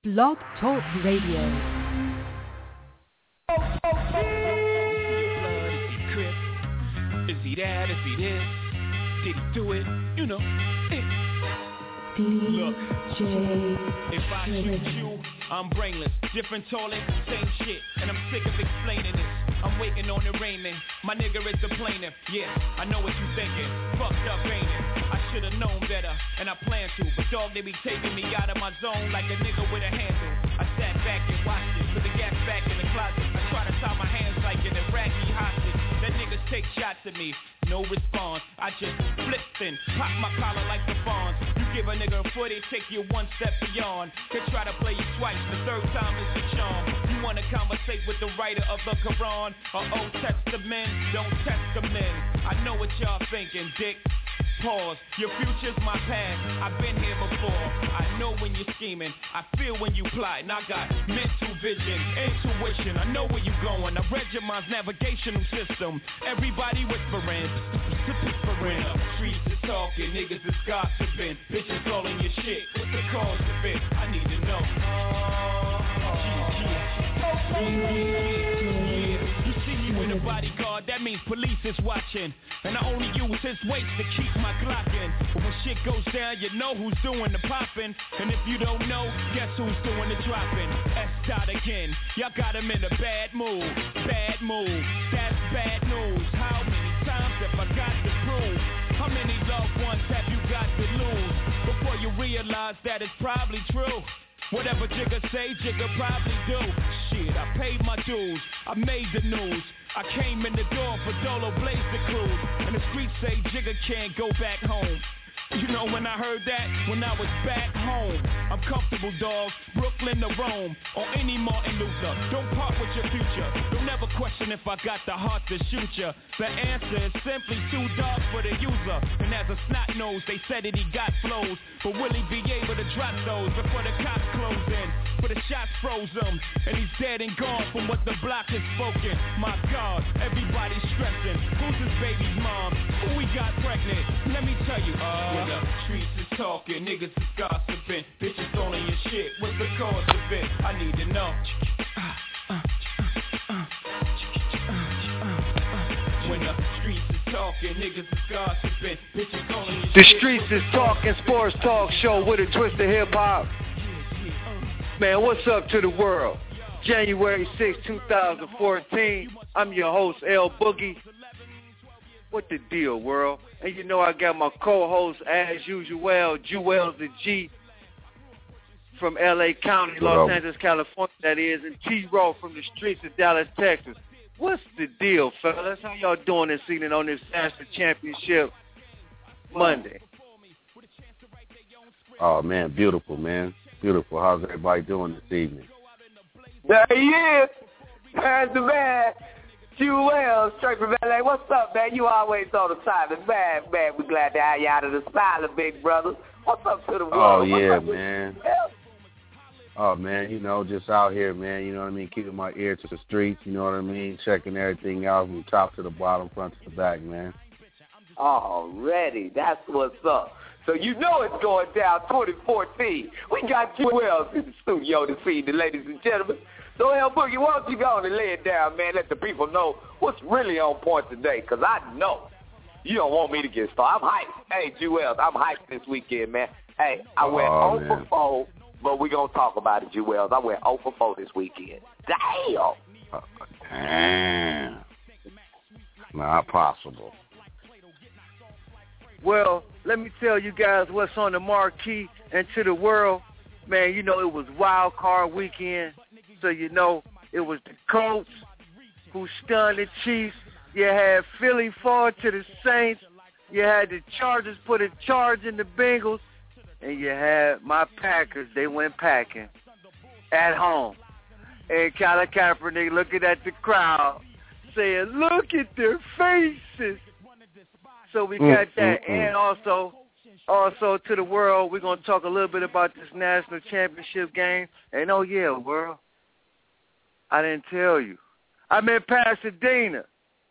Blog Talk Radio. Is he that? Is he this? Did he do it? You know it. Look, if I shoot you, I'm brainless. Different toilet, same shit. And I'm sick of explaining this. I'm waiting on the raiment. My nigga is the plaintiff. Yeah, I know what you thinking. Fucked up, ain't it? I should've known better, and I plan to. But dog, they be taking me out of my zone like a nigga with a handle. I sat back and watched it. Put the gas back in the closet. I try to tie my hands like an Iraqi hostage. That niggas take shots at me. No response. I just flipped and pop my collar like the Fonz. You give a nigga a foot, it take you one step beyond. They try to play you twice, the third time is the charm. You wanna conversate with the writer of the Quran or Old Testament? Don't test the men. I know what y'all thinking, dick. Pause, your future's my past. I've been here before. I know when you're scheming. I feel when you plot. And I got mental vision, intuition. I know where you're going. I read your mind's navigational system. Everybody whispering. Streets is talking, niggas is gossiping. Bitches calling your shit. What's the cause of it? I need to know. You see me with a bodyguard, that means police is watching. And I only use his weight to keep my Glock in. But when shit goes down, you know who's doing the popping. And if you don't know, guess who's doing the dropping? S. again, y'all got him in a bad mood. Bad mood, that's bad news. How many times have I got to prove? How many loved ones have you got to lose before you realize that it's probably true? Whatever Jigga say, Jigga probably do. Shit, I paid my dues, I made the news. I came in the door for Dolo Blaze the Cruise. And the streets say Jigga can't go back home. You know when I heard that? When I was back home. I'm comfortable, dog. Brooklyn to Rome. Or any Martin Luther. Don't part with your future. Don't ever question if I got the heart to shoot ya. The answer is simply too dark for the user. And as a snot nose, they said that he got flows. But will he be able to drop those before the cops close in? But the shots froze him. And he's dead and gone from what the block has spoken. My God, everybody's stressing. Who's his baby's mom? Who we got pregnant? Let me tell you, when the streets is talking, niggas is gossiping. Bitches calling your shit, what's the cause of it? I need to know. When the streets is talking, niggas is gossiping. Bitches calling your shit. The Streets is Talking Sports Talk Show with a twist of hip-hop. Man, what's up to the world? January 6, 2014. I'm your host, L Boogie. What the deal, world? And you know I got my co-host, as usual, Jewels the G from L.A. County, Los Angeles, California, that is, and T-Raw from the streets of Dallas, Texas. What's the deal, fellas? How y'all doing this evening on this National Championship Monday? Oh, man, beautiful, man. Beautiful. How's everybody doing this evening? There he is. There's the man. Jewels, straight from L.A. What's up, man? You always on the side of the man. We're glad to have you out of the smiling, big brother. What's up to the world? Oh, yeah, man. Oh, man, you know, just out here, man, you know what I mean, keeping my ear to the streets, you know what I mean, checking everything out from top to the bottom, front to the back, man. Already, that's what's up. So you know it's going down 2014. We got Jewels in the studio this evening, ladies and gentlemen. So, L Boogie, why don't you go on and lay it down, man, let the people know what's really on point today, because I know you don't want me to get started. I'm hyped. Hey, Jewels, I'm hyped this weekend, man. Hey, I went 0 for 4, but we're going to talk about it, Jewels. I went 0 for 4 this weekend. Damn. Damn. Not possible. Well, let me tell you guys what's on the marquee and to the world. Man, you know it was wild card weekend. So, you know, it was the Colts who stunned the Chiefs. You had Philly fall to the Saints. You had the Chargers put a charge in the Bengals. And you had my Packers. They went packing at home. And Colin Kaepernick looking at the crowd saying, look at their faces. So we got that. And also to the world, we're going to talk a little bit about this national championship game. And, oh, yeah, world. I didn't tell you. I'm in Pasadena.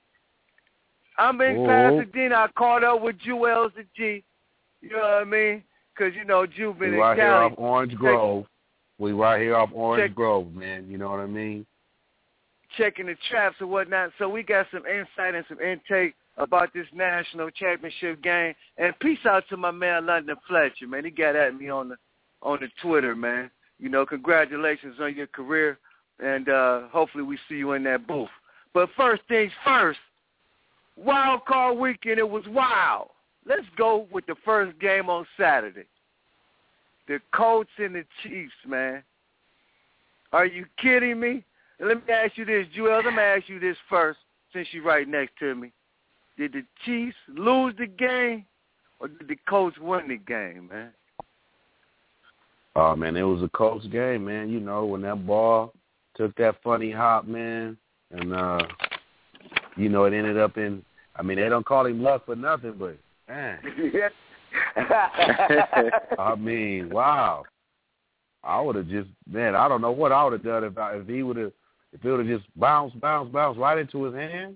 Pasadena. I caught up with Jewels the G. You know what I mean? Because, you know, Jew been in right Cali. Here off Orange Grove. We right here off Orange Grove, man. You know what I mean? Checking the traps and whatnot. So we got some insight and some intake about this national championship game. And peace out to my man London Fletcher, man. He got at me on the Twitter, man. You know, congratulations on your career, and hopefully we see you in that booth. But first things first, wild card weekend, it was wild. Let's go with the first game on Saturday. The Colts and the Chiefs, man. Are you kidding me? And let me ask you this, Joel. Let me ask you this first, since you're right next to me. Did the Chiefs lose the game, or did the Colts win the game, man? Oh, man, it was a Colts game, man. You know, when that ball took that funny hop, man, and, you know, it ended up in, I mean, they don't call him Luck for nothing, but, man. I mean, wow. I would have just, man, I don't know what I would have done if it would have just bounced right into his hand.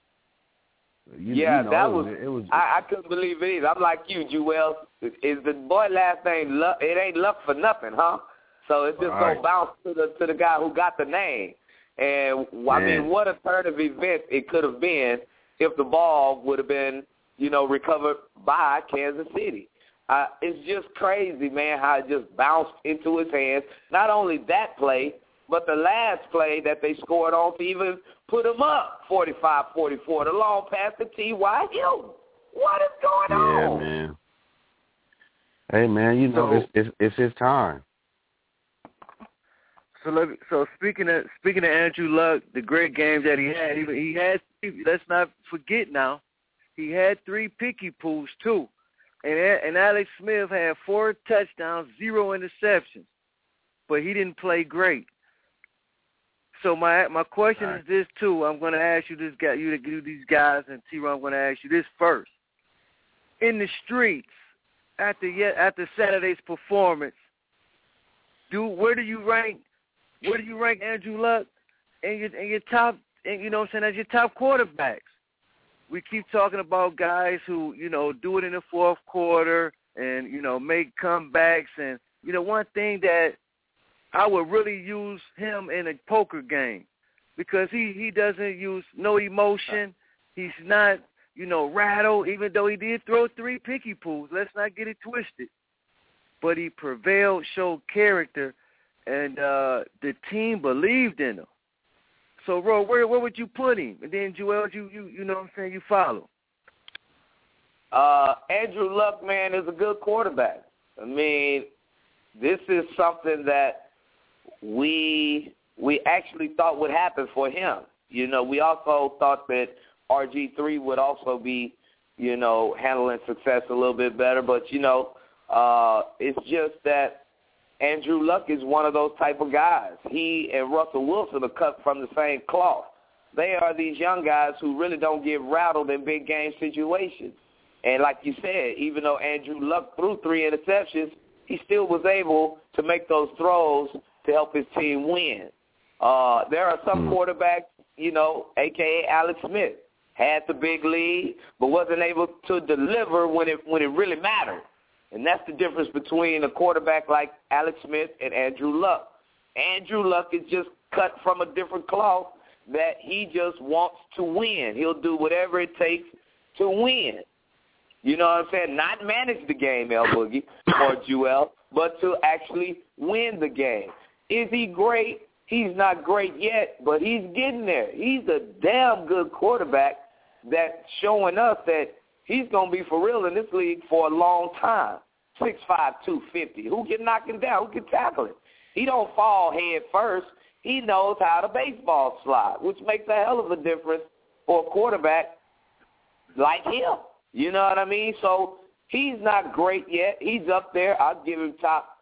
It was. I couldn't believe it either. I'm like you, Joel. Is the boy last name Luck? It ain't Luck for nothing, huh? So it's just gonna bounce to the guy who got the name. And I mean, what a turn of events it could have been if the ball would have been, you know, recovered by Kansas City. It's just crazy, man, how it just bounced into his hands. Not only that play, but the last play that they scored on to even put him up 45-44, the long pass to T.Y. Hilton. What is going on? Yeah, man. Hey, man, you know, it's his time. So speaking of Andrew Luck, the great games that he had, let's not forget now, he had 3 picky pools too. And Alex Smith had 4 touchdowns, 0 interceptions. But he didn't play great. So my question is this too. I'm going to ask you this guy, these guys, and T-Ron, I'm going to ask you this first. In the streets, after Saturday's performance, where do you rank Andrew Luck in your top? You know what I'm saying, as your top quarterbacks? We keep talking about guys who, you know, do it in the fourth quarter and, you know, make comebacks. And, you know, one thing that I would really use him in a poker game because he doesn't use no emotion. He's not, you know, rattled, even though he did throw 3 picky pools. Let's not get it twisted. But he prevailed, showed character, and the team believed in him. So, Ro, where would you put him? And then, Joel, you know what I'm saying, you follow. Andrew Luck, man, is a good quarterback. I mean, this is something that we actually thought would happen for him. You know, we also thought that RG3 would also be, you know, handling success a little bit better. But, you know, it's just that Andrew Luck is one of those type of guys. He and Russell Wilson are cut from the same cloth. They are these young guys who really don't get rattled in big game situations. And like you said, even though Andrew Luck threw 3 interceptions, he still was able to make those throws to help his team win. There are some quarterbacks, you know, a.k.a. Alex Smith, had the big lead but wasn't able to deliver when it really mattered. And that's the difference between a quarterback like Alex Smith and Andrew Luck. Andrew Luck is just cut from a different cloth that he just wants to win. He'll do whatever it takes to win. You know what I'm saying? Not manage the game, El Boogie or Joel, but to actually win the game. Is he great? He's not great yet, but he's getting there. He's a damn good quarterback that's showing us that he's going to be for real in this league for a long time. 6'5", 250. Who can knock him down? Who can tackle him? He don't fall head first. He knows how to baseball slide, which makes a hell of a difference for a quarterback like him. You know what I mean? So he's not great yet. He's up there. I'll give him top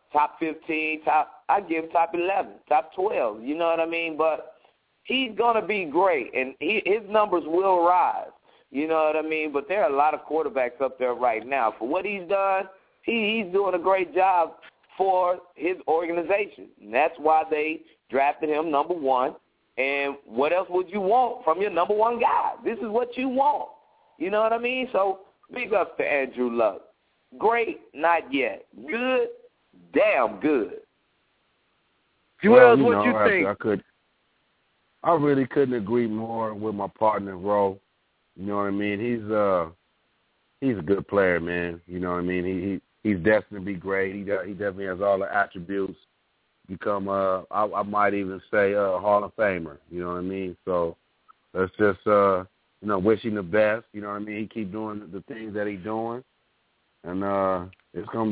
15, I'd give him top 11, top 12. You know what I mean? But he's going to be great, and his numbers will rise. You know what I mean? But there are a lot of quarterbacks up there right now. For what he's done, he's doing a great job for his organization. And that's why they drafted him number 1. And what else would you want from your number 1 guy? This is what you want. You know what I mean? So big ups to Andrew Luck. Great, not yet. Good, damn good. Wells, what you think? I really couldn't agree more with my partner, Ro. You know what I mean? He's a good player, man. You know what I mean? He's destined to be great. He definitely has all the attributes. Become I might even say Hall of Famer. You know what I mean? So let's just wish him the best. You know what I mean? He keep doing the things that he's doing, and it's gonna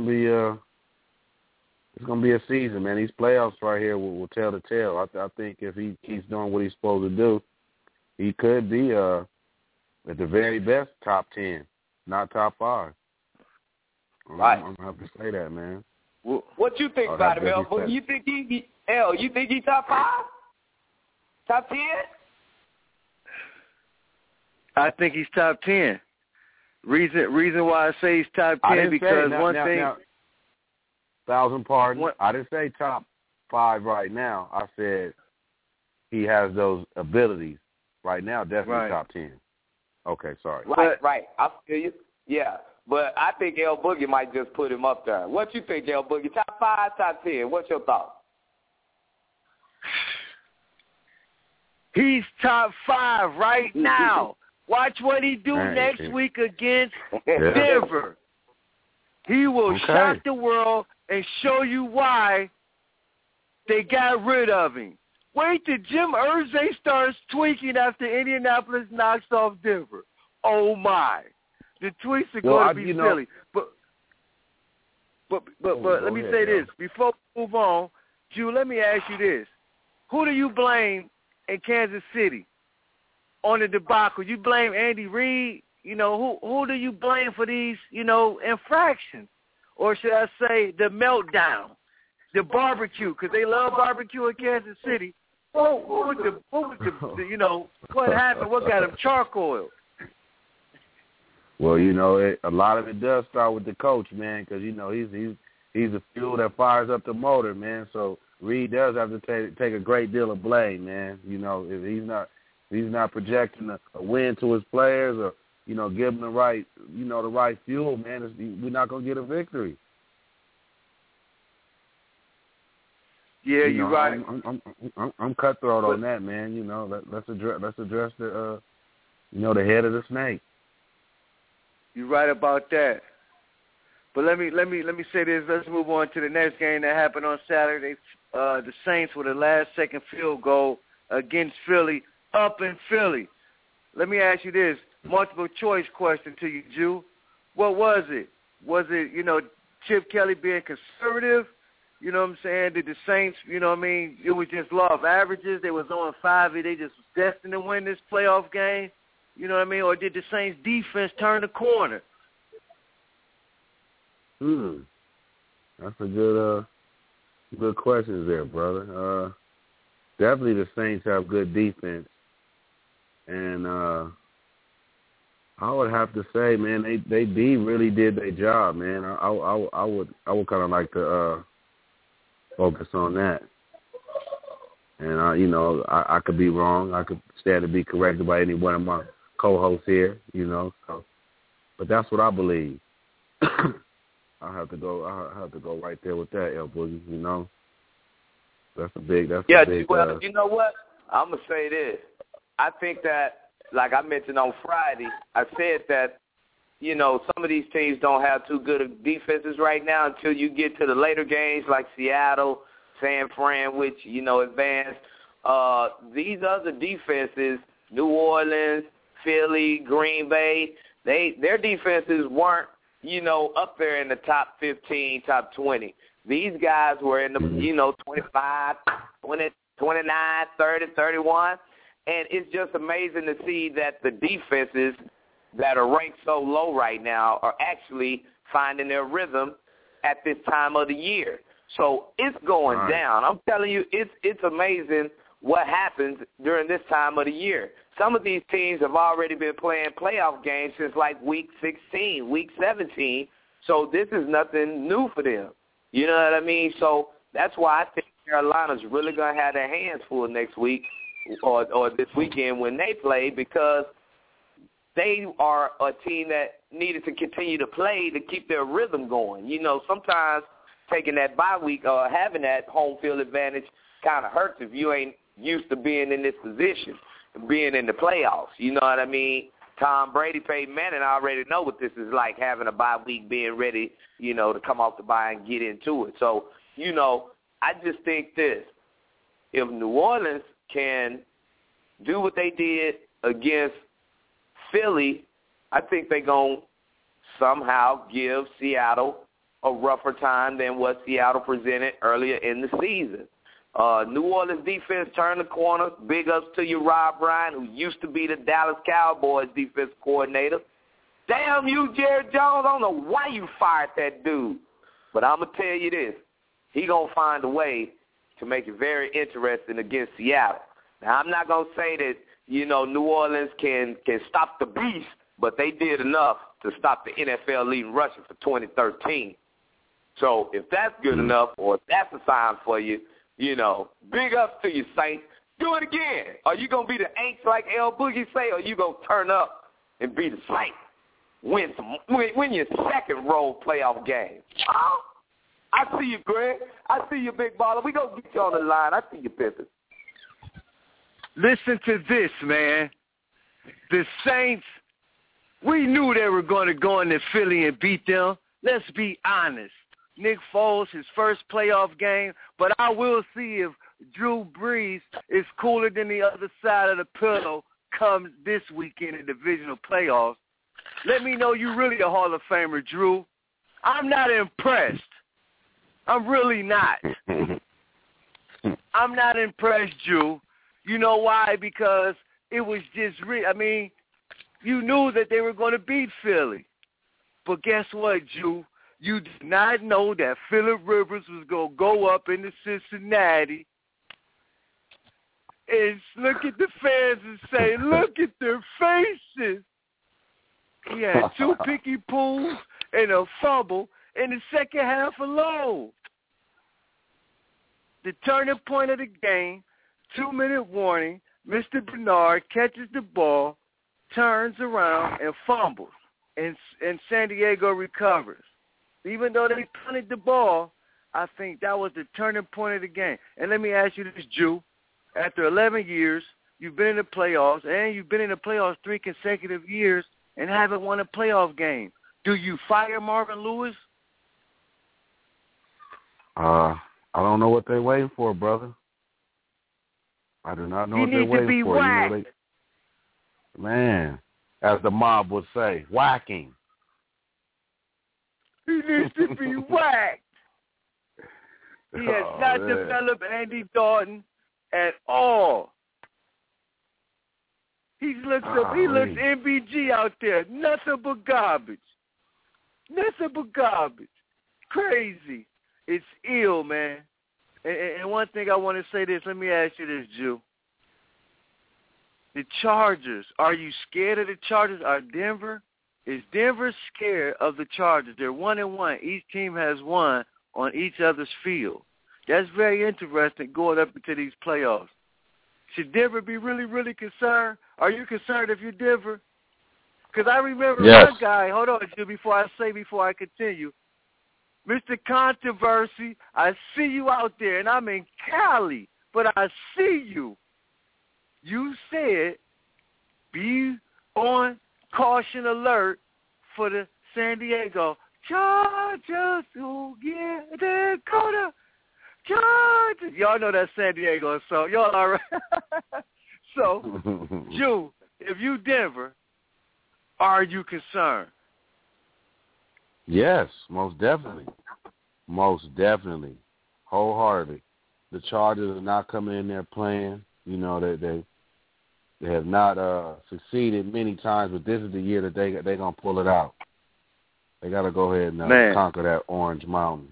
be a season, man. These playoffs right here will tell the tale. I think if he keeps doing what he's supposed to do, he could be at the very best top 10, not top 5. Right. I'm gonna have to say that, man. What you think about him, El? You think he top 5? Top 10? I think he's top 10. Reason why I say he's top 10 because now, 1,000 pardons. I didn't say top 5 right now. I said he has those abilities right now. Definitely top 10. Okay, sorry. Right. I feel you. Yeah, but I think El Boogie might just put him up there. What you think, El Boogie? Top 5, top 10? What's your thought? He's top 5 right now. Watch what he do next week against Denver. He will shock the world and show you why they got rid of him. Wait till Jim Irsay starts tweaking after Indianapolis knocks off Denver. Oh, my. The tweets are going to be silly. But let me say this. Before we move on, Jew, let me ask you this. Who do you blame in Kansas City on the debacle? You blame Andy Reid? You know, who do you blame for these, infractions? Or should I say the meltdown, the barbecue, because they love barbecue in Kansas City. What was what happened? What got him charcoaled? Well, a lot of it does start with the coach, man, because, he's the fuel that fires up the motor, man. So Reid does have to take a great deal of blame, man. If he's not projecting a win to his players or, give them the right fuel, man, we're not going to get a victory. Yeah, you're right. I'm cutthroat on that, man. Let's address the the head of the snake. You're right about that. But let me say this. Let's move on to the next game that happened on Saturday. The Saints with a last-second field goal against Philly, up in Philly. Let me ask you this multiple choice question to you, Jew. What was it? Was it, Chip Kelly being conservative? You know what I'm saying? Did the Saints, it was just law of averages. They was on 5. They just was destined to win this playoff game. You know what I mean? Or did the Saints defense turn the corner? That's a good question there, brother. Definitely the Saints have good defense. And I would have to say, man, they really did their job, man. I would kind of like to focus on that. And I could be wrong. I could stand to be corrected by any one of my co-hosts here, So, but that's what I believe. I have to go right there with that, El Boogie. That's a big. Well, you know what? I'm gonna say this. I think that, like I mentioned on Friday, I said that, some of these teams don't have too good of defenses right now until you get to the later games like Seattle, San Fran, which, advanced. These other defenses, New Orleans, Philly, Green Bay, their defenses weren't, up there in the top 15, top 20. These guys were in the, 25, 20, 29, 30, 31. And it's just amazing to see that the defenses that are ranked so low right now are actually finding their rhythm at this time of the year. So it's going down. I'm telling you, it's amazing what happens during this time of the year. Some of these teams have already been playing playoff games since like week 16, week 17. So this is nothing new for them. You know what I mean? So that's why I think Carolina's really going to have their hands full next week or this weekend when they play, because they are a team that needed to continue to play to keep their rhythm going. Sometimes taking that bye week or having that home field advantage kind of hurts if you ain't used to being in this position, being in the playoffs. You know what I mean? Tom Brady, Peyton Manning already know what this is like, having a bye week, being ready, to come off the bye and get into it. So, I just think this. If New Orleans can do what they did against Philly, I think they're going to somehow give Seattle a rougher time than what Seattle presented earlier in the season. New Orleans defense turned the corner. Big ups to you, Rob Ryan, who used to be the Dallas Cowboys defense coordinator. Damn you, Jerry Jones. I don't know why you fired that dude. But I'm going to tell you this. He going to find a way to make it very interesting against Seattle. Now, I'm not going to say that, New Orleans can stop the beast, but they did enough to stop the NFL leading rusher for 2013. So if that's good enough, or if that's a sign for you, big ups to you, Saints. Do it again. Are you going to be the Aints like L Boogie say, or are you going to turn up and be the Saints? Win your second road playoff game. Oh, I see you, Greg. I see you, Big Baller. We going to get you on the line. I see you, Pippin. Listen to this, man. The Saints, we knew they were going to go into Philly and beat them. Let's be honest. Nick Foles, his first playoff game, but I will see if Drew Brees is cooler than the other side of the pillow come this weekend in divisional playoffs. Let me know you really a Hall of Famer, Drew. I'm not impressed. I'm really not. I'm not impressed, Drew. You know why? Because it was just you knew that they were going to beat Philly. But guess what, Drew? You did not know that Phillip Rivers was going to go up into Cincinnati and look at the fans and say, look at their faces. He had 2 picky pools and a fumble in the second half alone. The turning point of the game, 2-minute warning, Mr. Bernard catches the ball, turns around, and fumbles, and San Diego recovers. Even though they punted the ball, I think that was the turning point of the game. And let me ask you this, Drew. After 11 years, you've been in the playoffs, and you've been in the playoffs 3 consecutive years and haven't won a playoff game. Do you fire Marvin Lewis? I don't know what they're waiting for, brother. I do not know what they're waiting for. Whacked. Man, as the mob would say, whacking. He needs to be whacked. He has not developed Andy Dalton at all. He looks MBG out there. Nothing but garbage. Nothing but garbage. Crazy. It's ill, man. And one thing I want to say this. Let me ask you this, Jew. The Chargers. Are you scared of the Chargers? Is Denver scared of the Chargers? They're 1-1. Each team has won on each other's field. That's very interesting going up into these playoffs. Should Denver be really, really concerned? Are you concerned if you're Denver? Because I remember one guy, hold on, Drew, before I continue. Mr. Controversy, I see you out there, and I'm in Cali, but I see you. You said be on caution alert for the San Diego Chargers who get the corner. Chargers. Y'all know that San Diego song. Y'all all right? So, Jew, if you Denver, are you concerned? Yes, most definitely. Most definitely. Wholeheartedly. The Chargers are not coming in there playing. You know, they have not succeeded many times, but this is the year that they're going to pull it out. They got to go ahead and conquer that Orange Mountain.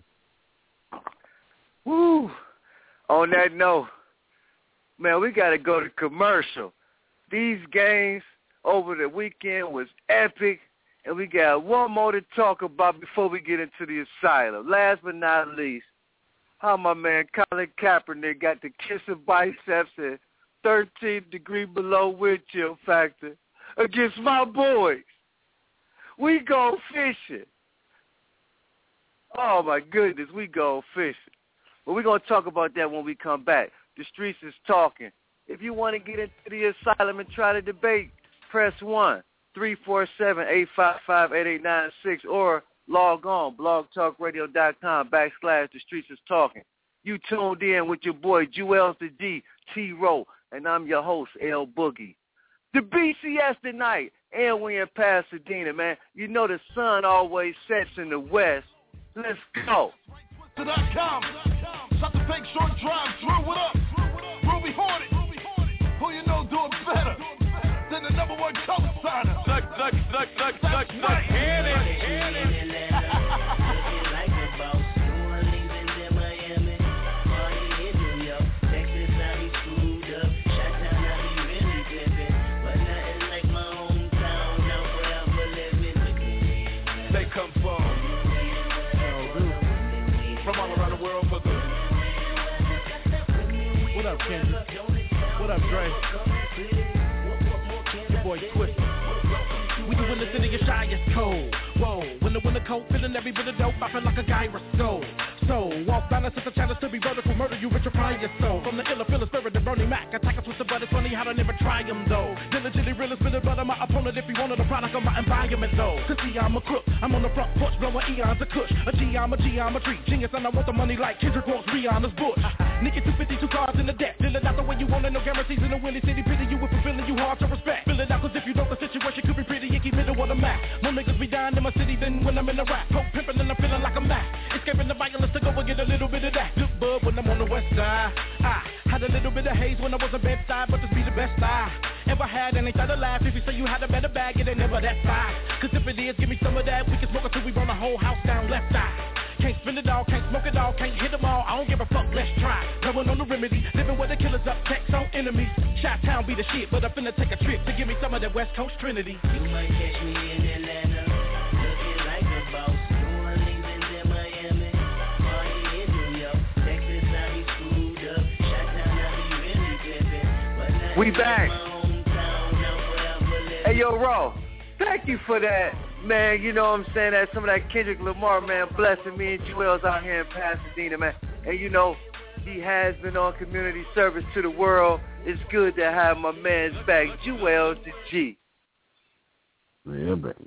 Woo. On that note, man, we got to go to commercial. These games over the weekend was epic, and we got one more to talk about before we get into the asylum. Last but not least, how my man Colin Kaepernick got the kissing biceps and 13-degree below wind chill factor against my boys. We go fishing. Oh, my goodness, we go fishing. But we're going to talk about that when we come back. The streets is talking. If you want to get into the asylum and try to debate, press 1-347-855-8896 or log on blogtalkradio.com/The Streets is Talking. You tuned in with your boy Jewels the G, T-Row, and I'm your host, L Boogie. The BCS tonight, and we in Pasadena, man. You know the sun always sets in the west. Let's go. .com. Shot the fake short drive. Drew, what up? Ruby Hornet. Who you know doing better than the number one co-signer? Suck. Hear it. They come from all around the world for the. What up, Kendrick? What up, Dre? Your boy Twist. We doing this in the shy, it's cold. Whoa, when the winter cold, feeling every bit of dope, I feel like a guy or so. Walk balance with the challenge to be vertical, murder you with your prior soul. From the iller, feel the spirit of Bernie Mac. Attack us with the butt, it's funny how they never try them though. Diligently real, spit it, butter my opponent if he wanted a product of my environment though. Cause see, I'm a crook, I'm on the front porch, blowing eons of kush. A geometry, genius, and I want the money like Kendrick wants Rihanna's Bush. Nicky 252 cars in the deck, fill it out the way you want it, no guarantees in the Willie City, pity you with fulfilling you hard to respect. Fill it out, cause if you don't, the situation could be pretty icky, middle of the map. More niggas be dying in my city than when I'm in the rap. Poke pimpin' and I'm feeling like a Mac. Escaping the violence to go and get a little bit of that. Good bud when I'm on the west side. I had a little bit of haze when I was a bedside, but this be the best I ever had, and ain't that a laugh. If you say you had a better bag, it ain't never that fine. Cause if it is, give me some of that. We can smoke it till we burn the whole house down left eye. Can't spend it all, can't smoke it all, can't hit them all. I don't give a fuck, let's try. Blowing on the remedy, living where the killers up, text on enemies. Chi-town be the shit, but I'm finna take a trip to give me some of that West Coast Trinity. You might catch me in Atlanta, looking like a boss. New Orleans and then Miami, party in New York. Texas, I be screwed up. Chi-town, I be really pimpin'. But now we back. My hometown, now forever living. Hey, yo, Ro, thank you for that. Man, you know what I'm saying? That some of that Kendrick Lamar, man, blessing me and Jewels out here in Pasadena, man. And, you know, he has been on community service to the world. It's good to have my man's back, Jewels the G. Yeah, baby.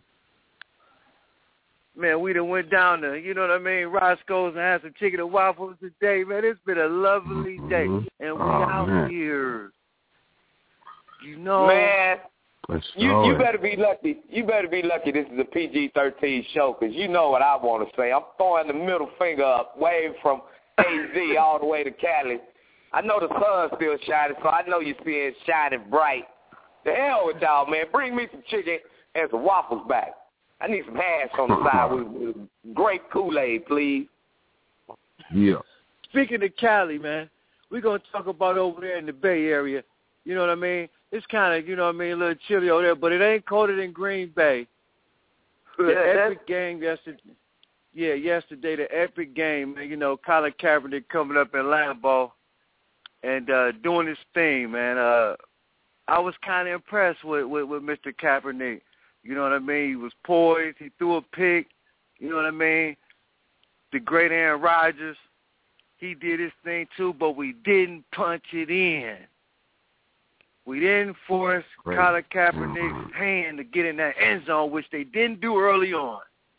Man, we done went down to, you know what I mean, Roscoe's and had some chicken and waffles today, man. It's been a lovely day. And we out here. You know. Man. You better be lucky. You better be lucky this is a PG-13 show, because you know what I want to say. I'm throwing the middle finger up, wave from AZ all the way to Cali. I know the sun's still shining, so I know you see it shining bright. The hell with y'all, man. Bring me some chicken and some waffles back. I need some hash on the side with grape Kool-Aid, please. Yeah. Speaking of Cali, man, we're going to talk about over there in the Bay Area. You know what I mean? It's kind of, you know what I mean, a little chilly over there, but it ain't colder than Green Bay. The epic game yesterday. Yeah, yesterday, the epic game, man. You know, Colin Kaepernick coming up in Lambeau and doing his thing, man. I was kind of impressed with Mr. Kaepernick. You know what I mean? He was poised. He threw a pick. You know what I mean? The great Aaron Rodgers, he did his thing too, but we didn't punch it in. We didn't force Colin Kaepernick's hand to get in that end zone, which they didn't do early on.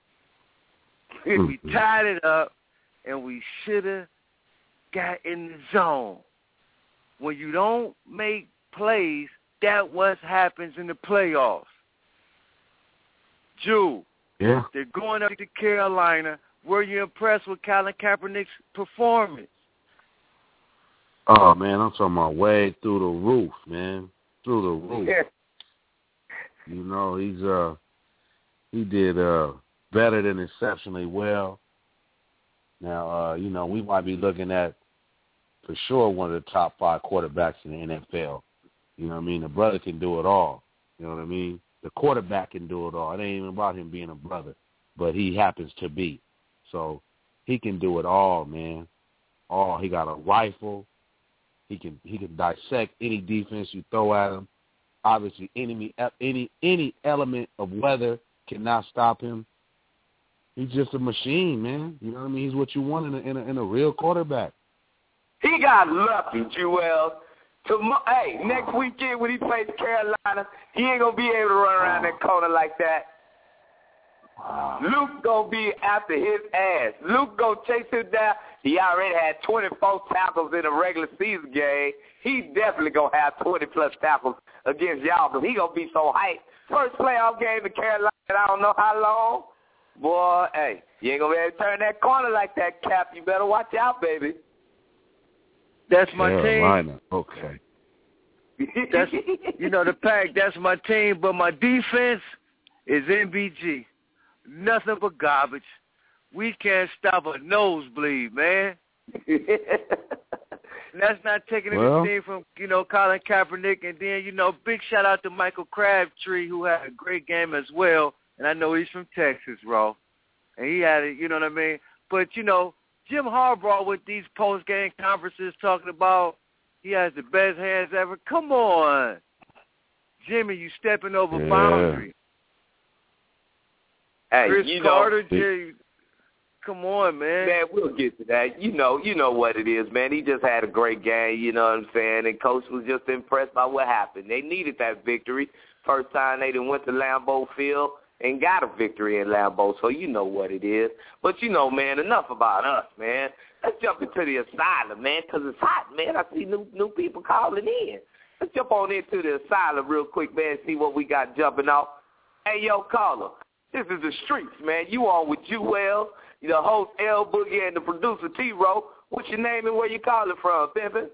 We tied it up, and we should have got in the zone. When you don't make plays, that's what happens in the playoffs. Jew, they're going up to Carolina. Were you impressed with Colin Kaepernick's performance? Oh, man, I'm talking about way through the roof, man. Through the roof. Yeah. You know, he did better than exceptionally well. Now, you know, we might be looking at, for sure, one of the top 5 quarterbacks in the NFL. You know what I mean? The brother can do it all. You know what I mean? The quarterback can do it all. It ain't even about him being a brother, but he happens to be. So he can do it all, man. All. He got a rifle. He can dissect any defense you throw at him. Obviously, any element of weather cannot stop him. He's just a machine, man. You know what I mean? He's what you want in a real quarterback. He got lucky, Jewel. Hey, next weekend when he plays Carolina, he ain't going to be able to run around that corner like that. Wow. Luke going to be after his ass. Luke going to chase him down. He already had 24 tackles in a regular season game. He definitely going to have 20-plus tackles against y'all because he going to be so hyped. First playoff game in Carolina in I don't know how long. Boy, hey, you ain't going to be able to turn that corner like that, Cap. You better watch out, baby. That's my Carolina. team. Okay. That's, the Pack, that's my team, but my defense is MBG. Nothing but garbage. We can't stop a nosebleed, man. That's not taking anything from, Colin Kaepernick. And then, big shout out to Michael Crabtree, who had a great game as well. And I know he's from Texas, bro. And he had it, you know what I mean? But, Jim Harbaugh with these post-game conferences talking about he has the best hands ever. Come on. Jimmy, you stepping over boundaries. Hey, Chris Carter, come on, man. Man, we'll get to that. You know what it is, man. He just had a great game, you know what I'm saying? And Coach was just impressed by what happened. They needed that victory. First time they done went to Lambeau Field and got a victory in Lambeau, so you know what it is. But, man, enough about us, man. Let's jump into the asylum, man, because it's hot, man. I see new people calling in. Let's jump on into the asylum real quick, man, and see what we got jumping off. Hey, yo, caller, this is the streets, man. You on with Jewel, the host L Boogie, and the producer T-Row. What's your name and where you calling from, Pimpin'?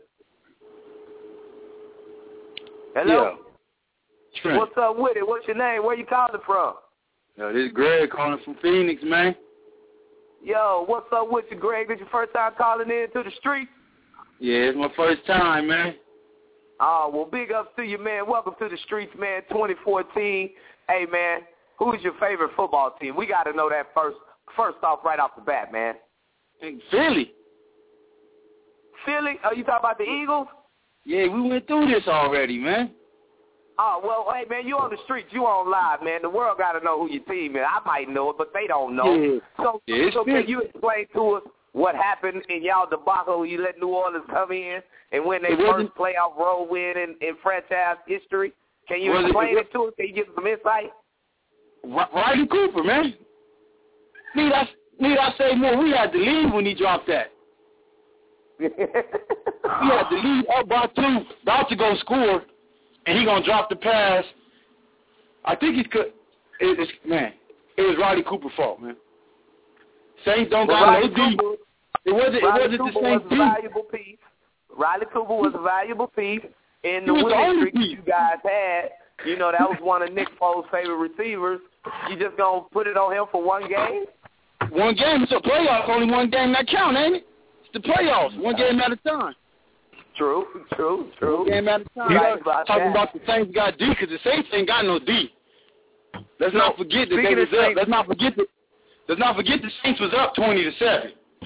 Hello? Yeah. What's up with it? What's your name? Where you calling from? Yo, this is Greg calling from Phoenix, man. Yo, what's up with you, Greg? This your first time calling in to the street? Yeah, it's my first time, man. Oh, well, big ups to you, man. Welcome to the streets, man, 2014. Hey, man, who's your favorite football team? We got to know that first off, right off the bat, man. Philly. Philly? Oh, you talking about the Eagles? Yeah, we went through this already, man. Oh, well, hey, man, you on the streets, you on live, man. The world got to know who your team is. I might know it, but they don't know. Yeah. So can you explain to us what happened in y'all debacle when you let New Orleans come in and win their first playoff road win in franchise history? Can you explain it to us? Can you give us some insight? Riley Cooper, man. Need I say more? We had to leave when he dropped that. We had to leave up by 2, about to go score, and he gonna drop the pass. I think he could. It was Riley Cooper's fault, man. Saints don't got no D. It wasn't the Saints D. Riley Cooper was a valuable piece in the winning streak that you guys had. That was one of Nick Foles' favorite receivers. You just gonna put it on him for one game? One game. It's a playoff. Only one game that count, ain't it? It's the playoffs. One game at a time. True. One game at a time. Talking about the Saints got D because the Saints ain't got no D. Let's not forget that they was up. Let's not forget the Saints was up 20-7.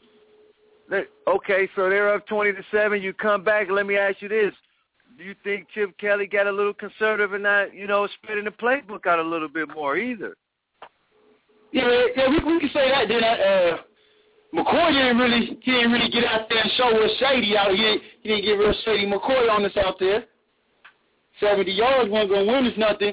Okay, so they're up 20-7. You come back. Let me ask you this: do you think Chip Kelly got a little conservative and not, spreading the playbook out a little bit more either? Yeah, we can say that. Then McCoy didn't really get out there and show us shady out here. He didn't get real shady McCoy on us out there. 70 yards wasn't gonna win us nothing.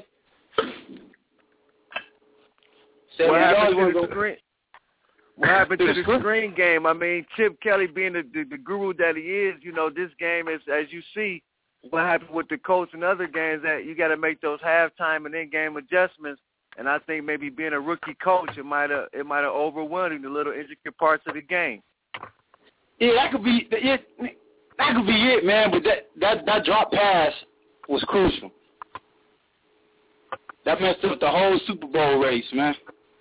70 yards wasn't gonna win. What happened to the screen game? I mean, Chip Kelly being the guru that he is, this game is, as you see, what happened with the Colts and other games, that you got to make those halftime and in-game adjustments. And I think maybe being a rookie coach, it might have overwhelmed the little intricate parts of the game. Yeah, that could be it. That could be it, man. But that drop pass was crucial. That messed up the whole Super Bowl race, man.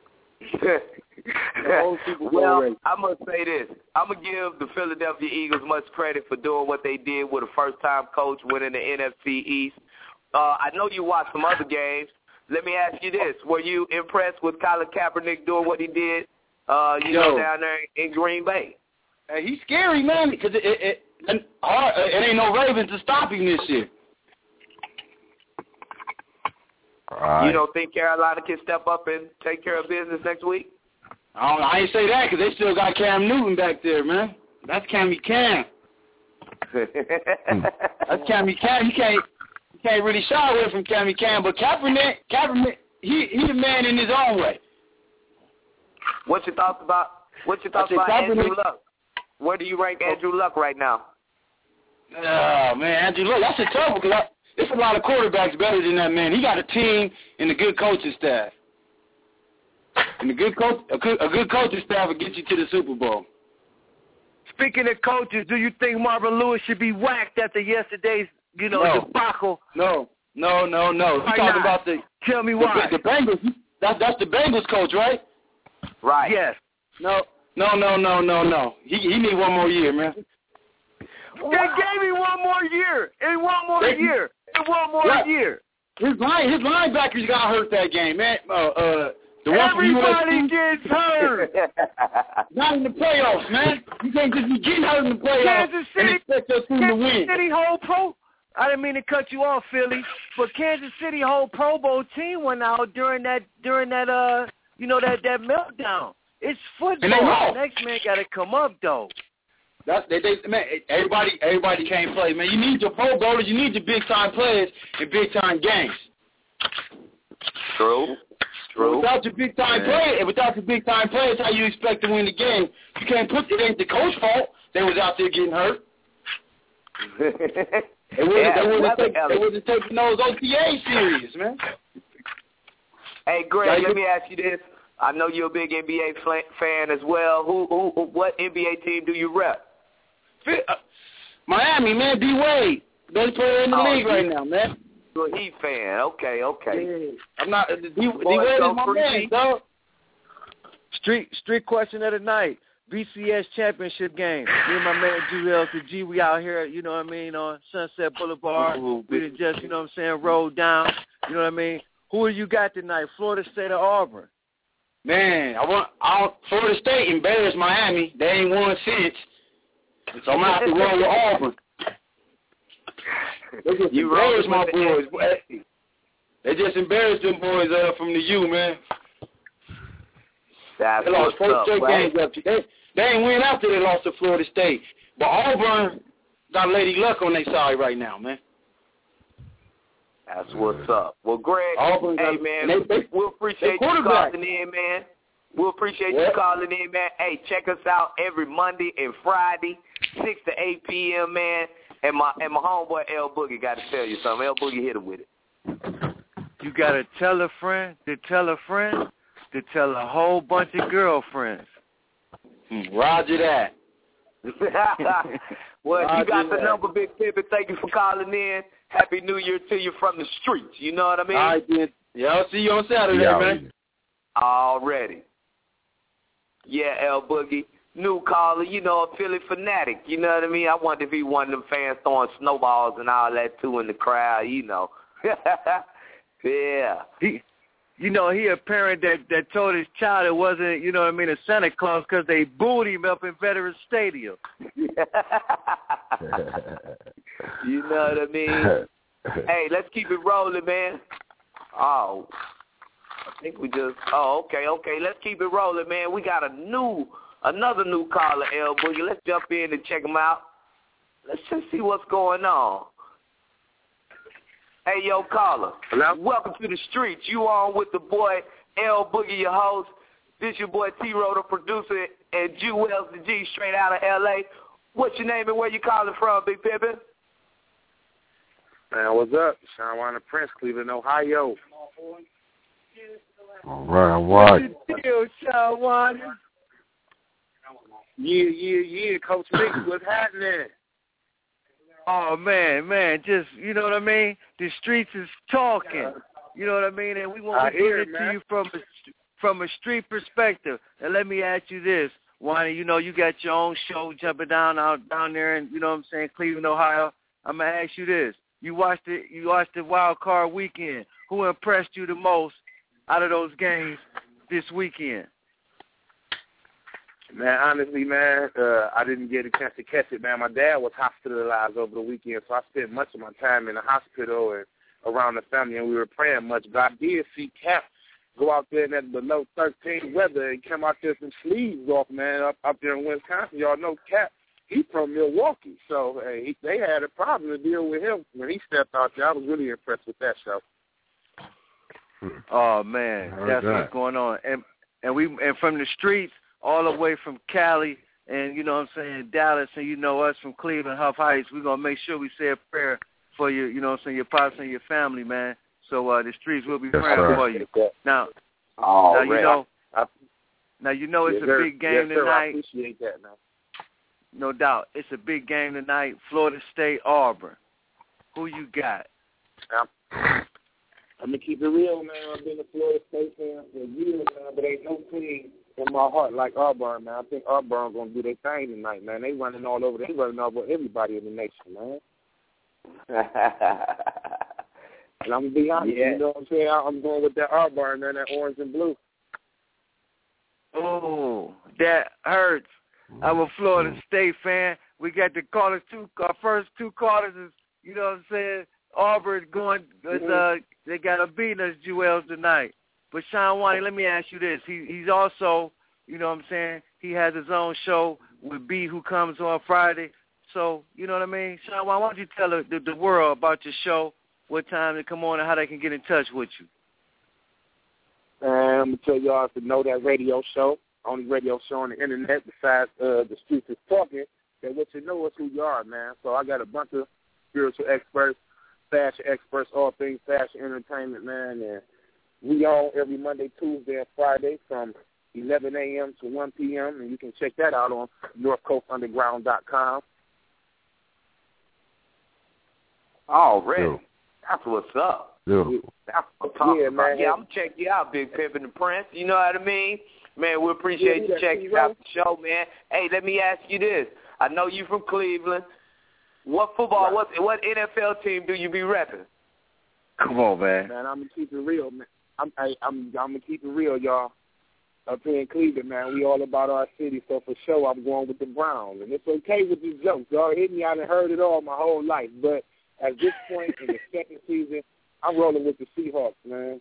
Well, I'm going to say this. I'm going to give the Philadelphia Eagles much credit for doing what they did with a first-time coach winning the NFC East. I know you watched some other games. Let me ask you this. Were you impressed with Colin Kaepernick doing what he did, down there in Green Bay? He's scary, man, because it ain't no Ravens to stop him this year. Right. You don't think Carolina can step up and take care of business next week? I ain't say that because they still got Cam Newton back there, man. That's Cammy Cam. That's Cammy Cam. You can't really shy away from Cammy Cam, but Kaepernick, he the man in his own way. What's your thoughts about Andrew Luck? Where do you rank Andrew Luck right now? Oh, man, Andrew Luck, that's a tough because there's a lot of quarterbacks better than that man. He got a team and a good coaching staff. And a good coaching staff will get you to the Super Bowl. Speaking of coaches, do you think Marvin Lewis should be whacked after yesterday's, debacle? No. You talking about Tell me why. The Bengals. That's the Bengals coach, right? Right. Yes. No. He need one more year, man. They gave me one more year. His linebackers got hurt that game, man. Everybody gets hurt. Not in the playoffs, man. You can't just be getting hurt in the playoffs and expect your team to win. City whole pro. I didn't mean to cut you off, Philly, but Kansas City whole Pro Bowl team went out during that that meltdown. It's football. Next man got to come up though. Man, everybody can't play, man. You need your Pro Bowlers. You need your big time players in big time games. True. Without your big time players, how you expect to win the game? You can't put it ain't the coach's fault. They was out there getting hurt. They wasn't taking those OTA serious, man. Hey, Greg, let me ask you this. I know you're a big NBA fan as well. What NBA team do you rep? Miami, man. D Wade, best player in the league right now, man. You're a Heat fan. Okay. Yeah. I'm not. D Wade is my man, dog. Street question of the night. BCS championship game. Me and my man G, we out here, on Sunset Boulevard. We done just, rolled down. You know what I mean? Who you got tonight, Florida State or Auburn? Man, Florida State embarrassed Miami. They ain't won since. So I'm going to have to roll with Auburn. They just embarrassed my boys. They just embarrassed them boys from the U, man. They lost 4 straight games up. They ain't win after they lost to Florida State. But Auburn got Lady Luck on their side right now, man. That's what's up. Well, Greg, Auburn, hey, man, we'll appreciate you calling in, man. We'll appreciate you calling in, man. Hey, check us out every Monday and Friday, 6 to 8 p.m., man. And my homeboy L Boogie got to tell you something. L Boogie hit him with it. You got to tell a friend to tell a friend to tell a whole bunch of girlfriends. Roger that. Well, you got the number, Big Pimpin'. Thank you for calling in. Happy New Year to you from the streets. You know what I mean? All right, then. Yeah, I'll see you on Saturday, man. Already. Yeah, L Boogie. New caller, a Philly fanatic. You know what I mean? I wonder if he one of them fans throwing snowballs and all that, too, in the crowd, Yeah. He a parent that told his child it wasn't, a Santa Claus because they booed him up in Veterans Stadium. You know what I mean? Hey, let's keep it rolling, man. Oh, I think we just. Oh, okay. Let's keep it rolling, man. We got another new caller, L Boogie. Let's jump in and check him out. Let's just see what's going on. Hey, yo, caller. Hello? Welcome to the streets. You on with the boy L Boogie, your host. This your boy T-Ro, the producer, and Jew Wells, the G, straight out of L.A. What's your name and where you calling from, Big Pimpin'? Man, what's up? Sean Warner Prince, Cleveland, Ohio. All right. What's the deal, Sean Warner? Yeah. Coach Nick, what's happening? Oh, man, just, you know what I mean? The streets is talking, you know what I mean? And we want to give it to you from a street perspective. And let me ask you this, Wani, you got your own show jumping down there in, Cleveland, Ohio. I'm going to ask you this. You watched the Wild Card weekend. Who impressed you the most out of those games this weekend? Man, honestly, man, I didn't get a chance to catch it, man. My dad was hospitalized over the weekend, so I spent much of my time in the hospital and around the family, and we were praying much. But I did see Cap go out there in that below 13 weather and come out there some sleeves off, man, up there in Wisconsin. Y'all know Cap, he's from Milwaukee. So they had a problem to deal with him when he stepped out there. I was really impressed with that show. Oh, man, that's what's going on. And from the streets all the way from Cali and, you know what I'm saying, Dallas, and you know us from Cleveland, Huff Heights, we're going to make sure we say a prayer for you, you know what I'm saying, your pops and your family, man. So the streets will be praying for you. Now, you know it's a big game tonight. I appreciate that, man. No doubt. It's a big game tonight, Florida State, Auburn. Who you got? I'm going to keep it real, man. I've been a Florida State fan for years, man, but ain't no team in my heart like Auburn, man. I think Auburn going to do their thing tonight, man. They running all over everybody in the nation, man. And I'm going to be honest, you know what I'm saying? I'm going with that Auburn, man, that orange and blue. Oh, that hurts. I'm a Florida State fan. We got the callers, our first two callers is, you know what I'm saying, Auburn going, they got to beat us, Jewels, tonight. But Sean Wani, let me ask you this. He's also, you know what I'm saying, he has his own show with B, who comes on Friday. So, you know what I mean? Sean Wani, why don't you tell the world about your show, what time to come on, and how they can get in touch with you? I'm going to tell y'all to know that radio show, only radio show on the internet besides The Streets is Talking, that what you know is who you are, man. So I got a bunch of spiritual experts, fashion experts, all things fashion entertainment, man, and we on every Monday, Tuesday, and Friday from 11 a.m. to 1 p.m., and you can check that out on northcoastunderground.com. Already. Yo. That's what's up. Yo. That's what I'm talking about. Man. Yeah, I'm going to check you out, Big Pimp and the Prince. You know what I mean? Man, we appreciate you checking out the show, man. Hey, let me ask you this. I know you from Cleveland. What football, what NFL team do you be repping? Come on, man. Man, I'm going to keep it real, man. I'm going to keep it real, y'all. Up here in Cleveland, man, we all about our city, so for sure I'm going with the Browns. And it's okay with these jokes. Y'all hit me, I done heard it all my whole life. But at this point in the second season, I'm rolling with the Seahawks, man.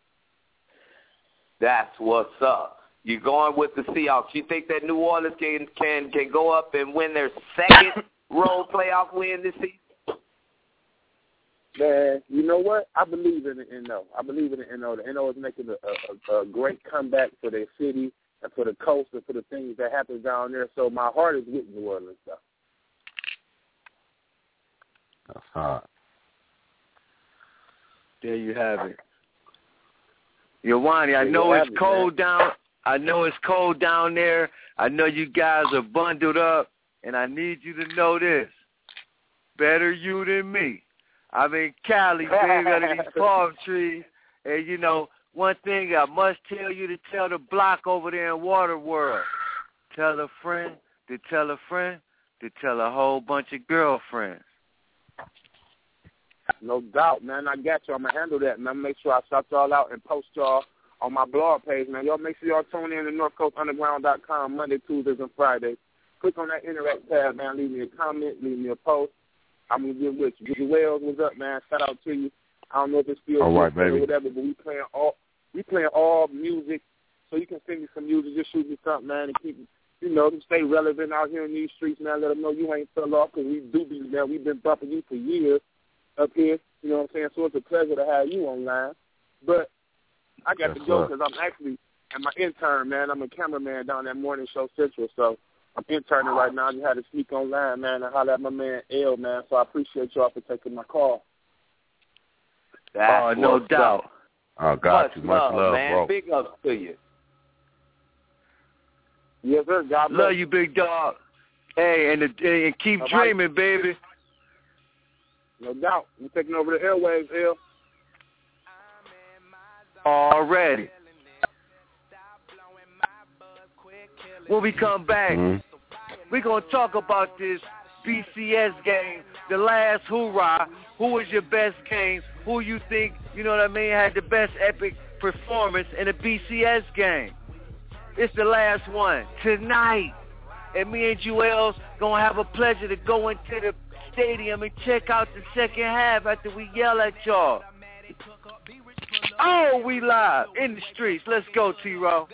That's what's up. You're going with the Seahawks. You think that New Orleans can go up and win their second road playoff win this season? Man, you know what? I believe in the NO. I believe in the NO. The NO is making a great comeback for their city and for the coast and for the things that happen down there. So my heart is with New Orleans, though. That's hot. There you have it. Yawani, I know it's cold down. I know it's cold down there. I know you guys are bundled up, and I need you to know this. Better you than me. I'm in Cali, baby, under these palm trees. And, you know, one thing I must tell you to tell the block over there in Waterworld. Tell a friend to tell a friend to tell a whole bunch of girlfriends. No doubt, man. I got you. I'm going to handle that, man. I'm going to make sure I shout y'all out and post y'all on my blog page, man. Y'all make sure y'all tune in to northcoastunderground.com Monday, Tuesdays, and Fridays. Click on that interact tab, man. Leave me a comment. Leave me a post. I'm going to get with you. Wells, what's up, man? Shout out to you. I don't know if it's still all right, baby. Or whatever, but we playing all music. So you can send me some music. Just shoot me something, man, and keep, you know, stay relevant out here in these streets, man. Let them know you ain't fell off, because we do be there. We've been bumping you for years up here. You know what I'm saying? So it's a pleasure to have you online. But I got to go because I'm actually at my intern, man. I'm a cameraman down at Morning Show Central, so I'm interning right now. I just had to sneak online, man, and holler at my man L, man. So I appreciate y'all for taking my call. No doubt. Oh, got you. Much love, man. bro. Big ups to you. Yes, sir. God bless. Love you, big dog. Hey, and keep dreaming, baby. No doubt. We're taking over the airwaves, L. Already. When we come back, we're going to talk about this BCS game, the last hoorah. Who was your best game? Who you think, you know what I mean, had the best epic performance in a BCS game? It's the last one tonight. And me and Jewels going to have a pleasure to go into the stadium and check out the second half after we yell at y'all. Oh, we live in the streets. Let's go, T-Row.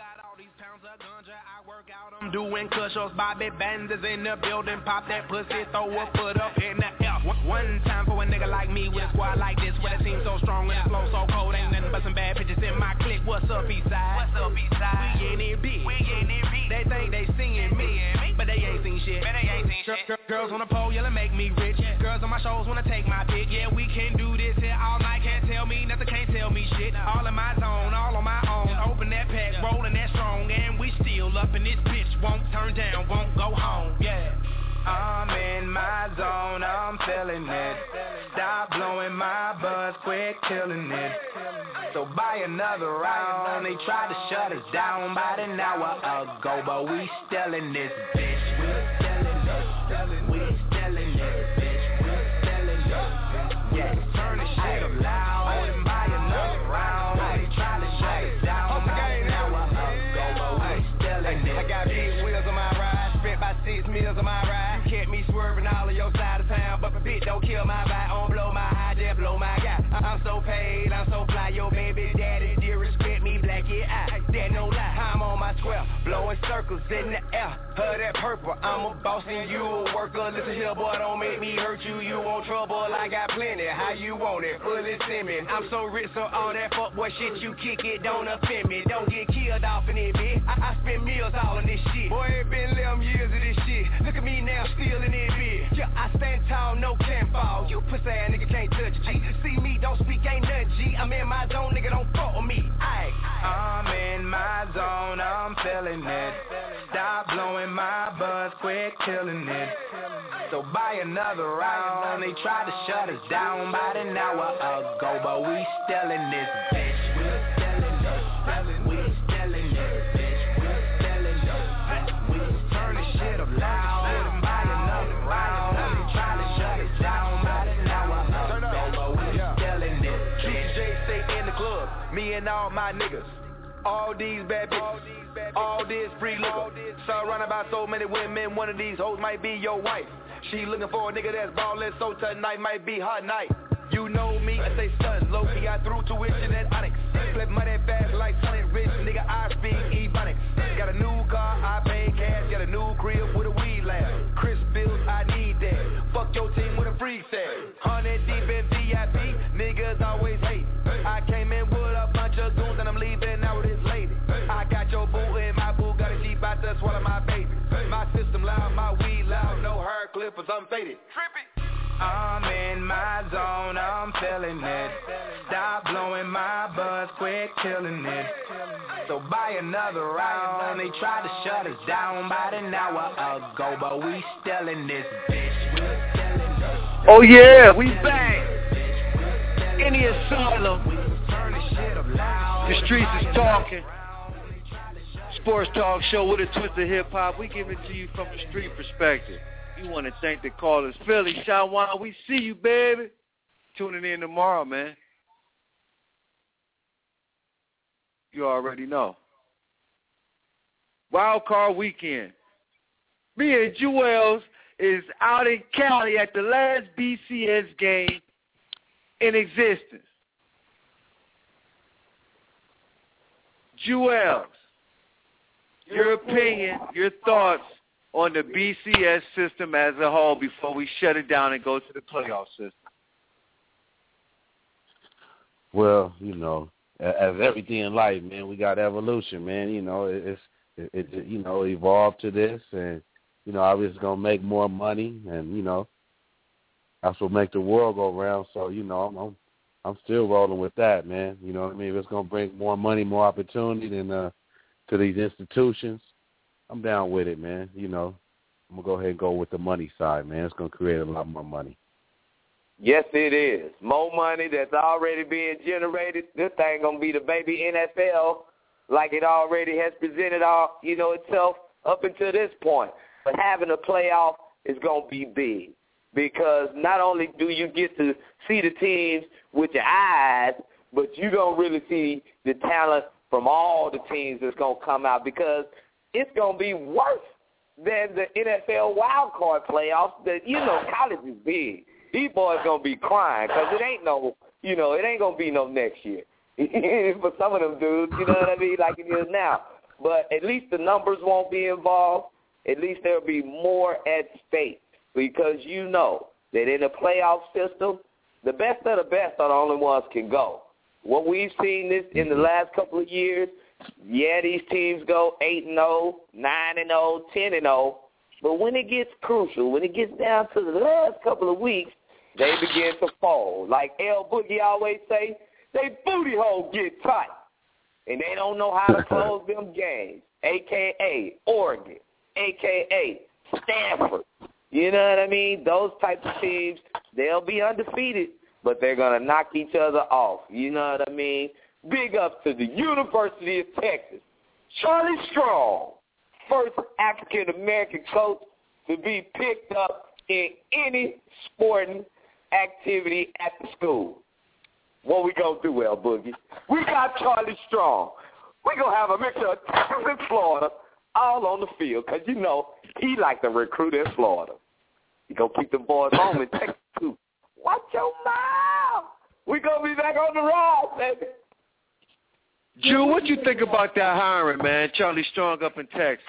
I'm doing cushions, Bobby Banders in the building, pop that pussy, throw a foot up in the air. One time for a nigga like me with a squad like this, where the team so strong and the flow so cold, ain't nothing but some bad bitches in my clique. What's up, Eastside? What's up, Eastside? We in it big. They think they seeing me, but they ain't seen shit. Girls on the pole yelling make me rich. Girls on my shows wanna take my pick. Yeah, we can do this here all night. Can't tell me nothing, can't tell me shit. All in my zone, all on my own. Open that pack, rolling that strong, and we still up in this bitch. Won't turn down, won't go home. Yeah. I'm in my zone, I'm feeling it. Stop blowing my buzz, quit killing it. So buy another round. They tried to shut us down about an hour ago, but we still in this bitch. We still in this. We still in this bitch. We still in this. Yeah, turn the shit up loud and buy another round. They tried to shut us down about an hour ago, but we still in this. I got big wheels on my ride, spent by 6 meals on my ride. Kept me swerving all of your side of town, but the bitch don't kill my vibe. On blow my high, just blow my guy. I'm so paid, I'm so fly, your baby daddy dear respect me, black yeah I. That no lie, I'm on my square, blowing circles in the air. Her that purple, I'm a boss and you a worker. Listen here, boy, don't make me hurt you. You want trouble, I got plenty. How you want it? Fully semen. I'm so rich, so all that fuckboy shit you kick it don't offend me. Don't get killed off in it, bitch. I spend meals all in this shit. Boy, it been 11 years of this shit. Look at me now, still in it, bitch. Yeah, I stand tall, no can't fall. You pussy ass nigga can't touch G. See me, don't speak, ain't nothing G. I'm in my zone, nigga, don't fuck with me. I'm in my zone, I'm feeling it. Stop blowing my buzz, quit killing it. So buy another round. They tried to shut us down about an hour ago, but we still in this bitch. We still in this. We still in this bitch. We still in this. We turn the shit up loud and buy another round. They tried to shut us down about an hour ago, but we still in this bitch. DJ stay in the club, me and all my niggas. All these bad bitches, all this free liquor. Surrounded by so many women, one of these hoes might be your wife. She looking for a nigga that's ballin', so tonight might be her night. You know me, I say son, low-key, I threw tuition at Onyx. Flip money fast like Sonic Rich, nigga, I speak Ebonics. Got a new car, I pay cash, got a new crib with a weed lab. Chris bills, I need that. Fuck your team with a freak set. 100 deep in VIP, niggas always hate. I came in with a bunch of goons and I'm leaving out with this lady. I got your boo and my boo got a sheep out there swallow my baby. My system loud, my weed loud, no hair clippers, I'm faded. Trippy. I'm in my zone, I'm feeling it. Stop blowing my buzz, quit killing it. So buy another round. They tried to shut us down about an hour ago, but we still in this bitch. We still in this. Oh yeah, we back. Any asylum. The streets is talking. Sports talk show with a twist of hip hop. We give it to you from a street perspective. We want to thank the callers. Philly, Shawan, we see you, baby. Tuning in tomorrow, man. You already know. Wild Card Weekend. Me and Jewels is out in Cali at the last BCS game in existence. Jewels, your opinion, your thoughts on the BCS system as a whole before we shut it down and go to the playoff system? Well, you know, as everything in life, man, we got evolution, man. You know, it evolved to this, and you know, obviously gonna make more money, and you know, that's what make the world go round. So, you know, I'm still rolling with that, man. You know what I mean? If it's gonna bring more money, more opportunity than to these institutions, I'm down with it, man. You know, I'm going to go ahead and go with the money side, man. It's going to create a lot more money. Yes, it is. More money that's already being generated. This thing going to be the baby NFL like it already has presented itself up until this point. But having a playoff is going to be big because not only do you get to see the teams with your eyes, but you're going to really see the talent from all the teams that's going to come out because it's going to be worse than the NFL wild card playoffs. College is big. These boys going to be crying because it ain't going to be no next year. for some of them dudes, you know what I mean, like it is now. But at least the numbers won't be involved. At least there will be more at stake because you know that in a playoff system, the best of the best are the only ones can go. What we've seen this in the last couple of years, yeah, these teams go 8-0, 9-0, 10-0, but when it gets crucial, when it gets down to the last couple of weeks, they begin to fold. Like L Boogie always say, they booty hole get tight, and they don't know how to close them games, a.k.a. Oregon, a.k.a. Stanford. You know what I mean? Those types of teams, they'll be undefeated, but they're going to knock each other off. You know what I mean? Big up to the University of Texas. Charlie Strong, first African-American coach to be picked up in any sporting activity at the school. What we going to do, L Boogie? We got Charlie Strong. We're going to have a mixture of Texas and Florida all on the field because, you know, he like to recruit in Florida. He going to keep the boys home in Texas, too. Watch your mouth. We going to be back on the ride, baby. Drew, what you think about that hiring, man? Charlie Strong up in Texas.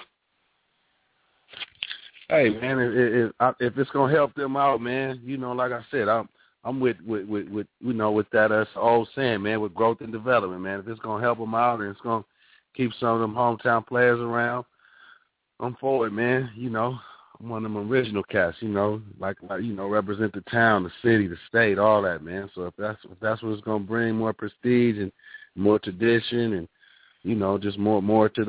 Hey, man, if it's gonna help them out, man, you know, like I said, I'm with you know, with that old saying, man, with growth and development, man. If it's gonna help them out and it's gonna keep some of them hometown players around, I'm for it, man. You know, I'm one of them original cats, you know, like you know, represent the town, the city, the state, all that, man. So if that's what it's gonna bring, more prestige and more tradition, and you know, just more to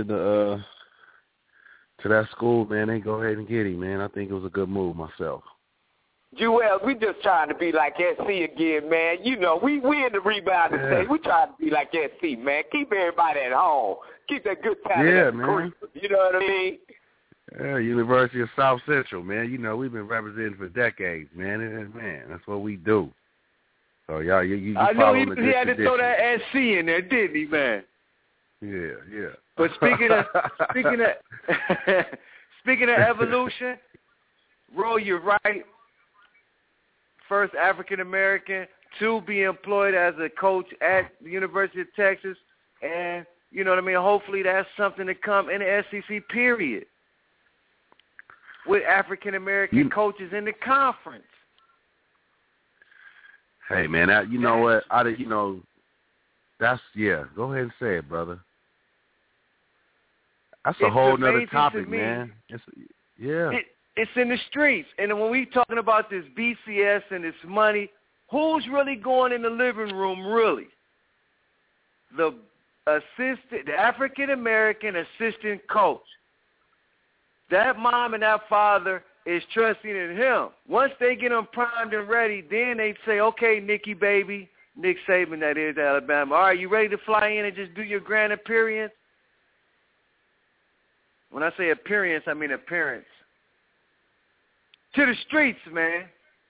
that school, man, they go ahead and get him, man. I think it was a good move myself. Jewel, we just trying to be like SC again, man. You know, we in the rebounding stage. We trying to be like SC, man. Keep everybody at home. Keep that good time. Yeah, man. You know what I mean? Yeah, University of South Central, man. You know, we've been representing for decades, man. And, man, that's what we do. So, y'all, you I know he had to tradition. throw that SC in there, didn't he, man? Yeah. But speaking of evolution, Ro, you're right. First African American to be employed as a coach at the University of Texas, and you know what I mean. Hopefully, that's something to come in the SEC. Period. With African American coaches in the conference. Hey, man, you know what? That's Go ahead and say it, brother. That's a whole nother topic, man. It's in the streets. And when we talking about this BCS and this money, who's really going in the living room, really? The African-American assistant coach. That mom and that father is trusting in him. Once they get them primed and ready, then they say, okay, Nicky baby, Nick Saban, that is, Alabama. All right, you ready to fly in and just do your grand appearance? When I say appearance, I mean appearance. To the streets, man.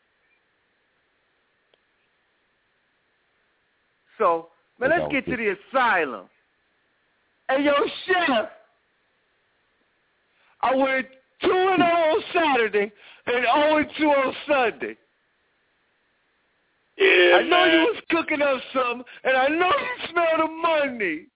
So, man, let's get to the asylum. Hey, yo, Chef, I went 2-0 on Saturday and 0-2 on Sunday. Yeah, I know you was cooking up something, and I know you smell the money.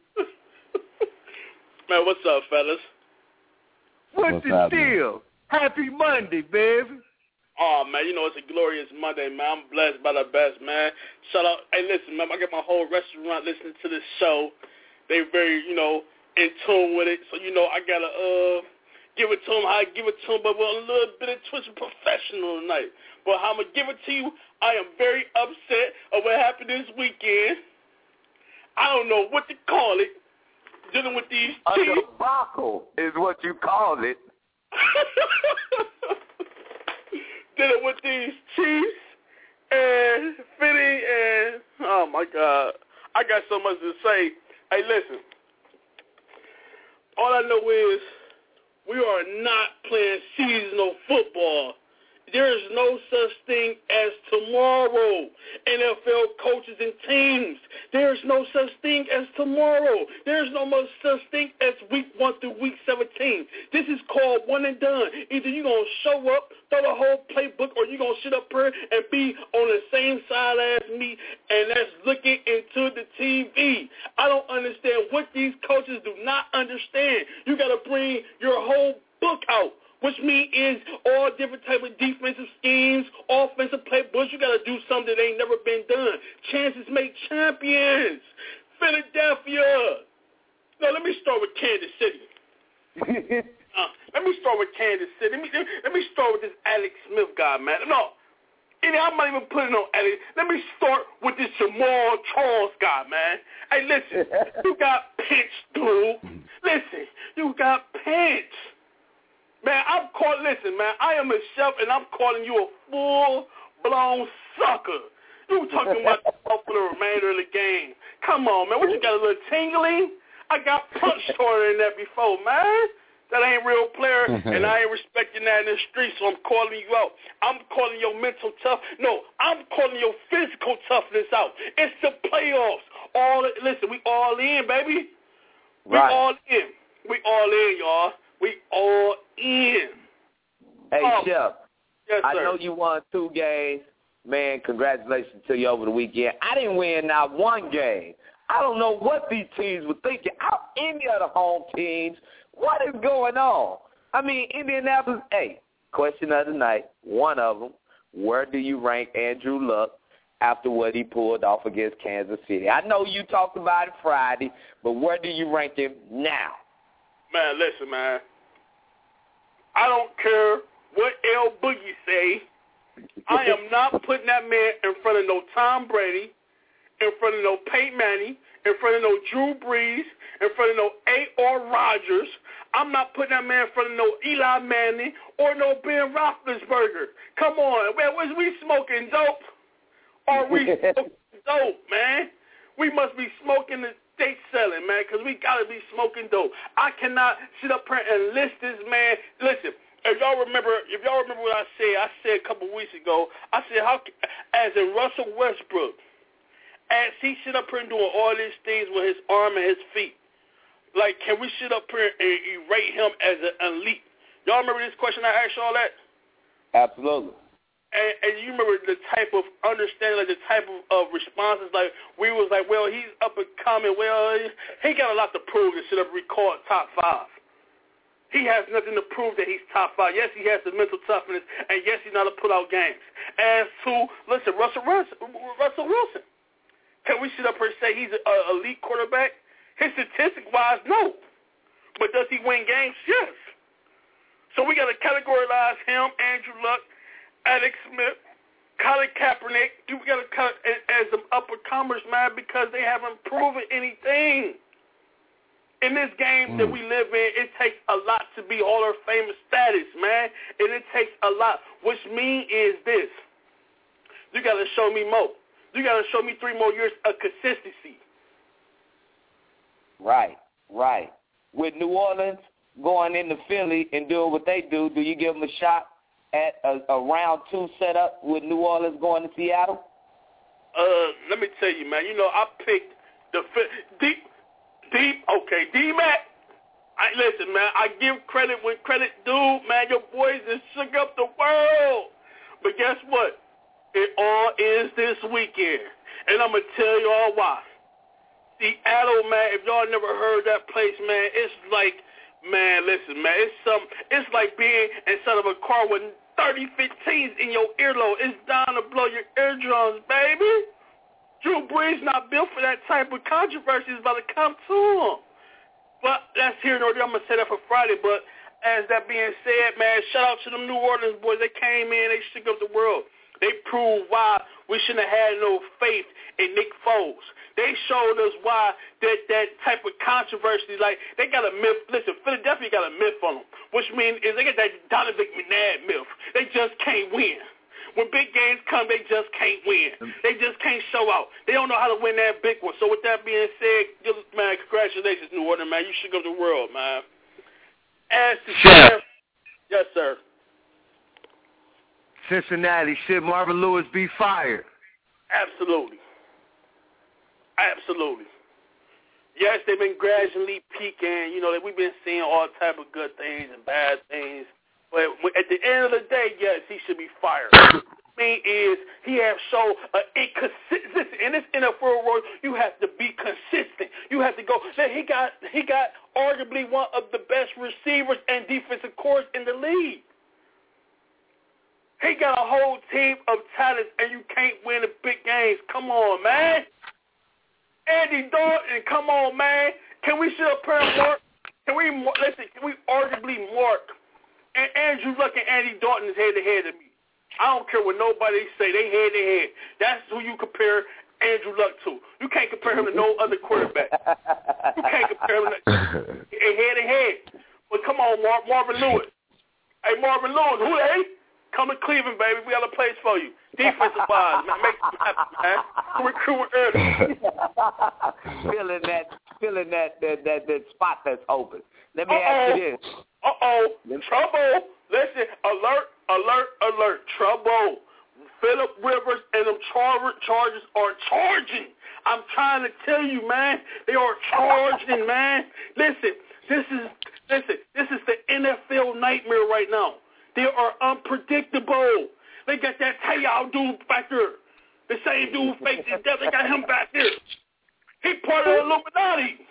Man, what's up, fellas? What's the deal? Happy Monday, baby. Oh, man, you know, it's a glorious Monday, man. I'm blessed by the best, man. Shout out. Hey, listen, man, I get my whole restaurant listening to this show. They very, you know, in tune with it. So, you know, I got to give it to them how I give it to them, but with a little bit of twist professional tonight. But how I'm going to give it to you, I am very upset of what happened this weekend. I don't know what to call it. Dealing with these Chiefs. A debacle is what you called it. Dealing with these Chiefs and Fitty and, oh, my God. I got so much to say. Hey, listen. All I know is we are not playing seasonal football There is no such thing as tomorrow. NFL coaches and teams, there is no such thing as tomorrow. There is no such thing as week 1 through week 17. This is called one and done. Either you're going to show up, throw the whole playbook, or you're going to sit up here and be on the same side as me, and that's looking into the TV. I don't understand what these coaches do not understand. You got to bring your whole book out, which means is all different type of defensive schemes, offensive playbooks. You got to do something that ain't never been done. Chances make champions. Philadelphia. No, let me start with Kansas City. Let me start with Kansas City. Let me start with this Alex Smith guy, man. No, I'm not even putting on Alex. Let me start with this Jamal Charles guy, man. Hey, listen, you got pinched, dude. Listen, you got pinched. Man, listen, man, I am a chef, and I'm calling you a full-blown sucker. You talking about for the remainder of the game. Come on, man. What, you got a little tingling? I got punched harder than that before, man. That ain't real player, and I ain't respecting that in the street, so I'm calling you out. I'm calling your mental No, I'm calling your physical toughness out. It's the playoffs. Listen, we all in, baby. We all in. We all in, y'all. We all in. Hey, Chef. Yes, sir. I know you won 2 games. Man, congratulations to you over the weekend. I didn't win not 1 game. I don't know what these teams were thinking. Any of the home teams, what is going on? I mean, Indianapolis, question of the night, one of them, where do you rank Andrew Luck after what he pulled off against Kansas City? I know you talked about it Friday, but where do you rank him now? Man, listen, man. I don't care what L. Boogie say. I am not putting that man in front of no Tom Brady, in front of no Peyton Manning, in front of no Drew Brees, in front of no A.R. Rodgers. I'm not putting that man in front of no Eli Manning or no Ben Roethlisberger. Come on, man, was we smoking dope? Are we smoking dope, man? We must be smoking the state selling, man, because we got to be smoking dope. I cannot sit up here and list this man. Listen, if y'all remember what I said a couple weeks ago, I said, as in Russell Westbrook, as he sit up here and doing all these things with his arm and his feet, like, can we sit up here and rate him as an elite? Y'all remember this question I asked y'all that? Absolutely. And you remember the type of understanding, like the type of responses, like we was like, well, he's up and coming. Well, he got a lot to prove to sit up and record top 5. He has nothing to prove that he's top 5. Yes, he has the mental toughness, and yes, he's not a pull-out games. As to, listen, Russell Wilson. Can we sit up here and say he's an elite quarterback? His statistic-wise, no. But does he win games? Yes. So we got to categorize him, Andrew Luck, Alex Smith, Colin Kaepernick. We got to cut as some upper-comers, man, because they haven't proven anything. In this game that we live in, it takes a lot to be Hall of Fame status, man. And it takes a lot, which means is this. You got to show me more. You got to show me 3 more years of consistency. Right. With New Orleans going into Philly and doing what they do you give them a shot at a round 2 setup with New Orleans going to Seattle? Let me tell you, man. You know, I picked the D-Mac. Listen, man, I give credit when credit due, man. Your boys just shook up the world. But guess what? It all is this weekend. And I'm going to tell you all why. Seattle, man, if y'all never heard that place, man, it's like, man, listen, man, it's like being inside of a car with 30 15s in your earlobe. It's down to blow your eardrums, baby. Drew Brees not built for that type of controversy. It's about to come to him. But that's here nor there. I'm going to say that for Friday. But as that being said, man, shout out to them New Orleans boys. They came in. They shook up the world. They proved why we shouldn't have had no faith in Nick Foles. They showed us why that type of controversy, like, they got a myth. Listen, Philadelphia got a myth on them, which means is they got that Donovan McNabb myth. They just can't win. When big games come, they just can't win. They just can't show out. They don't know how to win that big one. So with that being said, man, congratulations, New Orleans, man. You shook up the world, man. As to yes, sir. Cincinnati, should Marvin Lewis be fired? Absolutely. Absolutely. Yes, they've been gradually peaking. You know, we've been seeing all type of good things and bad things. But at the end of the day, yes, he should be fired. The thing is, he has shown an inconsistency. In this NFL world, you have to be consistent. You have to go. He got arguably one of the best receivers and defensive corps in the league. He got a whole team of talents, and you can't win the big games. Come on, man. Andy Dalton, come on, man. Can we sit up here and mark? Can we arguably mark? And Andrew Luck and Andy Dalton is head-to-head to me. I don't care what nobody say. They head-to-head. That's who you compare Andrew Luck to. You can't compare him to no other quarterback. You can't compare him to head-to-head. But come on, Marvin Lewis. Hey, Marvin Lewis, who they? Come to Cleveland, baby. We got a place for you. Defensive wise, man. Make it happen, man. Recruit early. Feeling that spot that's open. Let me ask you this. Trouble. Listen, alert. Trouble. Phillip Rivers and them Chargers are charging. I'm trying to tell you, man. They are charging, man. Listen, this is the NFL nightmare right now. They are unpredictable. They got that Tayal dude back there. The same dude faked his death. They got him back there. He part of the Illuminati.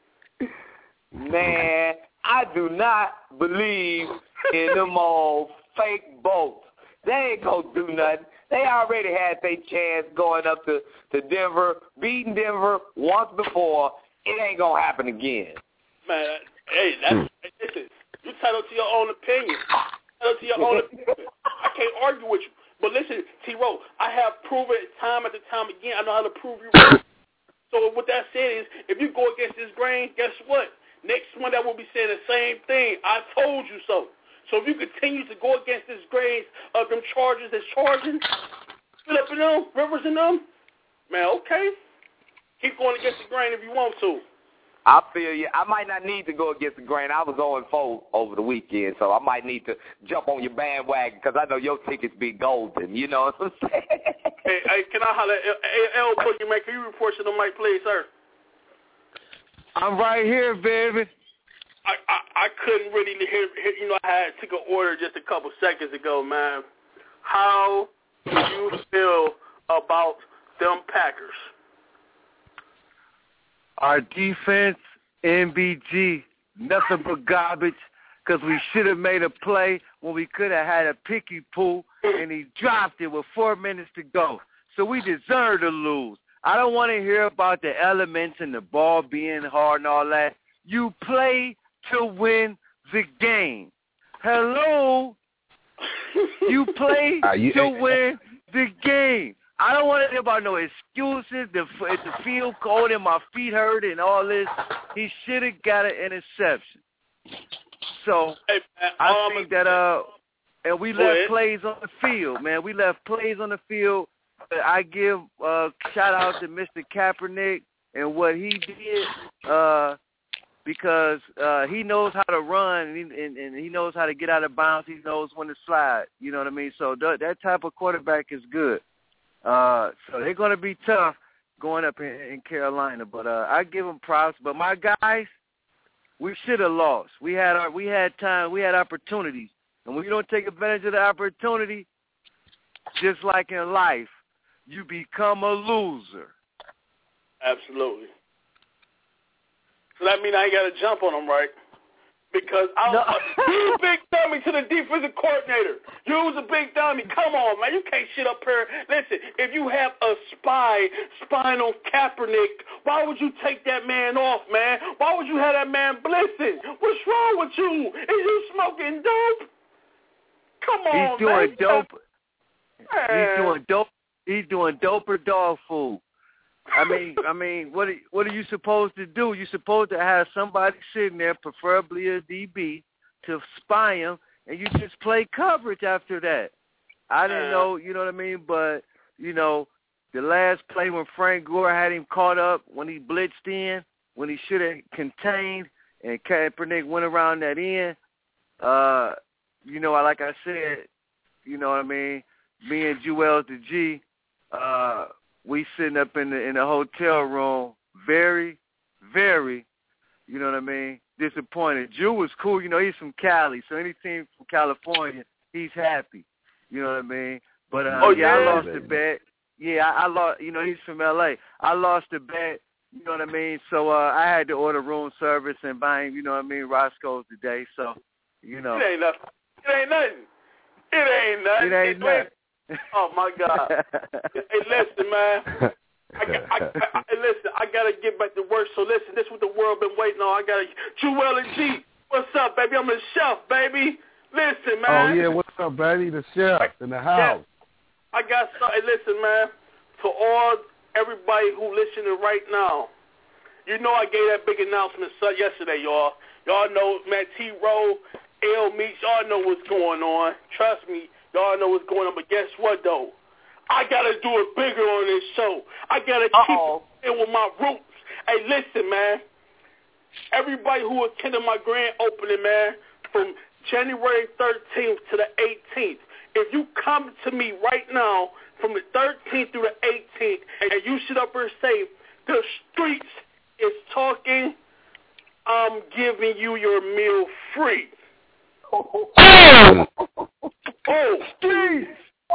Man, I do not believe in them all fake bolts. They ain't going to do nothing. They already had their chance going up to Denver, beating Denver once before. It ain't going to happen again. Man, hey, listen, you're entitled to your own opinion. I can't argue with you. But listen, T-Row, I have proven it time after time again. I know how to prove you wrong. So what that said is, if you go against this grain, guess what? Next one that will be saying the same thing. I told you so. So if you continue to go against this grain of them Chargers that's charging, Phillip and them, Rivers and them, man, okay. Keep going against the grain if you want to. I feel you. I might not need to go against the grain. I was 0-4 over the weekend, so I might need to jump on your bandwagon because I know your tickets be golden. You know what I'm saying? Hey, can I holler at L Boogie, man? Can you report to the mic, please, sir? I'm right here, baby. I couldn't really hear. You know, I took an order just a couple seconds ago, man. How do you feel about them Packers? Our defense, MBG, nothing but garbage because we should have made a play when we could have had a picky pool, and he dropped it with 4 minutes to go. So we deserve to lose. I don't want to hear about the elements and the ball being hard and all that. You play to win the game. Hello? You play to win the game. I don't want to hear about no excuses. The field cold and my feet hurt and all this. He should have got an interception. So I think that and we left plays on the field, man. We left plays on the field. I give shout out to Mr. Kaepernick and what he did because he knows how to run and he knows how to get out of bounds. He knows when to slide. You know what I mean? So that type of quarterback is good. So they're going to be tough going up in Carolina, but I give them props. But my guys, we should have lost. We had time, we had opportunities, and when you don't take advantage of the opportunity, just like in life, you become a loser. Absolutely. So that means I ain't got to jump on them, right? Because you big dummy to the defensive coordinator. You was a big dummy. Come on, man. You can't shit up here. Listen, if you have a spying on Kaepernick, why would you take that man off, man? Why would you have that man blitzing? What's wrong with you? Is you smoking dope? Come on, He's doing man. Dope. Man. He's doing dope. He's doing dope or dog food. I mean, what are you supposed to do? You're supposed to have somebody sitting there, preferably a DB, to spy him, and you just play coverage after that. I didn't know, you know what I mean? But, you know, the last play when Frank Gore had him caught up when he blitzed in, when he should have contained, and Kaepernick went around that end, you know, like I said, you know what I mean? me and Jewels the G, we sitting up in the hotel room, very, very, you know what I mean, disappointed. Jew was cool, you know, he's from Cali, so any team from California, he's happy, you know what I mean. But I lost the bet. Yeah, I lost. You know, he's from L.A. I lost the bet. You know what I mean? So I had to order room service and buy him, you know what I mean, Roscoe's today. So, you know. It ain't nothing. Oh, my God. Hey, listen, man. I got to get back to work. So, listen, this is what the world been waiting on. Jewel and G, what's up, baby? I'm the chef, baby. Listen, man. Oh, yeah, what's up, baby? The chef in the house. Yeah. I got something. Hey, listen, man. To everybody who listening right now, you know I gave that big announcement yesterday, y'all. Y'all know, man, T-Row, L Meats, y'all know what's going on. Trust me, y'all know what's going on. But guess what, though? I got to do it bigger on this show. I got to keep it with my roots. Hey, listen, man. Everybody who attended my grand opening, man, from January 13th to the 18th, if you come to me right now from the 13th through the 18th and you sit up here and say, the streets is talking, I'm giving you your meal free. Oh, streets.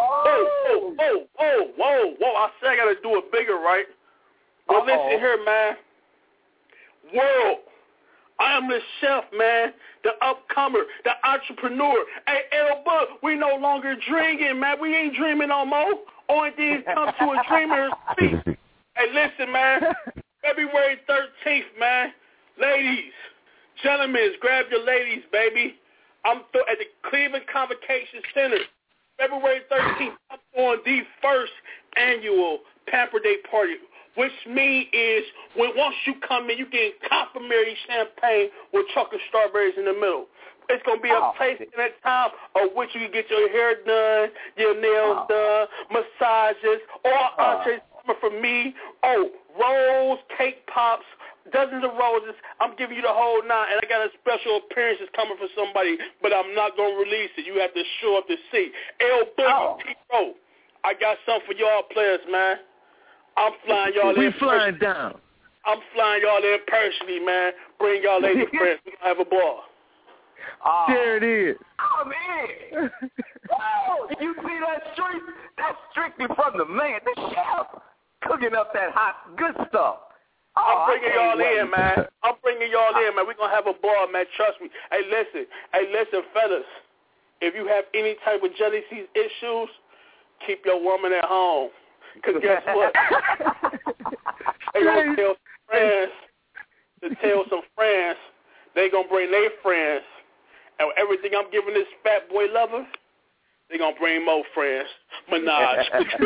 Whoa. I said I got to do it bigger, right? Well, listen here, man. World. I am the chef, man, the upcomer, the entrepreneur. Hey, L-Book, we no longer dreaming, man. We ain't dreaming no more. Only thing come to a dreamer is speak. Hey, listen, man, February 13th, man, ladies, gentlemen, grab your ladies, baby. I'm at the Cleveland Convocation Center. February 13th, I'm on the first annual Pamper Day party, which means is once you come in, you get complimentary champagne with chocolate strawberries in the middle. It's going to be a place in that time of which you can get your hair done, your nails done, massages, all entrees coming from me. Rolls, cake pops, dozens of roses. I'm giving you the whole nine, and I got a special appearance that's coming for somebody, but I'm not going to release it. You have to show up to see. L-Boogie, T-Row, I got something for y'all players, man. I'm flying y'all in. We flying down. I'm flying y'all in personally, man. Bring y'all lady friends. We're going to have a ball. There it is. Oh, man. You see that street? That's strictly from the man, the chef, cooking up that hot, good stuff. I'm bringing y'all in, man. We're going to have a ball, man. Trust me. Hey, listen, fellas. If you have any type of jealousy issues, keep your woman at home. Because guess what? They going to tell some friends. They going to bring their friends. And everything I'm giving this fat boy lover, they going to bring more friends. Menage.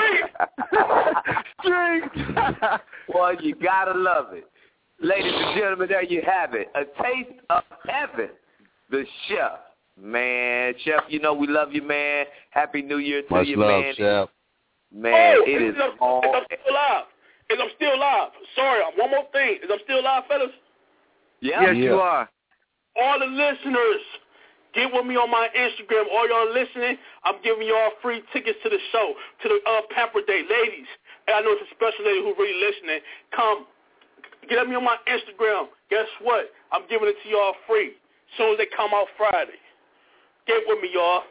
Street. Well, you got to love it. Ladies and gentlemen, there you have it. A taste of heaven. The chef. Man, chef, you know we love you, man. Happy New Year to you, man. Much love, chef. Man, it is on. I'm still live. Sorry, one more thing. Is I'm still live, fellas? Yes, you are. All the listeners, get with me on my Instagram. All y'all listening, I'm giving y'all free tickets to the show, to the Pamper Day. Ladies, and I know it's a special lady who really listening. Come, get at me on my Instagram. Guess what? I'm giving it to y'all free as soon as they come out Friday. Get with me, y'all.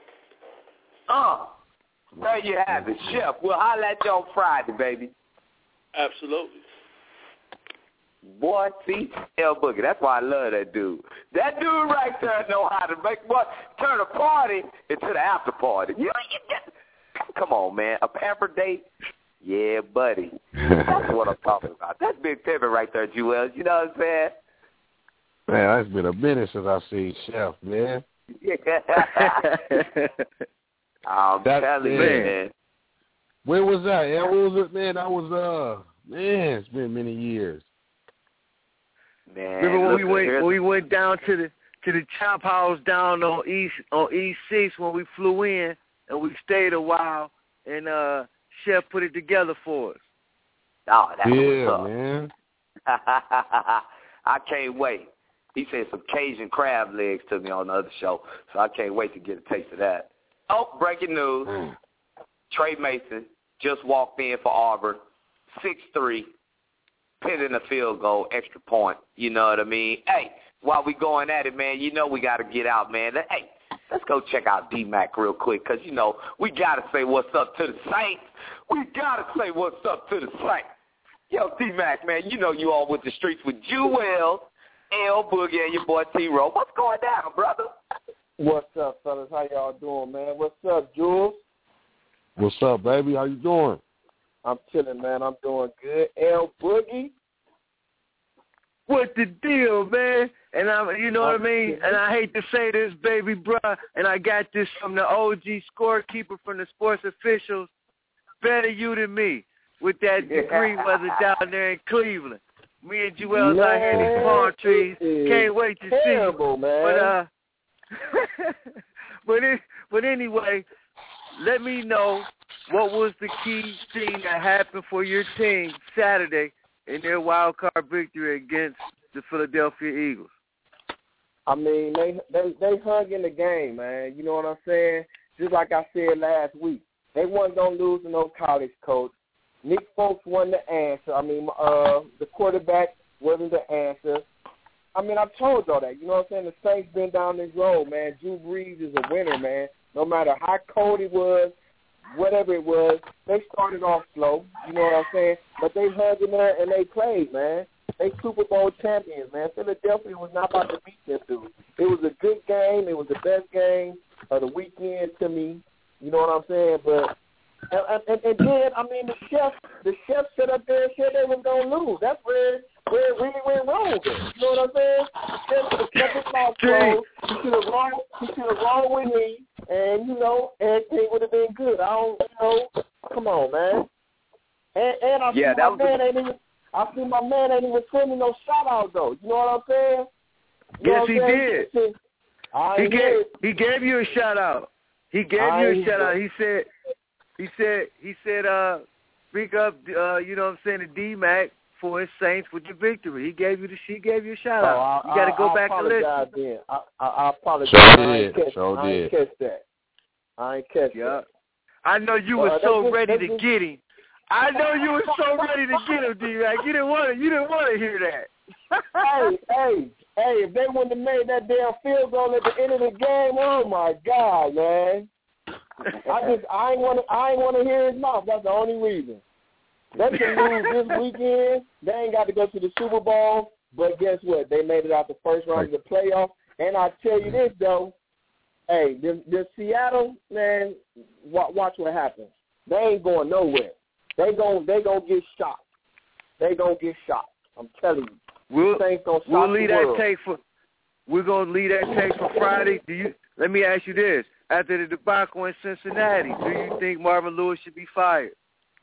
There you have it, Chef. We'll holler at you on Friday, baby. Absolutely. Boy, see, L-Boogie. That's why I love that dude. That dude right there know how to turn a party into the after party. Come on, man. A Pamper Date? Yeah, buddy. That's what I'm talking about. That's Big Pimpin' right there, Jewel. You know what I'm saying? Man, it's been a minute since I've seen Chef, man. I'm telling you, man. Where was I? Yeah, where was it, man? I was, it's been many years. Man, remember when we went down to the Chop House down on East 6 when we flew in and we stayed a while and Chef put it together for us. Oh, that's what's up. Man. I can't wait. He said some Cajun crab legs to me on the other show, so I can't wait to get a taste of that. Oh, breaking news. Trey Mason just walked in for Auburn, 6'3", pinning a field goal, extra point. You know what I mean? Hey, while we going at it, man, you know we got to get out, man. Hey, let's go check out D-Mac real quick because, you know, we got to say what's up to the Saints. We got to say what's up to the Saints. Yo, D-Mac, man, you know you all with the streets with Jewel, L Boogie, and your boy T-Row. What's going down, brother? What's up, fellas? How y'all doing, man? What's up, Jules? What's up, baby? How you doing? I'm chilling, man. I'm doing good. L Boogie? What the deal, man? And you know what I mean? And I hate to say this, baby, bruh, and I got this from the OG scorekeeper from the sports officials. Better you than me with that degree weather down there in Cleveland. Me and Joel's out here in these palm trees. Can't wait to see you. Man. But anyway, let me know what was the key thing that happened for your team Saturday in their wild card victory against the Philadelphia Eagles. I mean, they hung in the game, man. You know what I'm saying? Just like I said last week, they wasn't gonna lose to no college coach. Nick Folks wasn't the answer. I mean, the quarterback wasn't the answer. I mean, I've told y'all that. You know what I'm saying? The Saints been down this road, man. Drew Brees is a winner, man. No matter how cold it was, whatever it was, they started off slow. You know what I'm saying? But they hung in there and they played, man. They Super Bowl champions, man. Philadelphia was not about to beat them dudes. It was a good game. It was the best game of the weekend to me. You know what I'm saying? But and then, I mean, the chef set up there and said they was gonna lose. That's where it really went wrong. You know what I'm saying? The chef kept his mouth closed. He should have rolled with me, and you know, everything would have been good. Come on, man. And I see my man ain't even sending no shout out though. You know what I'm saying? Yes, he did. He gave you a shout out. He gave you a shout out. He said, speak up, you know what I'm saying, to D-Mac for his Saints with the victory. He gave you a shout out. You got to go back and listen. Then. I apologize. I ain't catch that. I know you were so ready to get him. I know you were so ready to get him, D-Mac. You didn't want to hear that. Hey, if they wouldn't have made that damn field goal at the end of the game, oh my God, man. I ain't want to hear his mouth. That's the only reason. They can lose this weekend. They ain't got to go to the Super Bowl. But guess what? They made it out the first round of the playoff. And I tell you this though, hey, the Seattle, man, watch what happens. They ain't going nowhere. They gon' get shot. They gonna get shot. I'm telling you. We're gonna leave that tape for Friday. Let me ask you this: after the debacle in Cincinnati, do you think Marvin Lewis should be fired?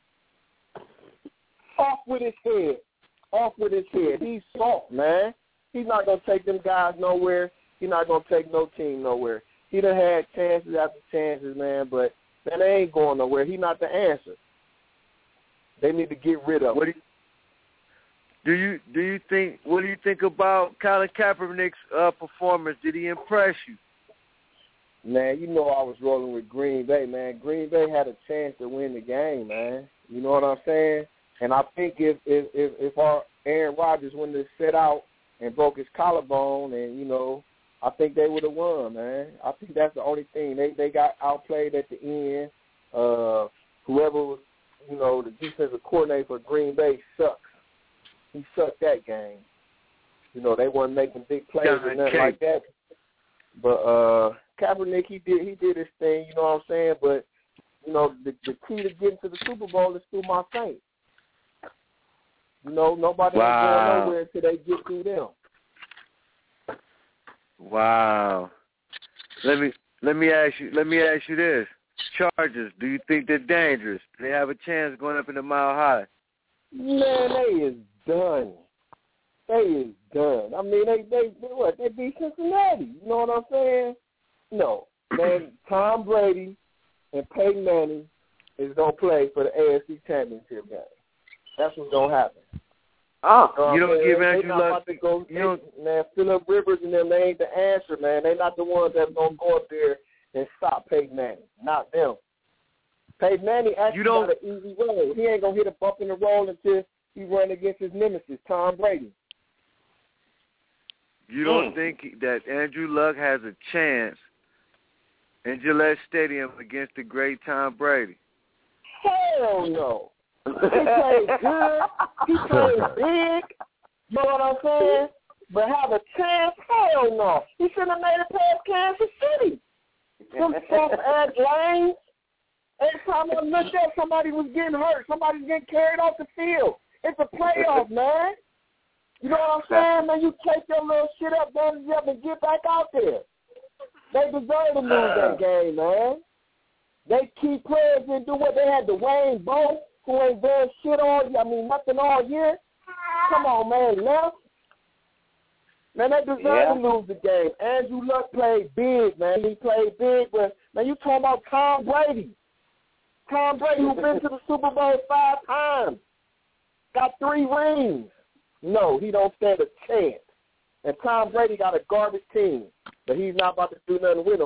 Off with his head. He's soft, man. He's not gonna take them guys nowhere. He's not gonna take no team nowhere. He done had chances after chances, man, but man, they ain't going nowhere. He's not the answer. They need to get rid of him. Do you think about Colin Kaepernick's performance? Did he impress you? Man, you know I was rolling with Green Bay, man. Green Bay had a chance to win the game, man. You know what I'm saying? And I think if our Aaron Rodgers wouldn't have set out and broke his collarbone, and you know, I think they would have won, man. I think that's the only thing. They got outplayed at the end. Whoever was, you know, the defensive coordinator for Green Bay sucks. He sucked that game. You know, they weren't making big plays or nothing like that. But Kaepernick, he did his thing, you know what I'm saying? But, you know, the key to getting to the Super Bowl is through my Saints. You know, nobody ain't going nowhere until they get through them. Wow. Let me ask you this. Chargers, do you think they're dangerous? Do they have a chance going up in the Mile High? Man, they is done. I mean, they beat Cincinnati. You know what I'm saying? No. Man, Tom Brady and Peyton Manning is going to play for the AFC Championship game. That's what's going to happen. You don't give Andrew Luck. Man, Phillip Rivers and them, they ain't the answer, man. They're not the ones that's going to go up there and stop Peyton Manning. Not them. Peyton Manning actually got an easy road. He ain't going to hit a bump in the road until he run against his nemesis, Tom Brady. You don't think that Andrew Luck has a chance in Gillette Stadium against the great Tom Brady? Hell no. He played good. He played big. You know what I'm saying? But have a chance? Hell no. He shouldn't have made it past Kansas City. Them tough-ass lanes. Every time I looked up, somebody was getting hurt. Somebody's getting carried off the field. It's a playoff, man. You know what I'm saying? Man, you take your little shit up, bandage up, and get back out there. They deserve to lose that game, man. They keep players and do what they had. Dwayne Bowe, who ain't done shit nothing all year. Come on, man, left. Man, they deserve to lose the game. Andrew Luck played big, man. He played big, but, man, you talking about Tom Brady. Tom Brady, who been to the Super Bowl 5 times, got 3 rings. No, he don't stand a chance. And Tom Brady got a garbage team, but he's not about to do nothing with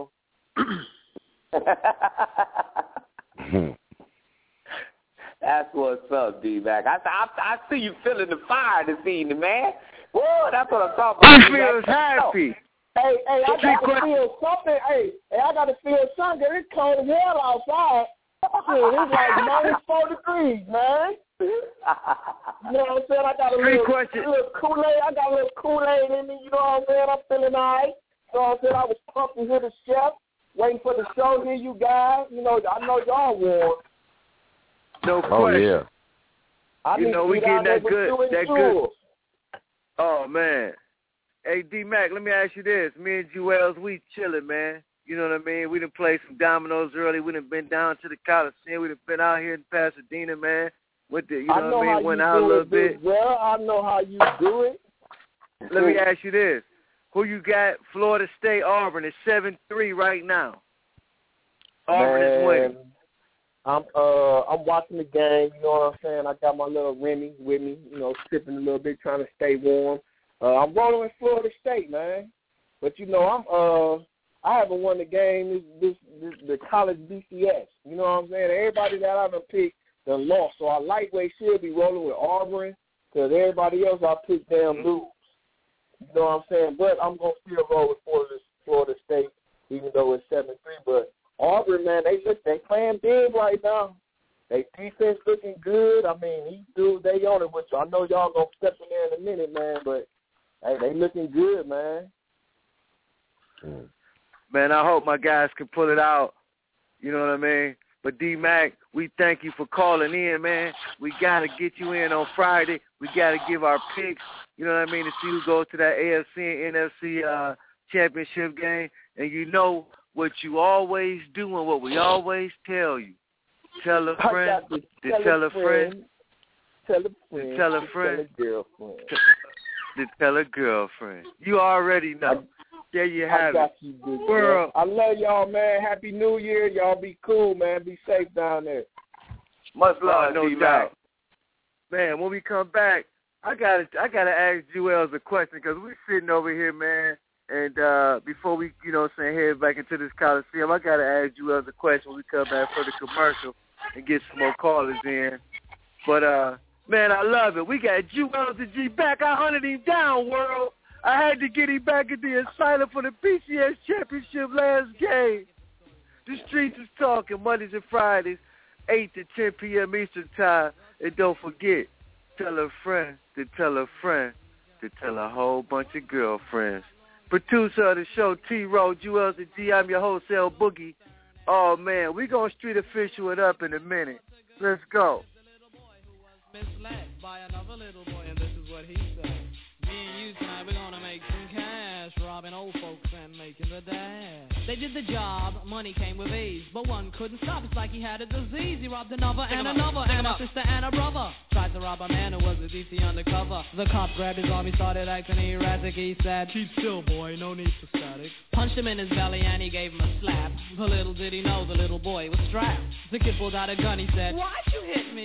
him. That's what's up, D-Mac. I see you feeling the fire this evening, man. Whoa, that's what I'm talking about. He feels happy. Hey, I got to feel something. Hey, I got to feel something. It's cold as hell outside. Shit, it's like -4 degrees, man. You know what I'm saying? I got a little Kool-Aid. I got a little Kool-Aid in me. You know what I'm saying? I'm feeling all right. You know what I'm saying? I was pumped to hear the chef, waiting for the show. Hear you guys. You know, I know y'all warm. No question. Oh yeah. We getting that good. Oh man. Hey D-Mac, let me ask you this. Me and Jewels, we chilling, man. You know what I mean? We done played some dominoes early. We done been down to the Coliseum. We done been out here in Pasadena, man. Went out a little bit. Well, I know how you do it. Let me ask you this. Who you got? Florida State, Auburn. It's 7-3 right now. Auburn is winning. I'm watching the game. You know what I'm saying? I got my little Remy with me, sipping a little bit, trying to stay warm. I'm rolling with Florida State, man. But, I haven't won the game, the college BCS. You know what I'm saying? Everybody that I done picked done lost. So our lightweight should be rolling with Auburn because everybody else I picked them lose. You know what I'm saying? But I'm going to still roll with Florida State, even though it's 7-3. But Auburn, man, they playing big right now. They defense looking good. I mean, they on it with you. I know y'all going to step in there in a minute, man, but, hey, they looking good, man. Man, I hope my guys can pull it out. You know what I mean? But, D-Mac, we thank you for calling in, man. We got to get you in on Friday. We got to give our picks, you know what I mean, to see who goes to that AFC and NFC championship game. And you know what you always do and what we always tell you. Tell a friend to tell a friend. Tell a friend. To tell a friend. To tell a girlfriend. To tell a girlfriend. You already know. There you have it. World. I love y'all, man. Happy New Year. Y'all be cool, man. Be safe down there. Much love, no doubt. Man, when we come back, I gotta ask Jewels a question because we're sitting over here, man. And before we, head back into this Coliseum, I gotta ask Jewels a question when we come back for the commercial and get some more callers in. But man, I love it. We got Jewels the G back. I hunted him down, world. I had to get him back at the asylum for the PCS championship last game. The streets is talking Mondays and Fridays, 8 to 10 p.m. Eastern time. And don't forget, tell a friend to tell a friend to tell a whole bunch of girlfriends. Producer of the show, T-Row, Jewels and G. I'm your wholesale boogie. Oh, man, we going to street official it up in a minute. Let's go. Misled by another little boy, and this is what he said. Me and you tonight, we're gonna make some cash, robbing old folks and making the dash. They did the job, money came with ease, but one couldn't stop. It's like he had a disease. He robbed another and another, and a sister and a brother. Tried to rob a man who was a DC undercover. The cop grabbed his arm, he started acting erratic. He said, "Keep still, boy, no need for static." Punched him in his belly and he gave him a slap. But little did he know the little boy was strapped. The kid pulled out a gun, he said, "Why'd you hit me?"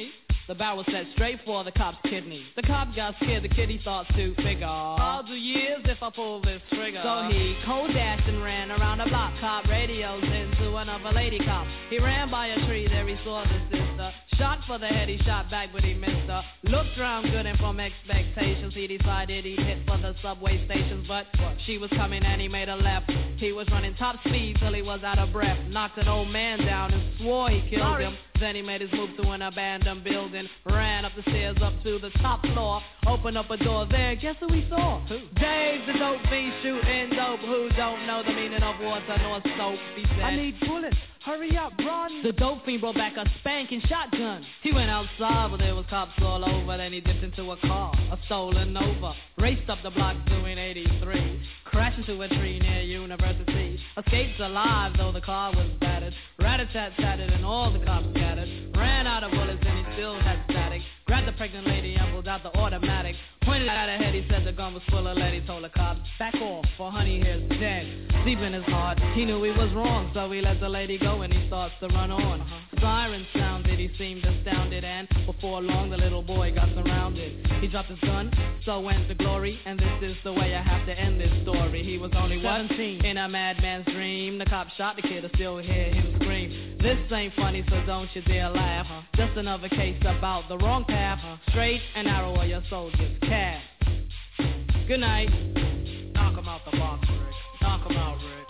The barrel set straight for the cop's kidney. The cop got scared, the kid he thought to figure, I'll do years if I pull this trigger. So he cold dashed and ran around the block. Cop radios into another lady cop. He ran by a tree, there he saw the sister. Shot for the head, he shot back, but he missed her. Looked round good and from expectations, he decided he'd hit for the subway stations. But she was coming and he made a left. He was running top speed till he was out of breath. Knocked an old man down and swore he killed him. Then he made his move to an abandoned building. Ran up the stairs up to the top floor. Opened up a door there, guess who he saw? Who? Dave the dope fiend shooting dope. Who don't know the meaning of water nor soap? He said, I need bullets. Hurry up, run. The dope fiend brought back a spanking shotgun. He went outside, but there was cops all over. Then he dipped into a car, a stolen Nova. Raced up the block doing 83. Crashed into a tree near University. Escaped alive, though the car was battered. Rat-a-tat-tatted and all the cops scattered. Ran out of bullets and he still had static. Grabbed the pregnant lady and pulled out the automatic. Pointed at her head, he said the gun was full of lead. He told the cops, back off, for honey here's dead. Deep in his heart, he knew he was wrong, so he let the lady go and he starts to run on. Siren sounded, he seemed astounded, and before long the little boy got surrounded. He dropped his gun, so went to glory, and this is the way I have to end this story. He was only 17 in a madman's dream. The cop shot the kid, I still hear him scream. This ain't funny, so don't you dare laugh. Just another case about the wrong path. Straight and narrow are your soldiers' cast. Good night. Knock him out the box, Rick. Knock him out, Rick.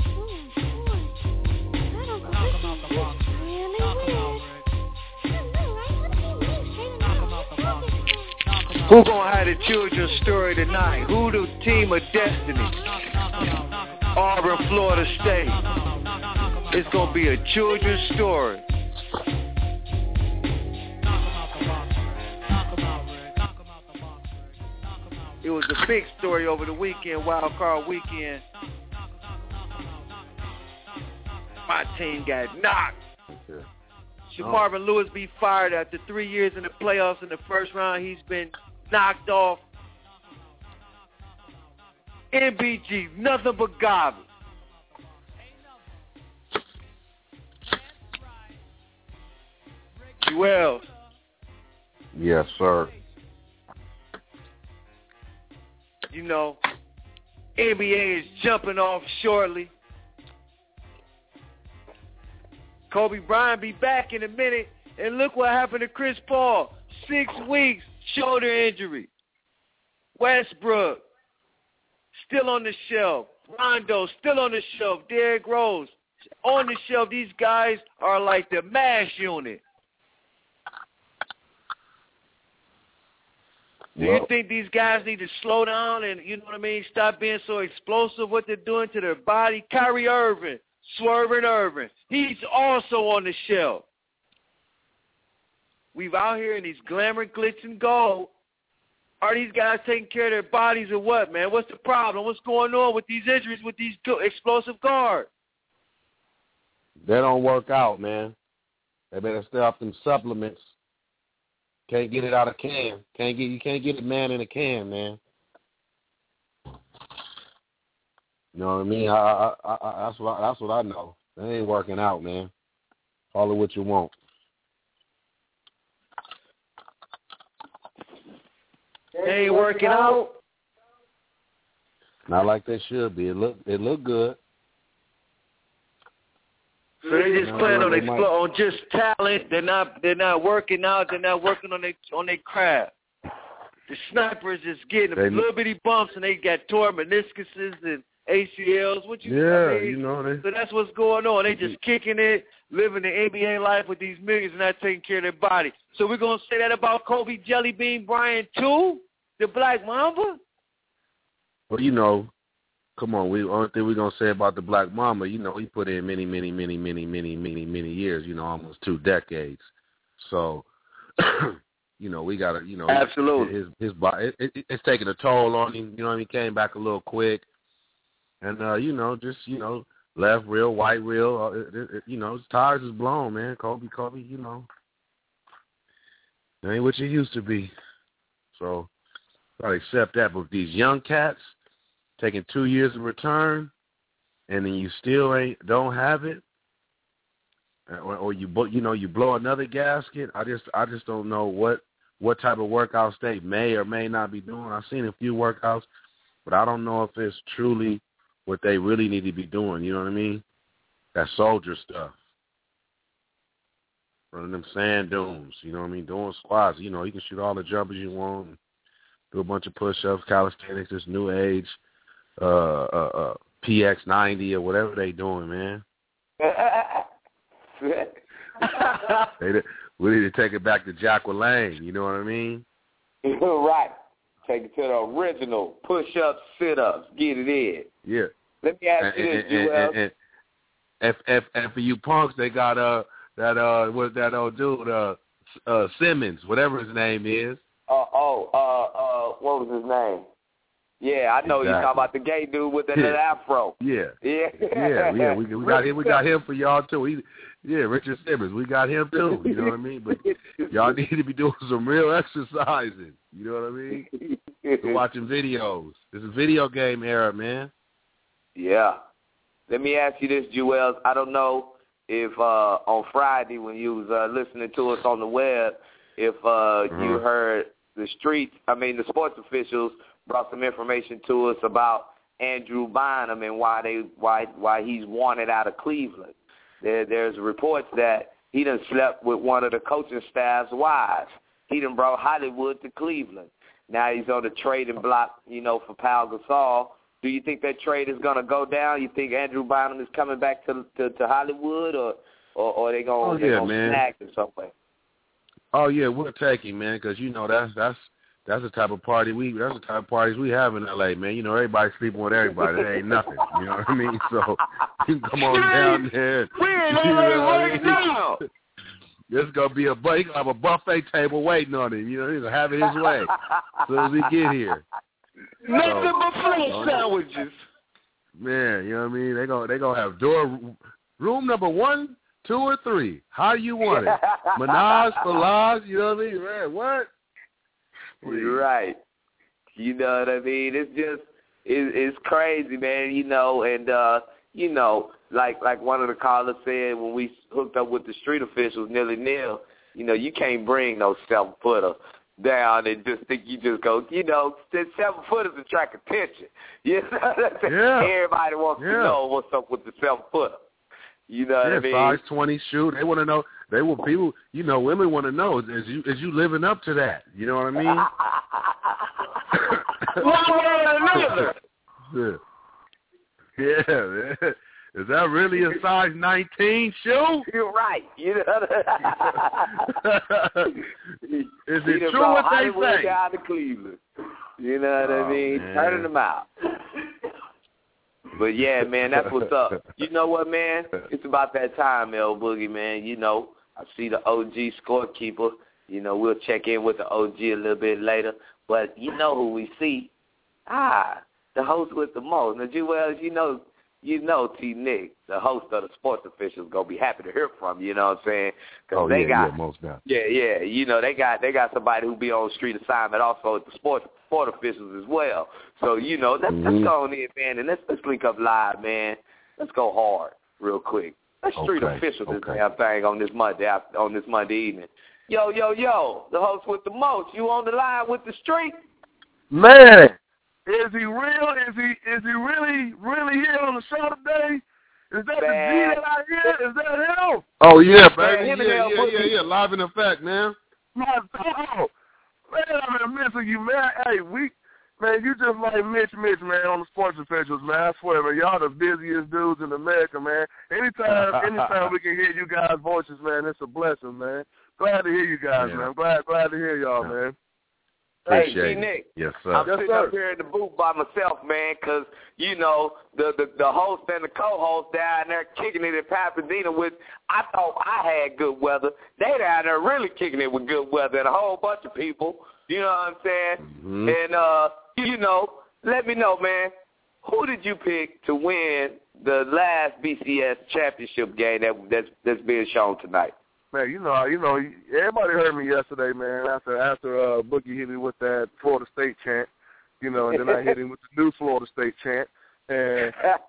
Knock him out the box, Rick. Knock him out, Rick. Knock him out the box, Rick. Who gonna have the children's story tonight? Who the team of destiny? Auburn, Florida State. It's gonna be a children's story. It was a big story over the weekend, wild card weekend. My team got knocked. Okay. Should Marvin Lewis be fired after 3 years in the playoffs in the first round? He's been knocked off. MBG, nothing but garbage. Well. Yes, sir. You know, NBA is jumping off shortly. Kobe Bryant be back in a minute, and look what happened to Chris Paul. 6 weeks, shoulder injury. Westbrook, still on the shelf. Rondo, still on the shelf. Derrick Rose, on the shelf. These guys are like the MASH unit. Do you think these guys need to slow down and, you know what I mean, stop being so explosive, what they're doing to their body? Kyrie Irving, Swerving Irving, he's also on the shelf. We've out here in these glamour, glitz, and gold. Are these guys taking care of their bodies or what, man? What's the problem? What's going on with these injuries with these explosive guards? They don't work out, man. They better stay off them supplements. Can't get it out of can. You can't get it, man, in a can, man. You know what I mean? That's what I know. They ain't working out, man. Call it what you want. They ain't working out. Not like they should be. It look good. So they just playing on just talent. They're not working out. They're not working on their craft. The snipers just getting a little bitty bumps, and they got torn meniscuses and ACLs. So that's what's going on. They just kicking it, living the NBA life with these millions and not taking care of their body. So we're gonna say that about Kobe Jellybean Bryant too, the Black Mamba. Well, you know. Come on, only thing we're going to say about the Black Mamba, you know, he put in many years, you know, almost 2 decades. So, you know, we got to, you know. Absolutely. His body, it's taking a toll on him, you know what I mean? Came back a little quick. And, you know, just, you know, left reel, white reel, you know, his tires is blown, man. Kobe, you know. It ain't what you used to be. So, got to accept that. But with these young cats, taking 2 years to return, and then you still don't have it. or you blow another gasket. I just don't know what type of workouts they may or may not be doing. I've seen a few workouts, but I don't know if it's truly what they really need to be doing. You know what I mean? That soldier stuff. Running them sand dunes, you know what I mean? Doing squats, you can shoot all the jumpers you want, do a bunch of push-ups, calisthenics, this new age, PX90 or whatever they doing, man. We need to take it back to Jack LaLanne, you know what I mean? Right. Take it to the original push-ups, sit-ups, get it in. Yeah. Let me ask you this, Joel. And for you punks, they got what's that old dude, Simmons, whatever his name is. What was his name? Yeah, I know exactly. You're talking about the gay dude with that little afro. Yeah. Yeah. We got him for y'all too. Richard Simmons, we got him too. You know what I mean? But y'all need to be doing some real exercising. You know what I mean? We're watching videos. It's a video game era, man. Yeah. Let me ask you this, Joel. I don't know if on Friday when you was listening to us on the web, if you heard the sports officials brought some information to us about Andrew Bynum and why he's wanted out of Cleveland. There's reports that he done slept with one of the coaching staff's wives. He done brought Hollywood to Cleveland. Now he's on the trading block, for Pau Gasol. Do you think that trade is going to go down? You think Andrew Bynum is coming back to Hollywood, or they going to snag him somewhere? Oh yeah, we'll take him, man, because that's the type of parties we have in LA, man. Everybody sleeping with everybody. That ain't nothing. You know what I mean? So you can come on down there. We ain't right now. There's gonna be he gonna have a buffet table waiting on him. He's gonna have it his way as soon as he get here. Nothing but French sandwiches. Man, you know what I mean? They gonna have room number 1, 2, or 3. How do you want it? Menage for lodge, you know what I mean? Man, what? You're right. You know what I mean? It's just it's crazy, man. And like one of the callers said when we hooked up with the street officials, nil. You can't bring no 7-footer down and just think you just go. The 7-footers attract attention. Everybody wants to know what's up with the 7-footer. You know what I mean? Size 20 shoe. They want to know. People. Women want to know. Is you living up to that? You know what I mean? One way or another. Yeah. Is that really a size 19 shoe? You're right. Is it true what they say? Down to Cleveland. You know what I mean? Man. Turning them out. But yeah, man, that's what's up. You know what, man? It's about that time, L Boogie, man. I see the OG scorekeeper. We'll check in with the OG a little bit later. But you know who we see? The host with the most. Now, Jewel, T. Nick, the host of the sports officials, gonna be happy to hear from you. You know what I'm saying? Because they got somebody who be on street assignment also at the sport officials as well. So let's go on in, man, and let's link up live, man. Let's go hard real quick. Let's street official this damn thing on this Monday evening. Yo, the host with the most. You on the line with the street? Man. Is he real? Is he really here on the show today? Is that the G that I hear? Is that him? Oh yeah, baby. Yeah. Live in effect, man. Man, I've been missing you, man. Hey, you just like Mitch, man, on the sports officials, man. I swear, man, y'all the busiest dudes in America, man. Anytime we can hear you guys' voices, man, it's a blessing, man. Glad to hear you guys, man. Glad to hear y'all, man. Hey, G-Nick, yes, sir. I'm sitting up here in the booth by myself, man, because, the host and the co-host down there kicking it in Pasadena with, I thought I had good weather. They down there really kicking it with good weather and a whole bunch of people. You know what I'm saying? Mm-hmm. And, let me know, man, who did you pick to win the last BCS championship game that's being shown tonight? Man, everybody heard me yesterday, man, after Boogie hit me with that Florida State chant, and then I hit him with the new Florida State chant. And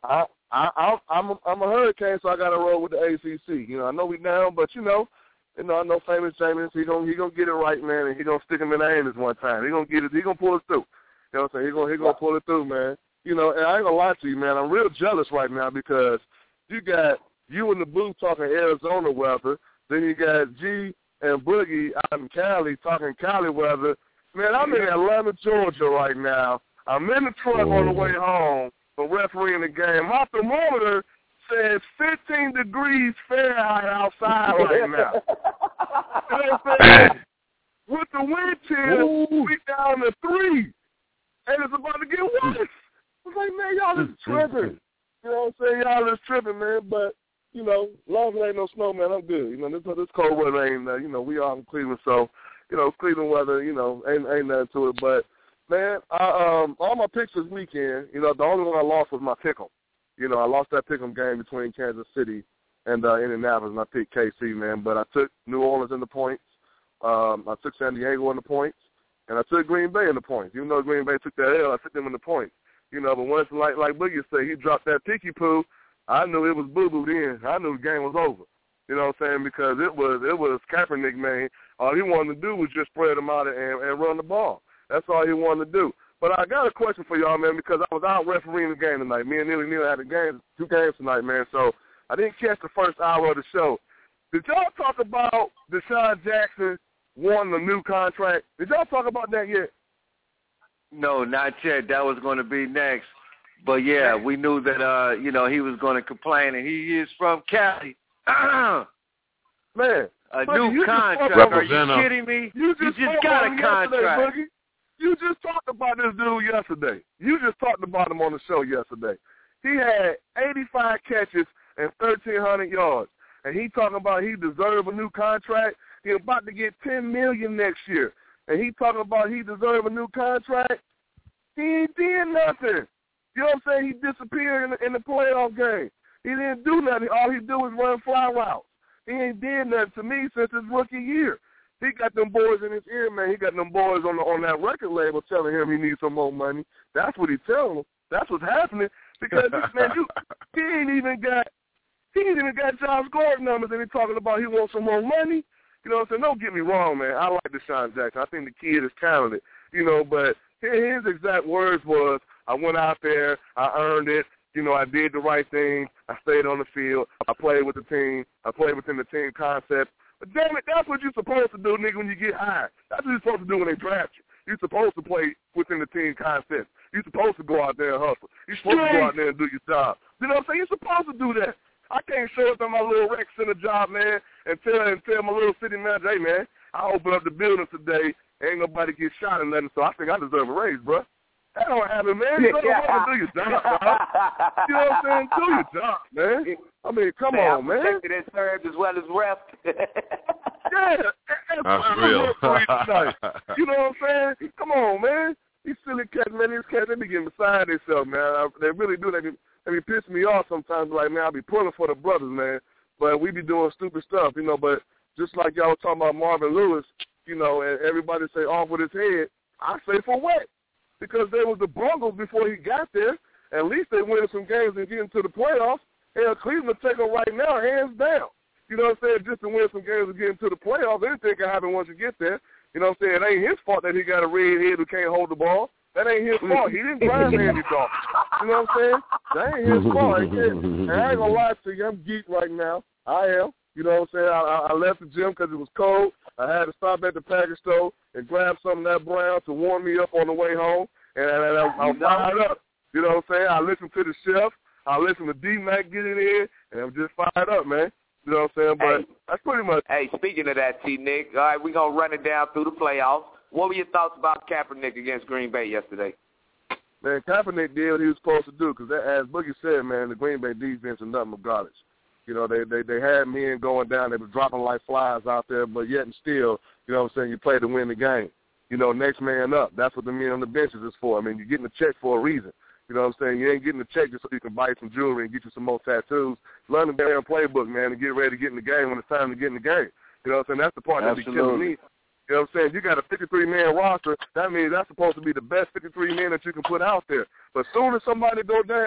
I'm a Hurricane, so I got to roll with the ACC. I know we down, but I know famous Jameis. He gonna get it right, man, and he gonna stick him in the hand this one time. He gonna get it. He gonna pull it through. You know what I'm saying? He gonna pull it through, man. And I ain't gonna lie to you, man. I'm real jealous right now because you got you in the booth talking Arizona weather. Then you got G and Boogie out in Cali talking Cali weather. Man, I'm in Atlanta, Georgia right now. I'm in the truck on the way home from refereeing the game. My thermometer says 15 degrees Fahrenheit outside right now. You know what I'm saying? With the wind chill, we down to 3. And it's about to get worse. I was like, man, y'all is tripping. You know what I'm saying? Y'all is tripping, man. But, as long as there ain't no snow, man, I'm good. This cold weather ain't, we are in Cleveland, so, Cleveland weather, ain't nothing to it. But, man, all my picks this weekend, the only one I lost was my pick'em. I lost that pick'em game between Kansas City and Indianapolis, and I picked KC, man. But I took New Orleans in the points. I took San Diego in the points. And I took Green Bay in the points. Even though Green Bay took that L, I took them in the points. But once, like Boogie said, he dropped that picky poo, I knew it was boo-boo then. I knew the game was over. You know what I'm saying? Because it was Kaepernick, man. All he wanted to do was just spread them out and run the ball. That's all he wanted to do. But I got a question for y'all, man, because I was out refereeing the game tonight. Me and Neil had 2 games tonight, man. So I didn't catch the first hour of the show. Did y'all talk about Deshaun Jackson won the new contract? Did y'all talk about that yet? No, not yet. That was going to be next. But, yeah, we knew that, he was going to complain, and he is from Cali. Man. A new contract. Are you kidding me? You just got a contract. You just talked about this dude yesterday. You just talked about him on the show yesterday. He had 85 catches and 1,300 yards. And he talking about he deserve a new contract. He about to get $10 million next year. And he talking about he deserve a new contract. He ain't did nothing. You know what I'm saying? He disappeared in the playoff game. He didn't do nothing. All he do is run fly routes. He ain't did nothing to me since his rookie year. He got them boys in his ear, man. He got them boys on that record label telling him he needs some more money. That's what he's telling them. That's what's happening. Because man, he ain't even got Josh Gordon numbers, and he's talking about he wants some more money. You know what I'm saying? Don't get me wrong, man. I like Deshaun Jackson. I think the kid is talented. But his exact words was, I went out there, I earned it. I did the right thing. I stayed on the field. I played with the team. I played within the team concept. But damn it, that's what you're supposed to do, nigga, when you get hired. That's what you're supposed to do when they draft you. You're supposed to play within the team concept. You're supposed to go out there and hustle. You're supposed to go out there and do your job. You know what I'm saying? You're supposed to do that. I can't show up at my little rec center job, man, and tell my little city manager, hey, man, I opened up the building today. Ain't nobody get shot or nothing, so I think I deserve a raise, bro. That don't happen, man. You don't do your job, bro. You know what I'm saying? Do your job, man. I mean, come on, man. Protected and served as well as ref. Yeah. That's real. You know what I'm saying? Come on, man. These silly cats, man, they be getting beside themselves, man. They really do. They be pissing me off sometimes. Like, man, I be pulling for the brothers, man. But we be doing stupid stuff, But just like y'all was talking about Marvin Lewis, and everybody say off with his head, I say for what? Because they was the Broncos before he got there. At least they win some games and get into the playoffs. Hell, Cleveland take them right now, hands down. You know what I'm saying? Just to win some games and get into the playoffs, anything can happen once you get there. You know what I'm saying? It ain't his fault that he got a redhead who can't hold the ball. That ain't his fault. He didn't drive Andy Dalton. You know what I'm saying? That ain't his fault. And I ain't going to lie to you. I'm geeked right now. I am. You know what I'm saying? I left the gym because it was cold. I had to stop at the package store and grab some of that brown to warm me up on the way home. And I'm fired up. You know what I'm saying? I listen to the chef. I listen to D-Mac get in here, and I'm just fired up, man. You know what I'm saying? But that's pretty much. Hey, speaking of that, T-Nick, all right, we're going to run it down through the playoffs. What were your thoughts about Kaepernick against Green Bay yesterday? Man, Kaepernick did what he was supposed to do because, as Boogie said, man, the Green Bay defense is nothing but garbage. They had men going down. They were dropping like flies out there, but yet and still, you know what I'm saying, you play to win the game. Next man up. That's what the men on the benches is for. I mean, you're getting a check for a reason. You know what I'm saying? You ain't getting a check just so you can buy some jewelry and get you some more tattoos. Learn the damn playbook, man, and get ready to get in the game when it's time to get in the game. You know what I'm saying? That's the part that be killing me. You know what I'm saying? You got a 53-man roster. That means that's supposed to be the best 53 men that you can put out there. But as soon as somebody go down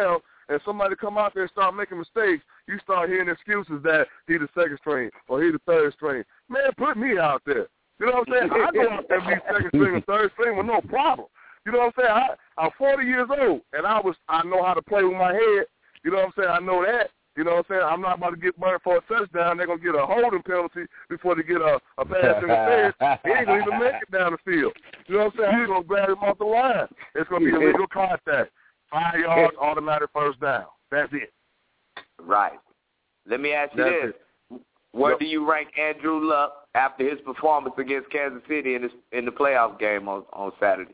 and somebody come out there and start making mistakes, you start hearing excuses that he the second string or he the third string. Man, put me out there. You know what I'm saying? I go out there and be second string or third string with no problem. You know what I'm saying? I'm 40 years old, and I know how to play with my head. You know what I'm saying? I know that. You know what I'm saying? I'm not about to get burned for a touchdown. They're going to get a holding penalty before they get a pass interference. He ain't going to even make it down the field. You know what I'm saying? He's going to grab him off the line. It's going to be illegal contact. 5 yards, automatic first down. That's it. Right. Let me ask you this. Where do you rank Andrew Luck after his performance against Kansas City in the playoff game on Saturday?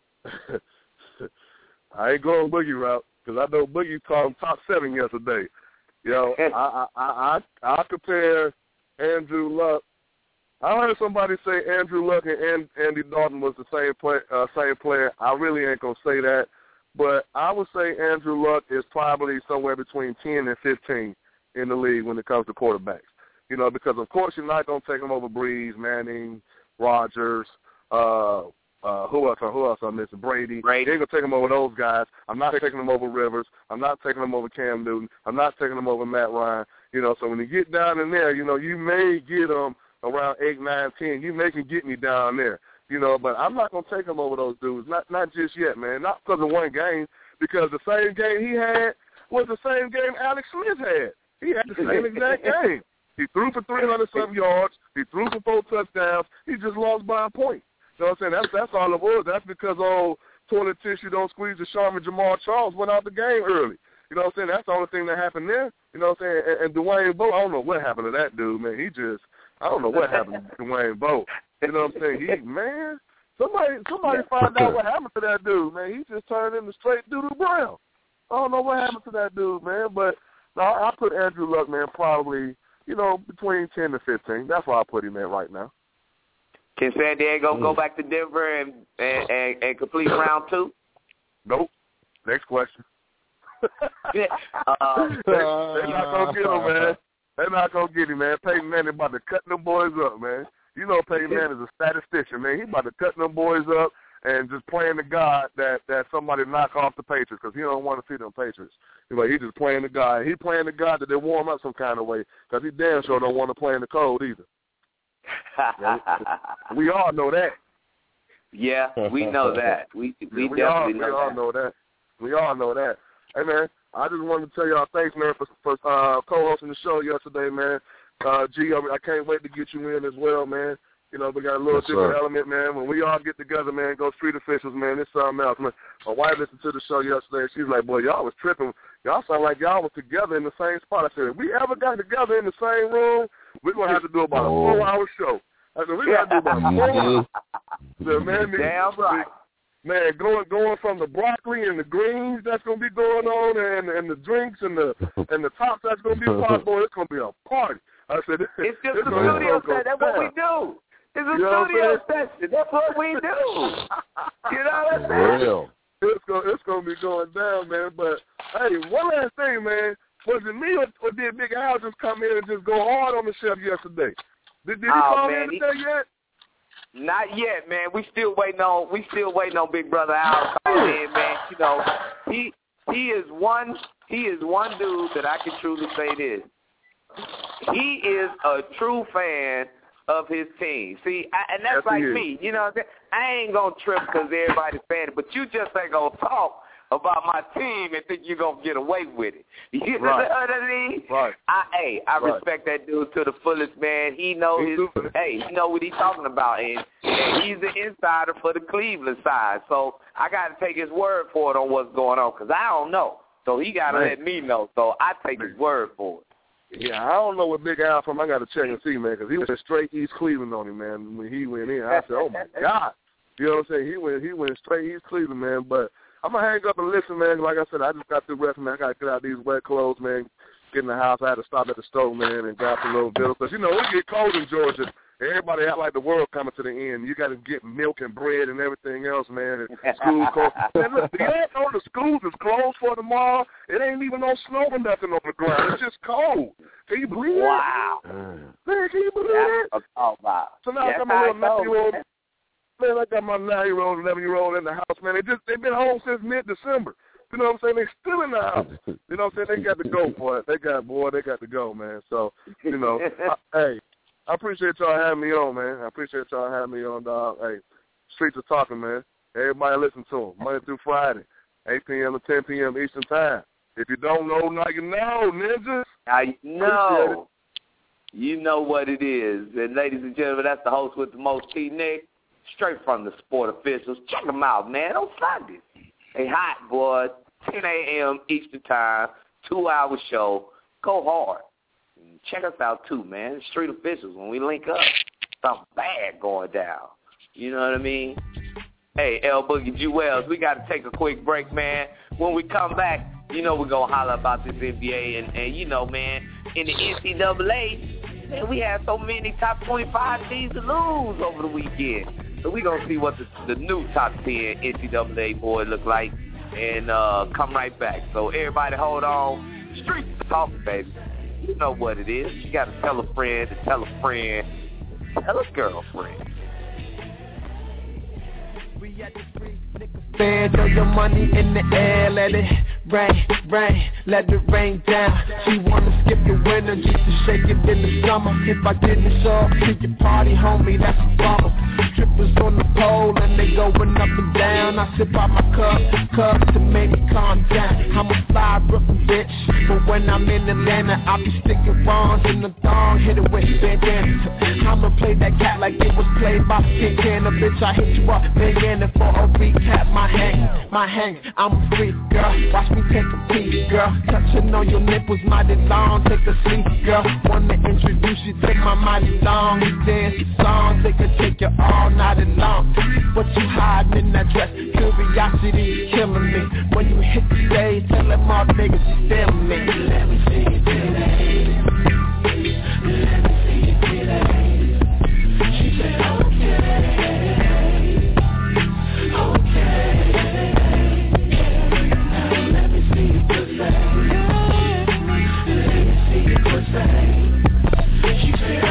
I ain't going Boogie route because I know Boogie called him top 7 yesterday. You know, I compare Andrew Luck. I heard somebody say Andrew Luck and Andy Dalton was the same player. I really ain't going to say that. But I would say Andrew Luck is probably somewhere between 10 and 15 in the league when it comes to quarterbacks. You know, because, of course, you're not going to take him over Breeze, Manning, Rodgers, who else I missing? Brady. You ain't going to take him over those guys. I'm not taking him over Rivers. I'm not taking him over Cam Newton. I'm not taking him over Matt Ryan. You know, so when you get down in there, you know, you may get him around 8, 9, 10. You may can get me down there. You know, but I'm not going to take him over those dudes. Not just yet, man. Not because of one game. Because the same game he had was the same game Alex Smith had. He had the same exact game. He threw for 300-something yards. He threw for 4 touchdowns. He just lost by a point. You know what I'm saying? That's all it was. That's because toilet tissue don't squeeze the Charmin Jamal Charles went out the game early. You know what I'm saying? That's the only thing that happened there. You know what I'm saying? And Dwayne Bowe, I don't know what happened to that dude, man. I don't know what happened to Dwayne Bowe. You know what I'm saying? Somebody find out what happened to that dude, man. He just turned into straight Doodoo Brown. I don't know what happened to that dude, man. But no, I put Andrew Luck, man, probably, you know, between 10 to 15. That's where I put him at right now. Can San Diego go back to Denver and complete round 2? Nope. Next question. They're not going to get him, man. They're not going to get him, man. Peyton Manning about to cut them boys up, man. You know Peyton Manning is a statistician, man. He about to cut them boys up and just playing the God that somebody knock off the Patriots because he don't want to see them Patriots. He's just playing the God. He playing the God that they warm up some kind of way because he damn sure don't want to play in the cold either. We all know that. Yeah, we know that. We definitely know that. We all know that. Hey, man, I just wanted to tell y'all thanks, man, for co-hosting the show yesterday, man. G, I can't wait to get you in as well, man. You know, we got a little different element, man. When we all get together, man, go street officials, man, it's something else, man. My wife listened to the show yesterday. She was like, boy, y'all was tripping. Y'all sound like y'all was together in the same spot. I said, if we ever got together in the same room, we're going to have to do about a 4-hour show. I said, we got to do about 4 hours. So, man, damn right. Man, going from the broccoli and the greens that's going to be going on and the drinks and the tops that's going to be popped, boy, it's going to be a party. I said, it's just a studio session. That's what we do. It's a studio session. That's what we do. You know what I'm saying? It's gonna be going down, man. But hey, one last thing, man. Was it me or did Big Al just come in and just go hard on the chef yesterday? Did he call in today yet? Not yet, man. We still waiting on Big Brother Al calling in, man. You know, he is one dude that I can truly say this. He is a true fan of his team. See, and that's like me. You know what I'm saying? I ain't going to trip because everybody's fan, but you just ain't going to talk about my team and think you're going to get away with it. You know what I mean? Right. I respect that dude to the fullest, man. He know he know what he's talking about, and he's the insider for the Cleveland side. So I got to take his word for it on what's going on because I don't know. So he got to let me know. So I take his word for it. Yeah, I don't know what Big Al from. I got to check and see, man, because he went straight East Cleveland on him, man. When he went in, I said, "Oh my God!" You know what I'm saying? He went straight East Cleveland, man. But I'm gonna hang up and listen, man. Like I said, I just got through wrestling, man. I got to get out these wet clothes, man. Get in the house. I had to stop at the store, man, and grab some little bills because you know it get cold in Georgia. Everybody act like the world coming to the end. You got to get milk and bread and everything else, man. And school closed. Man, look, you know the schools is closed for tomorrow. It ain't even no snow or nothing on the ground. It's just cold. Can you believe that? Wow. Man, can you believe that? So now I got my little 9-year-old. Man, I got my 9-year-old, 11-year-old in the house, man. They've been home since mid-December. You know what I'm saying? They still in the house. You know what I'm saying? They got to go, boy. They got to go, man. So, you know, hey, I appreciate y'all having me on, man. I appreciate y'all having me on, dog. Hey, Streets are talking, man. Everybody listen to them Monday through Friday, 8 p.m. to 10 p.m. Eastern Time. If you don't know, now you know, ninjas. I know. You know what it is. And ladies and gentlemen, that's the host with the most, T-Nick, straight from the Sport Officials. Check them out, man, on Sundays. They hot, boy. 10 a.m. Eastern Time, 2-hour show. Go hard. Check us out, too, man. Street Officials, when we link up, something bad going down. You know what I mean? Hey, L Boogie G Wells, we got to take a quick break, man. When we come back, you know we're going to holler about this NBA. And you know, man, in the NCAA, man, we had so many top 25 teams to lose over the weekend. So we're going to see what the new top 10 NCAA boys look like and come right back. So everybody hold on. Streets talking, baby. You know what it is. You got to tell a friend to tell a friend, tell a girlfriend. Man, throw your money in the air, let it rain, rain, let it rain down. She wanna skip the winter just to shake it in the summer. If I didn't show up to your party, homie, that's a bummer. Strippers on the pole and they going up and down. I sip out my cup to make me calm down. I'm a fly Brooklyn bitch, but when I'm in Atlanta, I be sticking wrongs in the thong, hit it with bandana. I'ma play that cat like it was played by King Canna, bitch. I hit you up, bandana for a recap. My hang, I'm a freak, girl. Watch me take a peek, girl. Touching on your nipples mighty long. Take a seat, girl. Wanna introduce you to my mighty long. We dance the song, they can take you all night long. What you hiding in that dress? Curiosity killing me. When you hit the stage, tell them all niggas you feeling me. Let me see you today. Let me see you today. She said, okay. She said,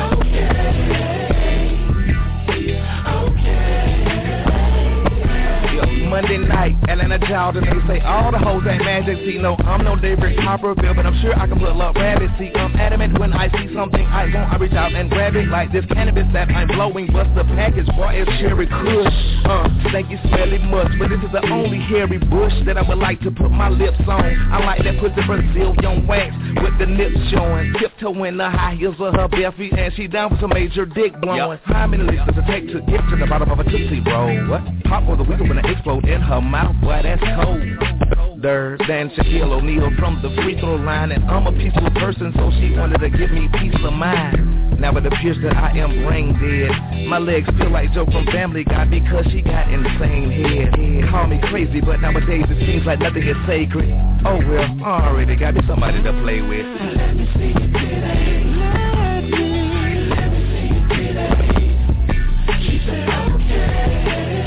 Monday night, Atlanta Jordan, they say all the hoes ain't magic. See, no, I'm no David Copperfield, but I'm sure I can pull up rabbits. See, I'm adamant when I see something I want, I reach out and grab it. Like this cannabis that I'm blowing, bust the package, boy, it's cherry kush. Think you smelly much, but this is the only hairy bush that I would like to put my lips on. I like that pussy Brazilian wax with the nips showing, tiptoeing the high heels of her bare feet, and she down for some major dick blowing. How many licks does it take to get to the bottom of a Tootsie Roll? What? Pop for the weekend when it explode in her mouth, boy, that's cold. Than Shaquille O'Neal from the free throw line, and I'm a peaceful person, so she wanted to give me peace of mind. Now it appears that I am brain dead. My legs feel like Joe from Family Guy because she got insane head. Call me crazy, but nowadays it seems like nothing is sacred. Oh well, I already got me somebody to play with. Let me see you today. Let me see you today. She said, okay.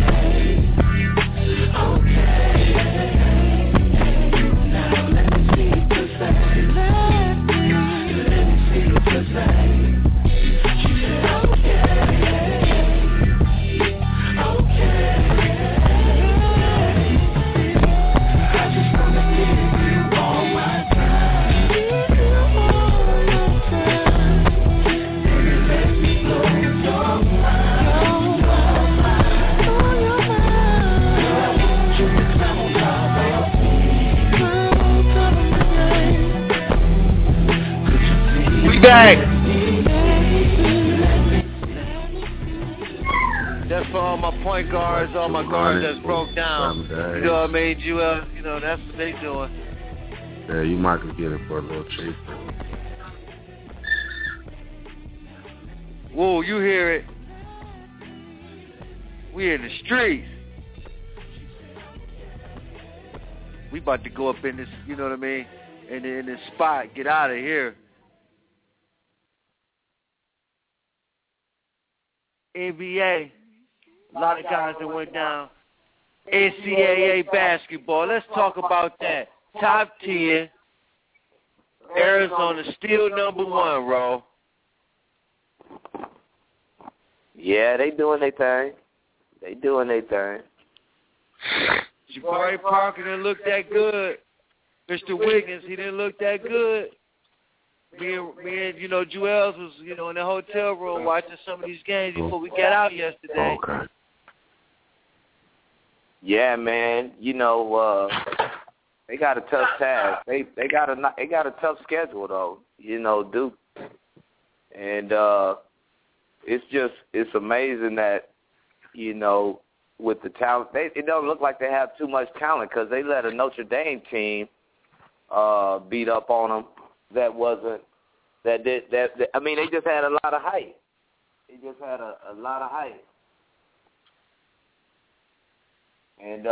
Back. That's for all my point guards, all my guards that's broke down. You know what I mean? You know, that's what they doing. Yeah, you might could get it for a little cheap. Whoa, you hear it. We in the streets. We about to go up in this, you know what I mean, in this spot, get out of here. NBA, a lot of guys that went down. NCAA basketball, let's talk about that. Top 10, Arizona still number 1, Ro. Yeah, they doing their thing. Jabari Parker didn't look that good. Mr. Wiggins, he didn't look that good. Me and Jewels was, in the hotel room watching some of these games before we got out yesterday. Okay. Yeah, man. They got a tough task. They got a tough schedule though. Duke, and it's amazing that with the talent, it don't look like they have too much talent because they let a Notre Dame team beat up on them. They just had a lot of hype. They just had a lot of hype. And,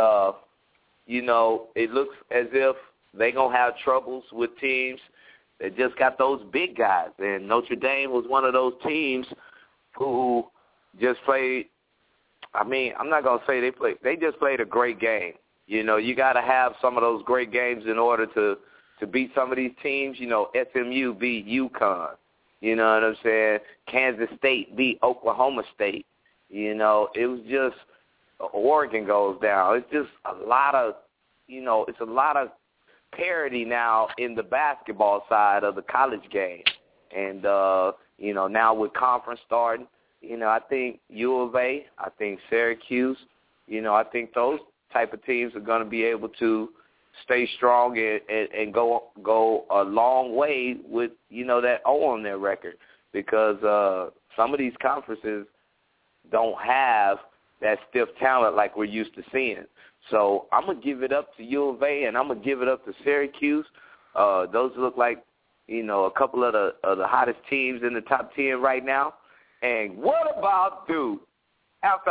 it looks as if they're going to have troubles with teams that just got those big guys. And Notre Dame was one of those teams who just played, I'm not going to say they just played a great game. You got to have some of those great games in order to beat some of these teams. SMU beat UConn. You know what I'm saying? Kansas State beat Oklahoma State. It was just Oregon goes down. It's just a lot of, it's a lot of parity now in the basketball side of the college game. And, now with conference starting, I think U of A, I think Syracuse, I think those type of teams are going to be able to stay strong and go a long way with, that O on their record because some of these conferences don't have that stiff talent like we're used to seeing. So I'm going to give it up to U of A and I'm going to give it up to Syracuse. Those look like, a couple of the hottest teams in the top 10 right now. And what about Duke? After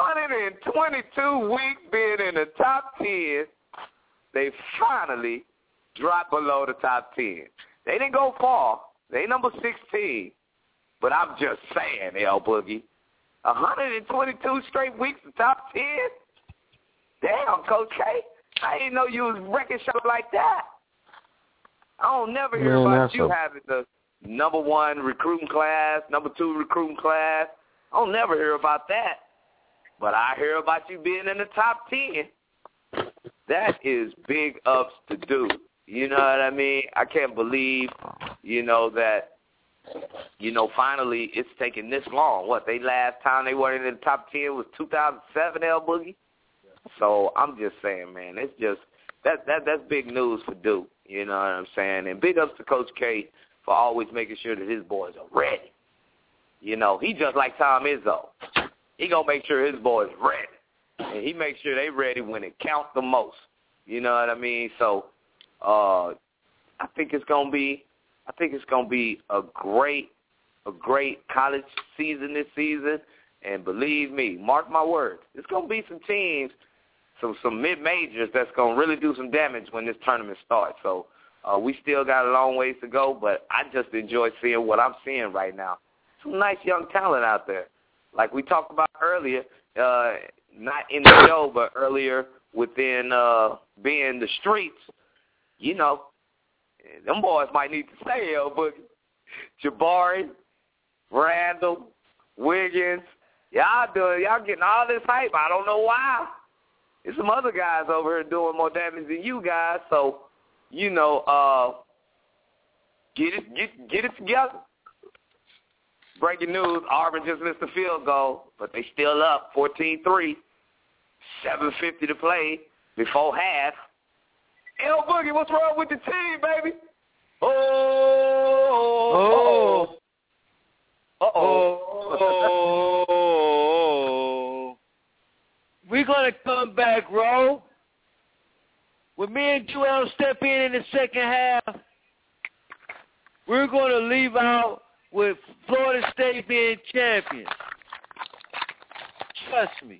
122 weeks being in the top 10, they finally dropped below the top 10. They didn't go far. They number 16. But I'm just saying, L Boogie, 122 straight weeks in top 10? Damn, Coach K. I didn't know you was wrecking shop like that. I don't never hear about you having the number 1 recruiting class, number 2 recruiting class. I don't never hear about that. But I hear about you being in the top 10. That is big ups to do. You know what I mean? I can't believe, that, finally it's taking this long. They last time they were in the top 10 was 2007, L Boogie? So I'm just saying, man, it's just, that's big news for Duke. You know what I'm saying? And big ups to Coach K for always making sure that his boys are ready. He just like Tom Izzo. He going to make sure his boys ready. And he makes sure they ready when it counts the most. You know what I mean? So I think it's going to be a great college season this season. And believe me, mark my words, it's going to be some teams, some mid-majors that's going to really do some damage when this tournament starts. So we still got a long ways to go, but I just enjoy seeing what I'm seeing right now. Some nice young talent out there. Like we talked about earlier, not in the show, but earlier within being the streets, them boys might need to stay, but Jabari, Randall, Wiggins, y'all getting all this hype. I don't know why. There's some other guys over here doing more damage than you guys, so, get it together. Breaking news, Auburn just missed a field goal, but they still up 14-3, 7:50 to play before half. L Boogie, what's wrong with the team, baby? Oh. We're going to come back, Ro. When me and Joel step in the second half, we're going to leave out with Florida State being champions. Trust me.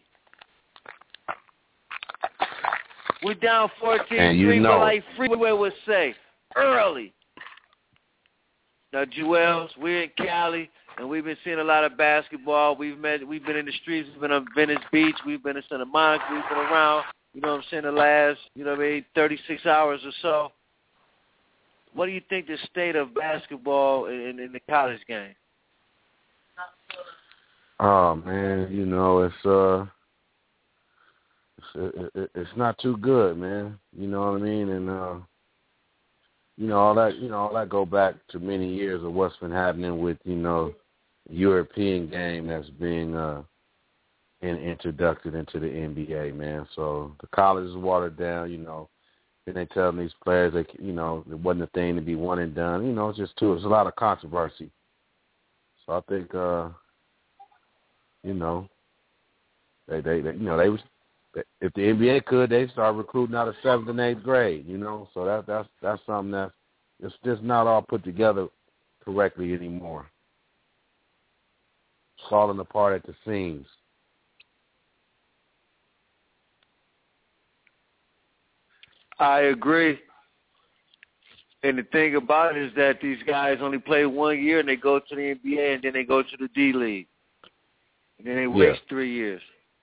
We're down 14-3, but like Freeway would say, early. Now, Joel, we're in Cali, and we've been seeing a lot of basketball. We've been in the streets. We've been on Venice Beach. We've been in Santa Monica. We've been around, the last, 36 hours or so. What do you think the state of basketball in the college game? Oh man, it's it's not too good, man. You know what I mean? And all that go back to many years of what's been happening with European game that's being introduced into the NBA, man. So the college is watered down, Then they tell these players that it wasn't a thing to be one and done. It's just it's a lot of controversy. So I think they was, if the NBA could, they'd start recruiting out of 7th and 8th grade. So that's something that's it's just not all put together correctly anymore. It's falling apart at the seams. I agree. And the thing about it is that these guys only play 1 year and they go to the NBA and then they go to the D-League. And then they waste 3 years.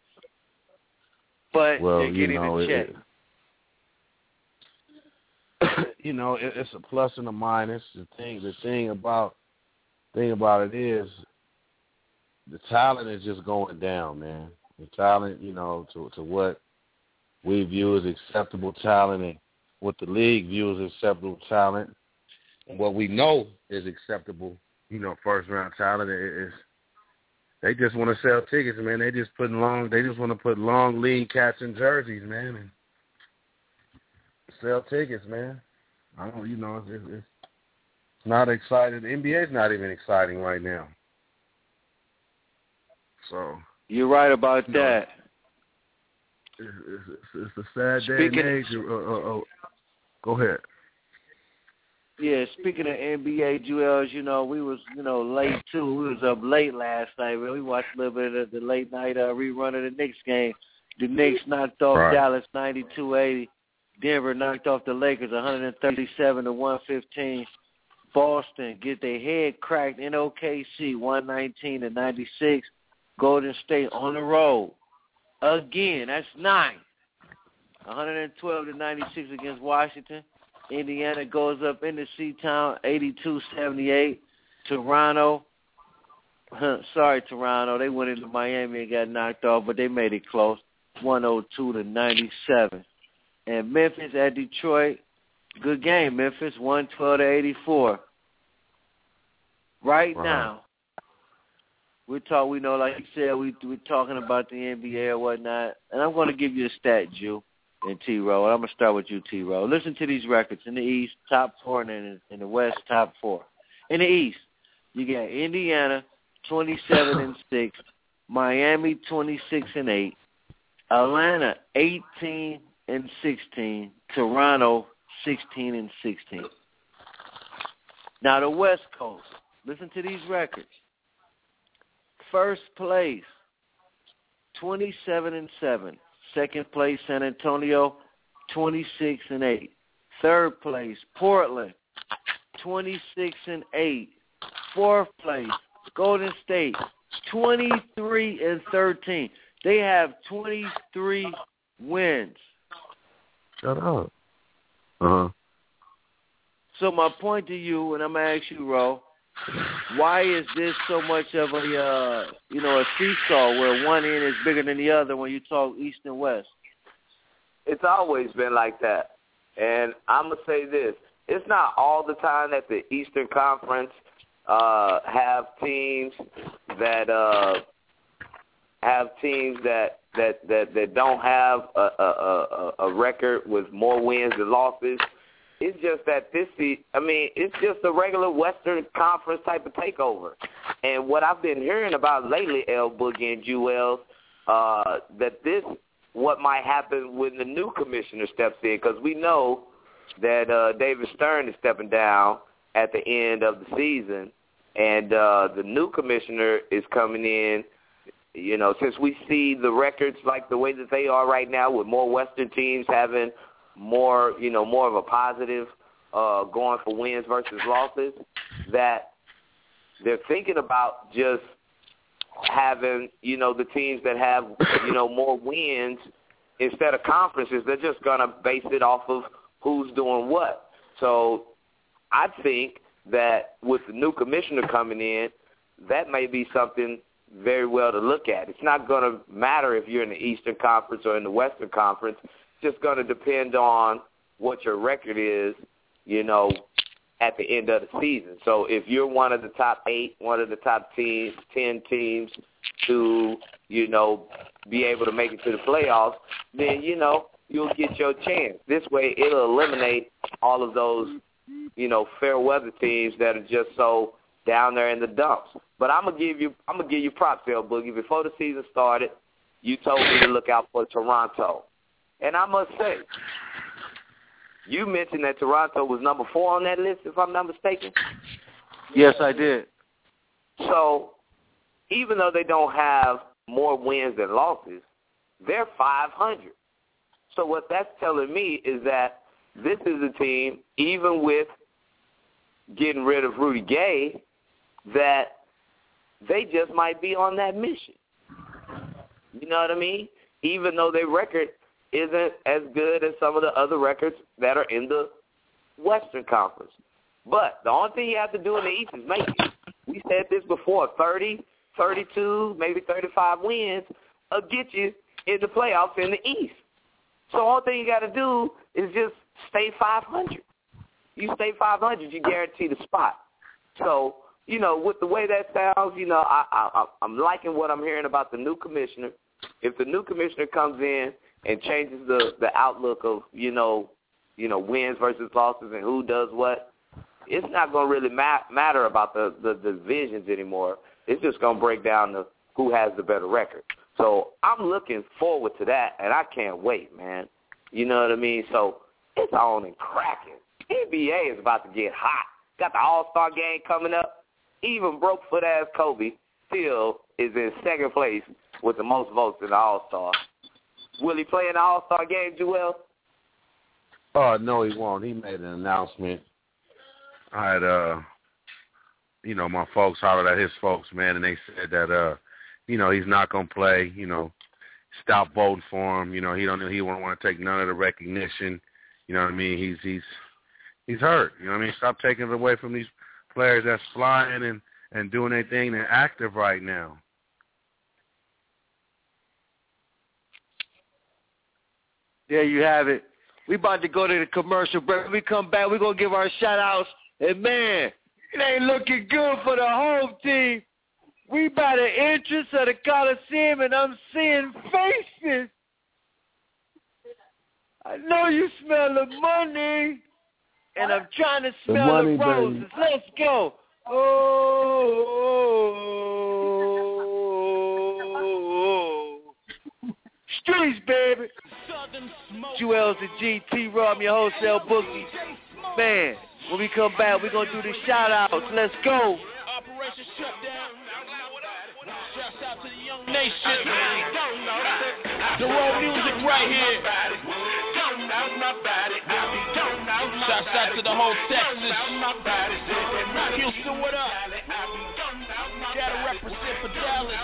But they're getting a check. It's a plus and a minus. The thing about it is the talent is just going down, man. The talent, to what we view as acceptable talent and what the league views as acceptable talent and what we know is acceptable, first-round talent is they just want to sell tickets, man. They just want to put long lean cats in jerseys, man, and sell tickets, man. I don't, it's not exciting. The NBA is not even exciting right now. So you're right about that. It's a sad day and age. Go ahead. Yeah, speaking of NBA, Jewels, we was, late too. We was up late last night. We watched a little bit of the late night rerun of the Knicks game. The Knicks knocked off Dallas 92-80. Denver knocked off the Lakers 137-115. Boston get their head cracked in OKC 119-96. Golden State on the road again. That's 9. 112-96 against Washington. Indiana goes up into C-Town 82-78. Toronto. Toronto. They went into Miami and got knocked off, but they made it close. 102-97. And Memphis at Detroit. Good game, Memphis. 112-84. Right now, like you said, we're talking about the NBA or whatnot. And I'm going to give you a stat, Jew, and T-Row. I'm going to start with you, T-Row. Listen to these records. In the East, top 4, and in the West, top 4. In the East, you got Indiana, 27-6. Miami, 26-8. Atlanta, 18-16. Toronto, 16-16. Now the West Coast. Listen to these records. First place, 27-7. Second place, San Antonio, 26-8. Third place, Portland, 26-8. Fourth place, Golden State, 23-13. They have 23 wins. Shut up. So my point to you, and I'm going to ask you, Ro, why is this so much of a seesaw where one end is bigger than the other when you talk East and West? It's always been like that. And I'm going to say this. It's not all the time that the Eastern Conference have teams that don't have a record with more wins than losses. It's just that it's just a regular Western Conference type of takeover. And what I've been hearing about lately, L Boogie and Jewels, that this what might happen when the new commissioner steps in, because we know that David Stern is stepping down at the end of the season, and the new commissioner is coming in. Since we see the records like the way that they are right now, with more Western teams having more of a positive going for wins versus losses, that they're thinking about just having, the teams that have, more wins instead of conferences. They're just going to base it off of who's doing what. So I think that with the new commissioner coming in, that may be something very well to look at. It's not going to matter if you're in the Eastern Conference or in the Western Conference. It's just going to depend on what your record is, at the end of the season. So if you're one of the top 8, one of the top 10 teams to, be able to make it to the playoffs, then, you'll get your chance. This way it'll eliminate all of those, fair weather teams that are just so down there in the dumps. But I'm gonna give you props there, Boogie. Before the season started, you told me to look out for Toronto. And I must say, you mentioned that Toronto was number 4 on that list, if I'm not mistaken. Yes, I did. So even though they don't have more wins than losses, they're 500. So what that's telling me is that this is a team, even with getting rid of Rudy Gay, that they just might be on that mission. You know what I mean? Even though their record isn't as good as some of the other records that are in the Western Conference. But the only thing you have to do in the East is make it. We said this before, 30, 32, maybe 35 wins will get you in the playoffs in the East. So the only thing you got to do is just stay 500. You stay 500, you guarantee the spot. So, with the way that sounds, I'm liking what I'm hearing about the new commissioner. If the new commissioner comes in and changes the outlook of, wins versus losses and who does what, it's not going to really matter about the divisions anymore. It's just going to break down to who has the better record. So I'm looking forward to that, and I can't wait, man. You know what I mean? So it's on and cracking. NBA is about to get hot. Got the All-Star game coming up. Even broke-foot-ass Kobe still is in second place with the most votes in the All-Star. Will he play in the All-Star game, Joel? Oh, no, he won't. He made an announcement. I had, my folks hollered at his folks, man, and they said that, he's not going to play, stop voting for him. He won't want to take none of the recognition. You know what I mean? He's hurt. You know what I mean? Stop taking it away from these players that's flying and doing their thing and active right now. There you have it. We about to go to the commercial break. When we come back, we're going to give our shout-outs. And, man, it ain't looking good for the home team. We by the entrance of the Coliseum, and I'm seeing faces. I know you smell the money, and I'm trying to smell the roses. Baby. Let's go. Oh, streets, baby. Jewels and GT Raw, your wholesale bookie. Man, when we come back, we're going to do the shout-outs. Let's go. Operation Shutdown. Shouts out to the young nation. The raw music right here. Shouts out to the whole Texas. Houston, what up? Gotta represent for Dallas.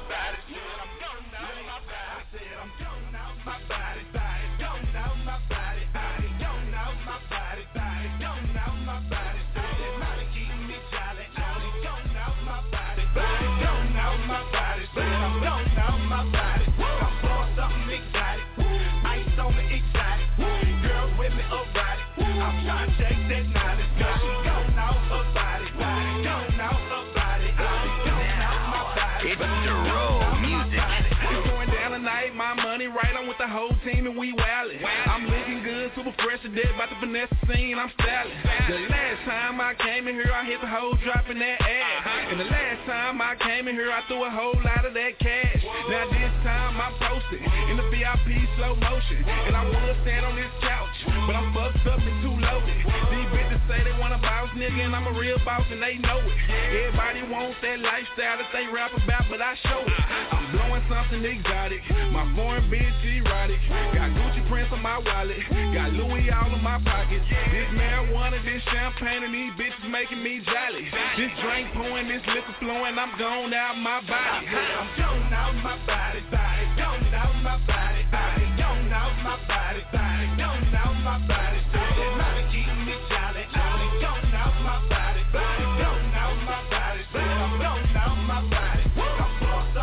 Right on with the whole team and we wildin'. I'm looking good, super fresh and dead, about to finesse the scene, I'm styling. The last time I came in here, I hit the whole drop in that ass. And the last time I came in here, I threw a whole lot of that cash. Now this time I posted in the VIP slow motion. And I wanna stand on this couch, but I'm fucked up and too loaded. These bitches say they want a boss nigga and I'm a real boss and they know it. Everybody wants that lifestyle that they rap about, but I show it. I'm blowing something exotic, my foreign bitch erotic. Got Gucci prints on my wallet, got Louis all in my pockets. This marijuana, this champagne, and these bitches making me jolly. This drink pouring, this liquor flowing, I'm gone out my body. I'm gone out my body, gone out my body, gone out my body, gone out my body. That keep me jolly, gone out my body, gone out my body, gone out my body.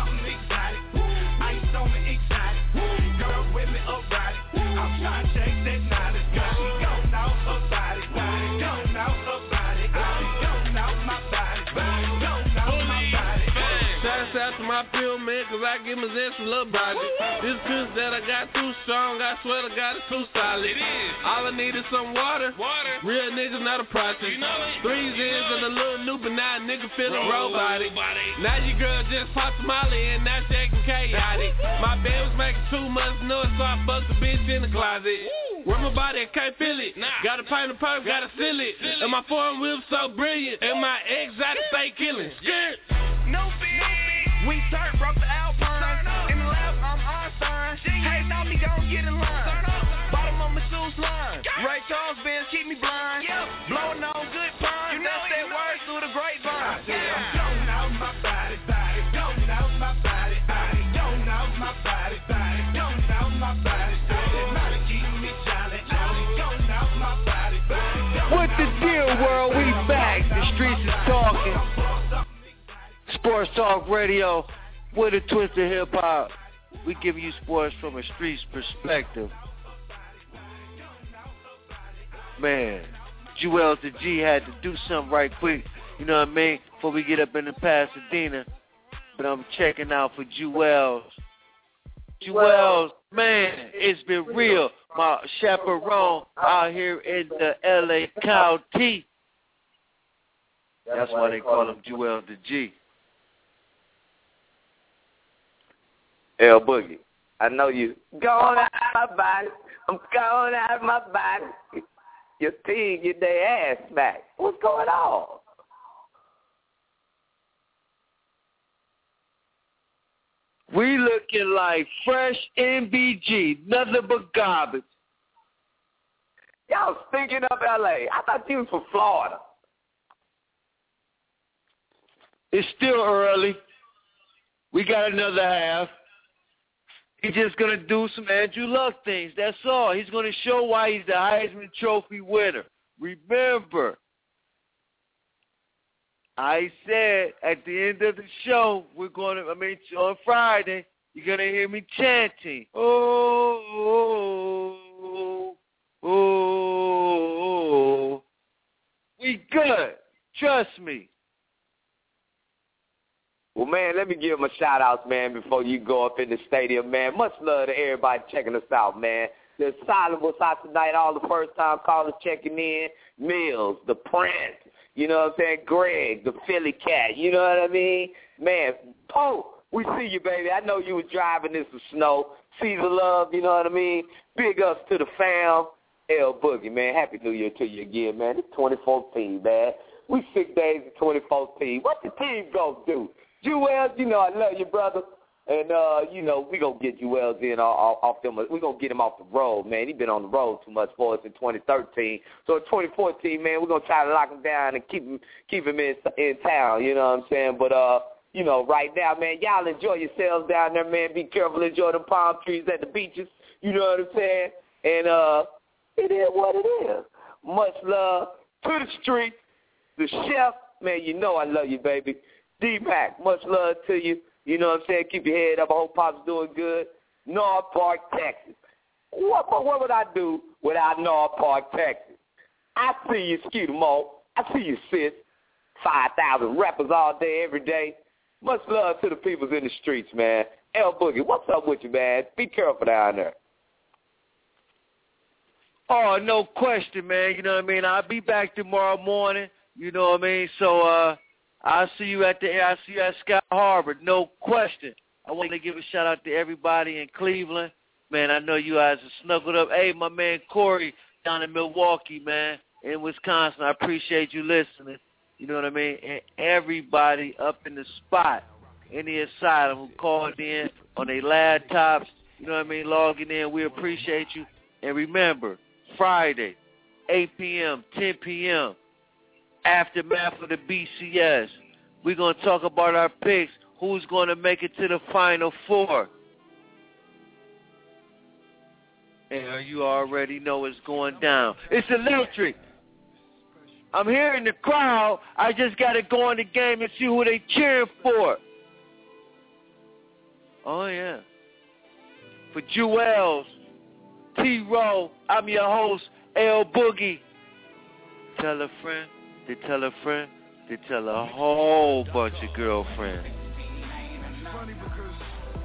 I give my zest a little body. This juice that I got too strong, I swear to God it's too solid. It is. All I need is some water. Real niggas not a project. You know it. 3 Z's and a little new, but now a nigga feeling robotic. Now your girl just popped a molly and now she acting chaotic. My bed was making too much noise, so I fucked the bitch in the closet. Rub my body, I can't feel it. Got a pint of perp, gotta seal it. And my foreign whip so brilliant. And my exotic stay killing. Skirt. No fear. We turn, broke the Alpine. In the lab, I'm Einstein. Hating on me, gon' get in line. Bottom of my shoes line. Ray Charles Benz keep me blind. Blowing on good pines. That's that word through the grapevine. I'm blowing out my body, blowing out my body, blowing out my body, blowing out my body. What the deal, world? We back. The streets is talking. Sports Talk Radio with a twist of hip hop. We give you sports from a streets perspective. Man, Jewels the G had to do something right quick. You know what I mean? Before we get up in the Pasadena. But I'm checking out for Jewels. Jewels, man, it's been real. My chaperone out here in the LA County. That's why they call him Jewels the G. L Boogie, I know you going out my body. I'm going out my body. Your team get their ass back. What's going on? We looking like fresh MBG, nothing but garbage. Y'all stinking up LA. I thought you was from Florida. It's still early. We got another half. He's just going to do some Andrew Luck things. That's all. He's going to show why he's the Heisman Trophy winner. Remember, I said at the end of the show, on Friday, you're going to hear me chanting, oh, oh, oh. We good. Trust me. Well, man, let me give them a shout-out, man, before you go up in the stadium, man. Much love to everybody checking us out, man. The Silent was out tonight, all the first-time callers checking in. Mills, the Prince, you know what I'm saying? Greg, the Philly Cat, you know what I mean? Man, we see you, baby. I know you was driving in some snow. Caesar Love, you know what I mean? Big ups to the fam. L Boogie, man. Happy New Year to you again, man. It's 2014, man. We 6 days in 2014. What the team gonna do? Jewels, you know I love you, brother. And, you know, we going to get Jewels in off them. We're going to get him off the road, man. He been on the road too much for us in 2013. So in 2014, man, we're going to try to lock him down and keep him in town, you know what I'm saying? But, you know, right now, man, y'all enjoy yourselves down there, man. Be careful. Enjoy the palm trees at the beaches, you know what I'm saying? And it is what it is. Much love to the street, the chef. Man, you know I love you, baby. D-Mac, much love to you. You know what I'm saying? Keep your head up. I hope Pop's doing good. North Park, Texas. What would I do without North Park, Texas? I see you, Skeeter Mo. I see you, sis. 5,000 rappers all day, every day. Much love to the peoples in the streets, man. L Boogie, what's up with you, man? Be careful down there. Oh, no question, man. You know what I mean? I'll be back tomorrow morning. You know what I mean? So, I'll see you at Sky Harbor, no question. I want to give a shout-out to everybody in Cleveland. Man, I know you guys are snuggled up. Hey, my man Corey down in Milwaukee, man, in Wisconsin, I appreciate you listening. You know what I mean? And everybody up in the spot, in the asylum who called in on their laptops, you know what I mean, logging in, we appreciate you. And remember, Friday, 8 p.m., 10 p.m., Aftermath of the BCS. We're going to talk about our picks, who's going to make it to the Final Four. And you already know it's going down. It's electric. I'm hearing the crowd. I just got to go in the game and see who they cheering for. Oh, yeah. For Jewels, T-Row, I'm your host, L Boogie. Tell a friend. They tell a friend, they tell a whole bunch of girlfriends. It's funny because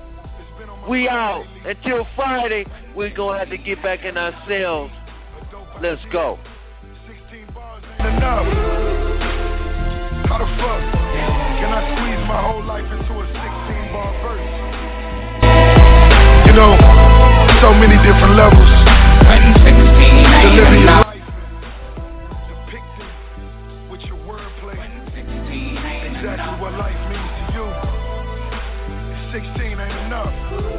We out. Until Friday, we're going to have to get back in ourselves. Let's go. Enough. How the fuck can I squeeze my whole life into a 16-bar verse? You know, so many different levels. Deliver your life, depicting with your wordplay exactly what life means to you. 16 ain't enough.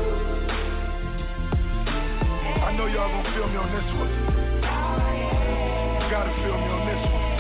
I know y'all gonna feel me on this one. You gotta feel me on this one.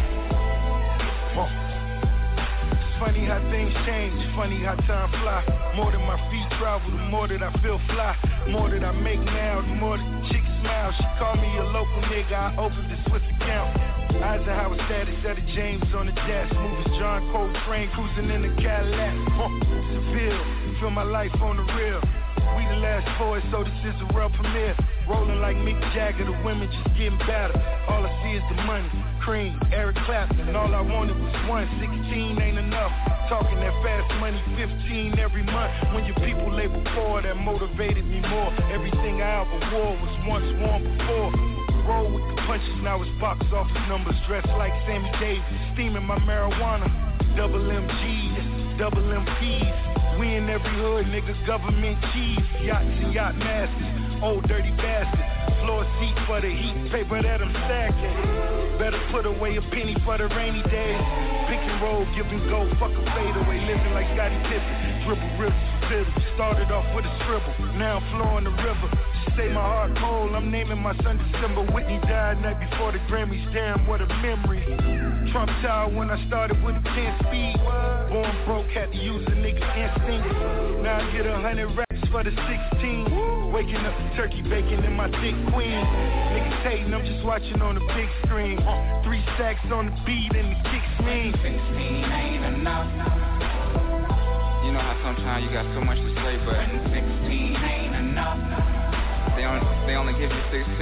It's funny how things change, funny how time fly. More than my feet travel, the more that I feel fly. More that I make now, the more that the chick smile. She called me a local nigga, I opened the Swiss account. Eisenhower status at a James on the dash. Moving John Coltrane, cruising in the Cadillac. Seville, feel my life on the real. We the last boys, so this is a real premiere. Rolling like Mick Jagger, the women just getting better. All I see is the money, cream, Eric Clapton. All I wanted was 16 ain't enough. Talking that fast money, 15 every month. When your people label poor, that motivated me more. Everything I ever wore was once worn before. Roll with the punches, now it's box office numbers. Dressed like Sammy Davis, steaming my marijuana. Double MGs, double MPs. We in every hood, nigga, government cheese. Yachts and yacht masters, old dirty bastards. Floor seat for the heat, paper that I'm stacking. Better put away a penny for the rainy days. Pick and roll, give and go, fuck a fade away. Living like Scottie Pippen, dribble rivers, fiddle. Started off with a scribble, now I'm flowing the river. Stay my heart cold, I'm naming my son December. Whitney died night before the Grammys, damn what a memory. Trump Tower when I started with a 10 speed. Born broke, had to use a nigga's instinct. Now I get 100 racks for the 16. Waking up to turkey bacon in my thick queen. Niggas hating, I'm just watching on the big screen. 3 sacks on the beat and the kicks mean 16 ain't enough. You know how sometimes you got so much to say, but 16 ain't enough. They only give you 16.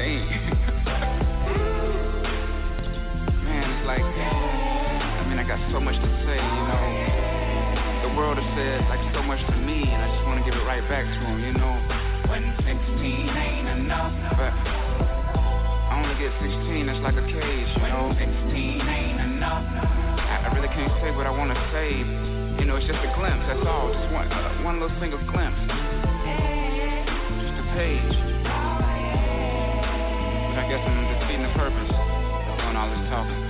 Man, it's like, I got so much to say, you know. The world has said like so much to me, and I just want to give it right back to them, you know. When 16 ain't enough, but I only get 16, it's like a cage, you know. 16 ain't enough. I really can't say what I want to say. You know, it's just a glimpse, that's all. Just one little single glimpse. Just a page. But I guess I'm defeating the purpose of doing all this talking.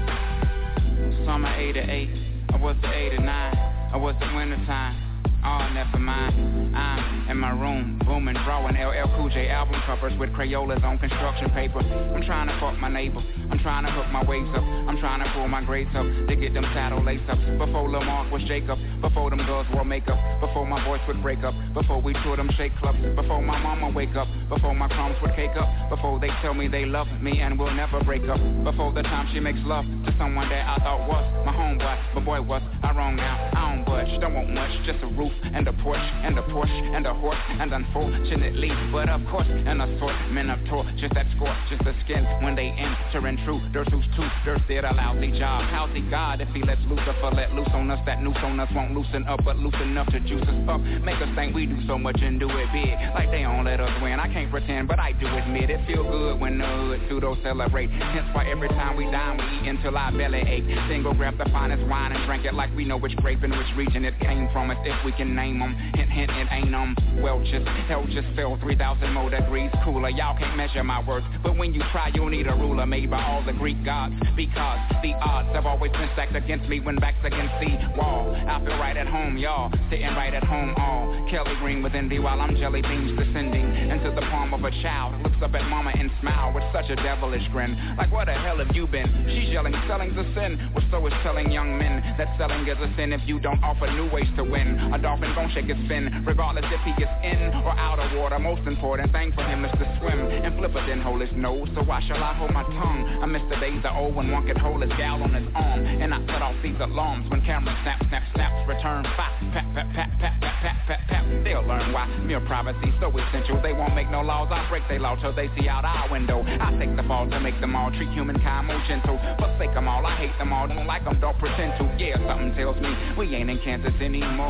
Summer 88, I was the 89, I was the wintertime. Oh, never mind. I'm in my room, booming, drawing LL Cool J album covers with Crayolas on construction paper. I'm trying to fuck my neighbor. I'm trying to hook my waves up. I'm trying to pull my grades up to get them saddle lace ups. Before Lil Mark was Jacob, before them girls wore makeup, before my voice would break up, before we toured them shake clubs, before my mama wake up, before my crumbs would cake up, before they tell me they love me and will never break up, before the time she makes love to someone that I thought was my homeboy, but boy was I wrong now. I don't budge, don't want much, just a roof and a porch and a Porsche and a horse, and unfortunately, but of course, an assortment of torches that scorches the skin when they enter intruders whose tutors did a lousy job. How's he God if he lets Lucifer let loose on us? That noose on us won't loosen up, but loose enough to juice us up. Make us think we do so much and do it big, like they don't let us win. I can't pretend, but I do admit it feel good when the hood pseudo celebrate. Hence why every time we dine, we eat until our belly ache. Then go grab the finest wine and drink it like we know which grape and which region it came from. As if we can name them. Hint, hint, it ain't Welch's. Hell just fell 3,000 more degrees cooler. Y'all can't measure my worth, but when you try, you'll need a ruler made by all the Greek gods. Because the odds have always been stacked against me when back's against the wall. I feel right at home, y'all, sitting right at home all. Kelly Green with envy while I'm jelly beans descending into the palm of a child. Looks up at mama and smile with such a devilish grin. Like, where the hell have you been? She's yelling, selling's a sin. Well, so is telling young men that selling is a sin if you don't offer new ways to win. A dolphin gon' shake his fin, regardless if he gets in or out of water. Most important thing for him is to swim, and Flipper didn't hold his nose, so why shall I hold my tongue? I miss the days of old when one could hold his gal on his arm, and I set off these alarms when cameras snap, snap, snaps, return fire, pat, pat, pat, pat, pat, pat, pat, pat. They'll learn why mere privacy so essential. They won't make no laws, I break their law till they see out our window. I take the fall to make them all treat humankind more gentle. Forsake them all, I hate them all, don't like them, don't pretend to. Yeah, something tells me we ain't in Kansas anymore.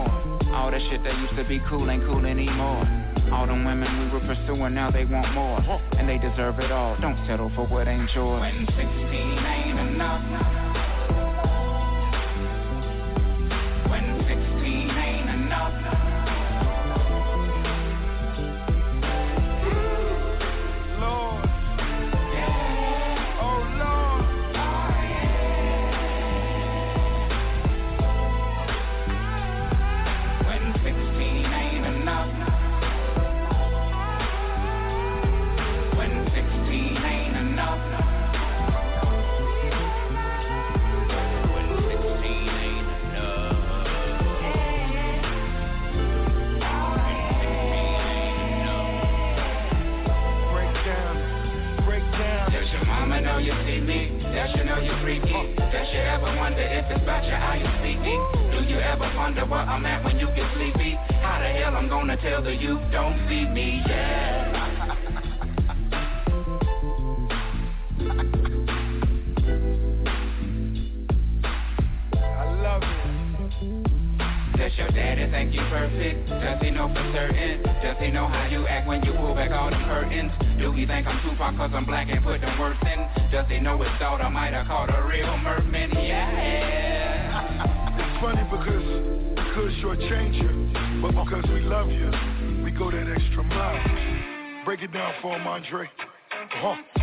All that shit that used to be cool ain't cool anymore. All them women we were pursuing, now they want more. And they deserve it all, don't settle for what ain't yours. When 16 ain't enough. When 16 ain't enough. Lord. Yeah. Oh, Lord. Oh, yeah. When 16 ain't enough. When 16 ain't enough. When 16 ain't enough. Break down. Does your mama know you see me? Does she know you freaky? Does she ever wonder if it's about you how you speaky? Do you ever wonder where I'm at when you get sleepy? How the hell I'm gonna tell the youth don't see me? Yeah. Does your daddy think you perfect? Does he know for certain? Does he know how you act when you pull back all them curtains? Do he think I'm Tupac cause I'm black and put them words in? Does he know his daughter might have caught a real merman? Yeah. It's funny because shortchange you, but because we love you, we go that extra mile. Break it down for him, Andre.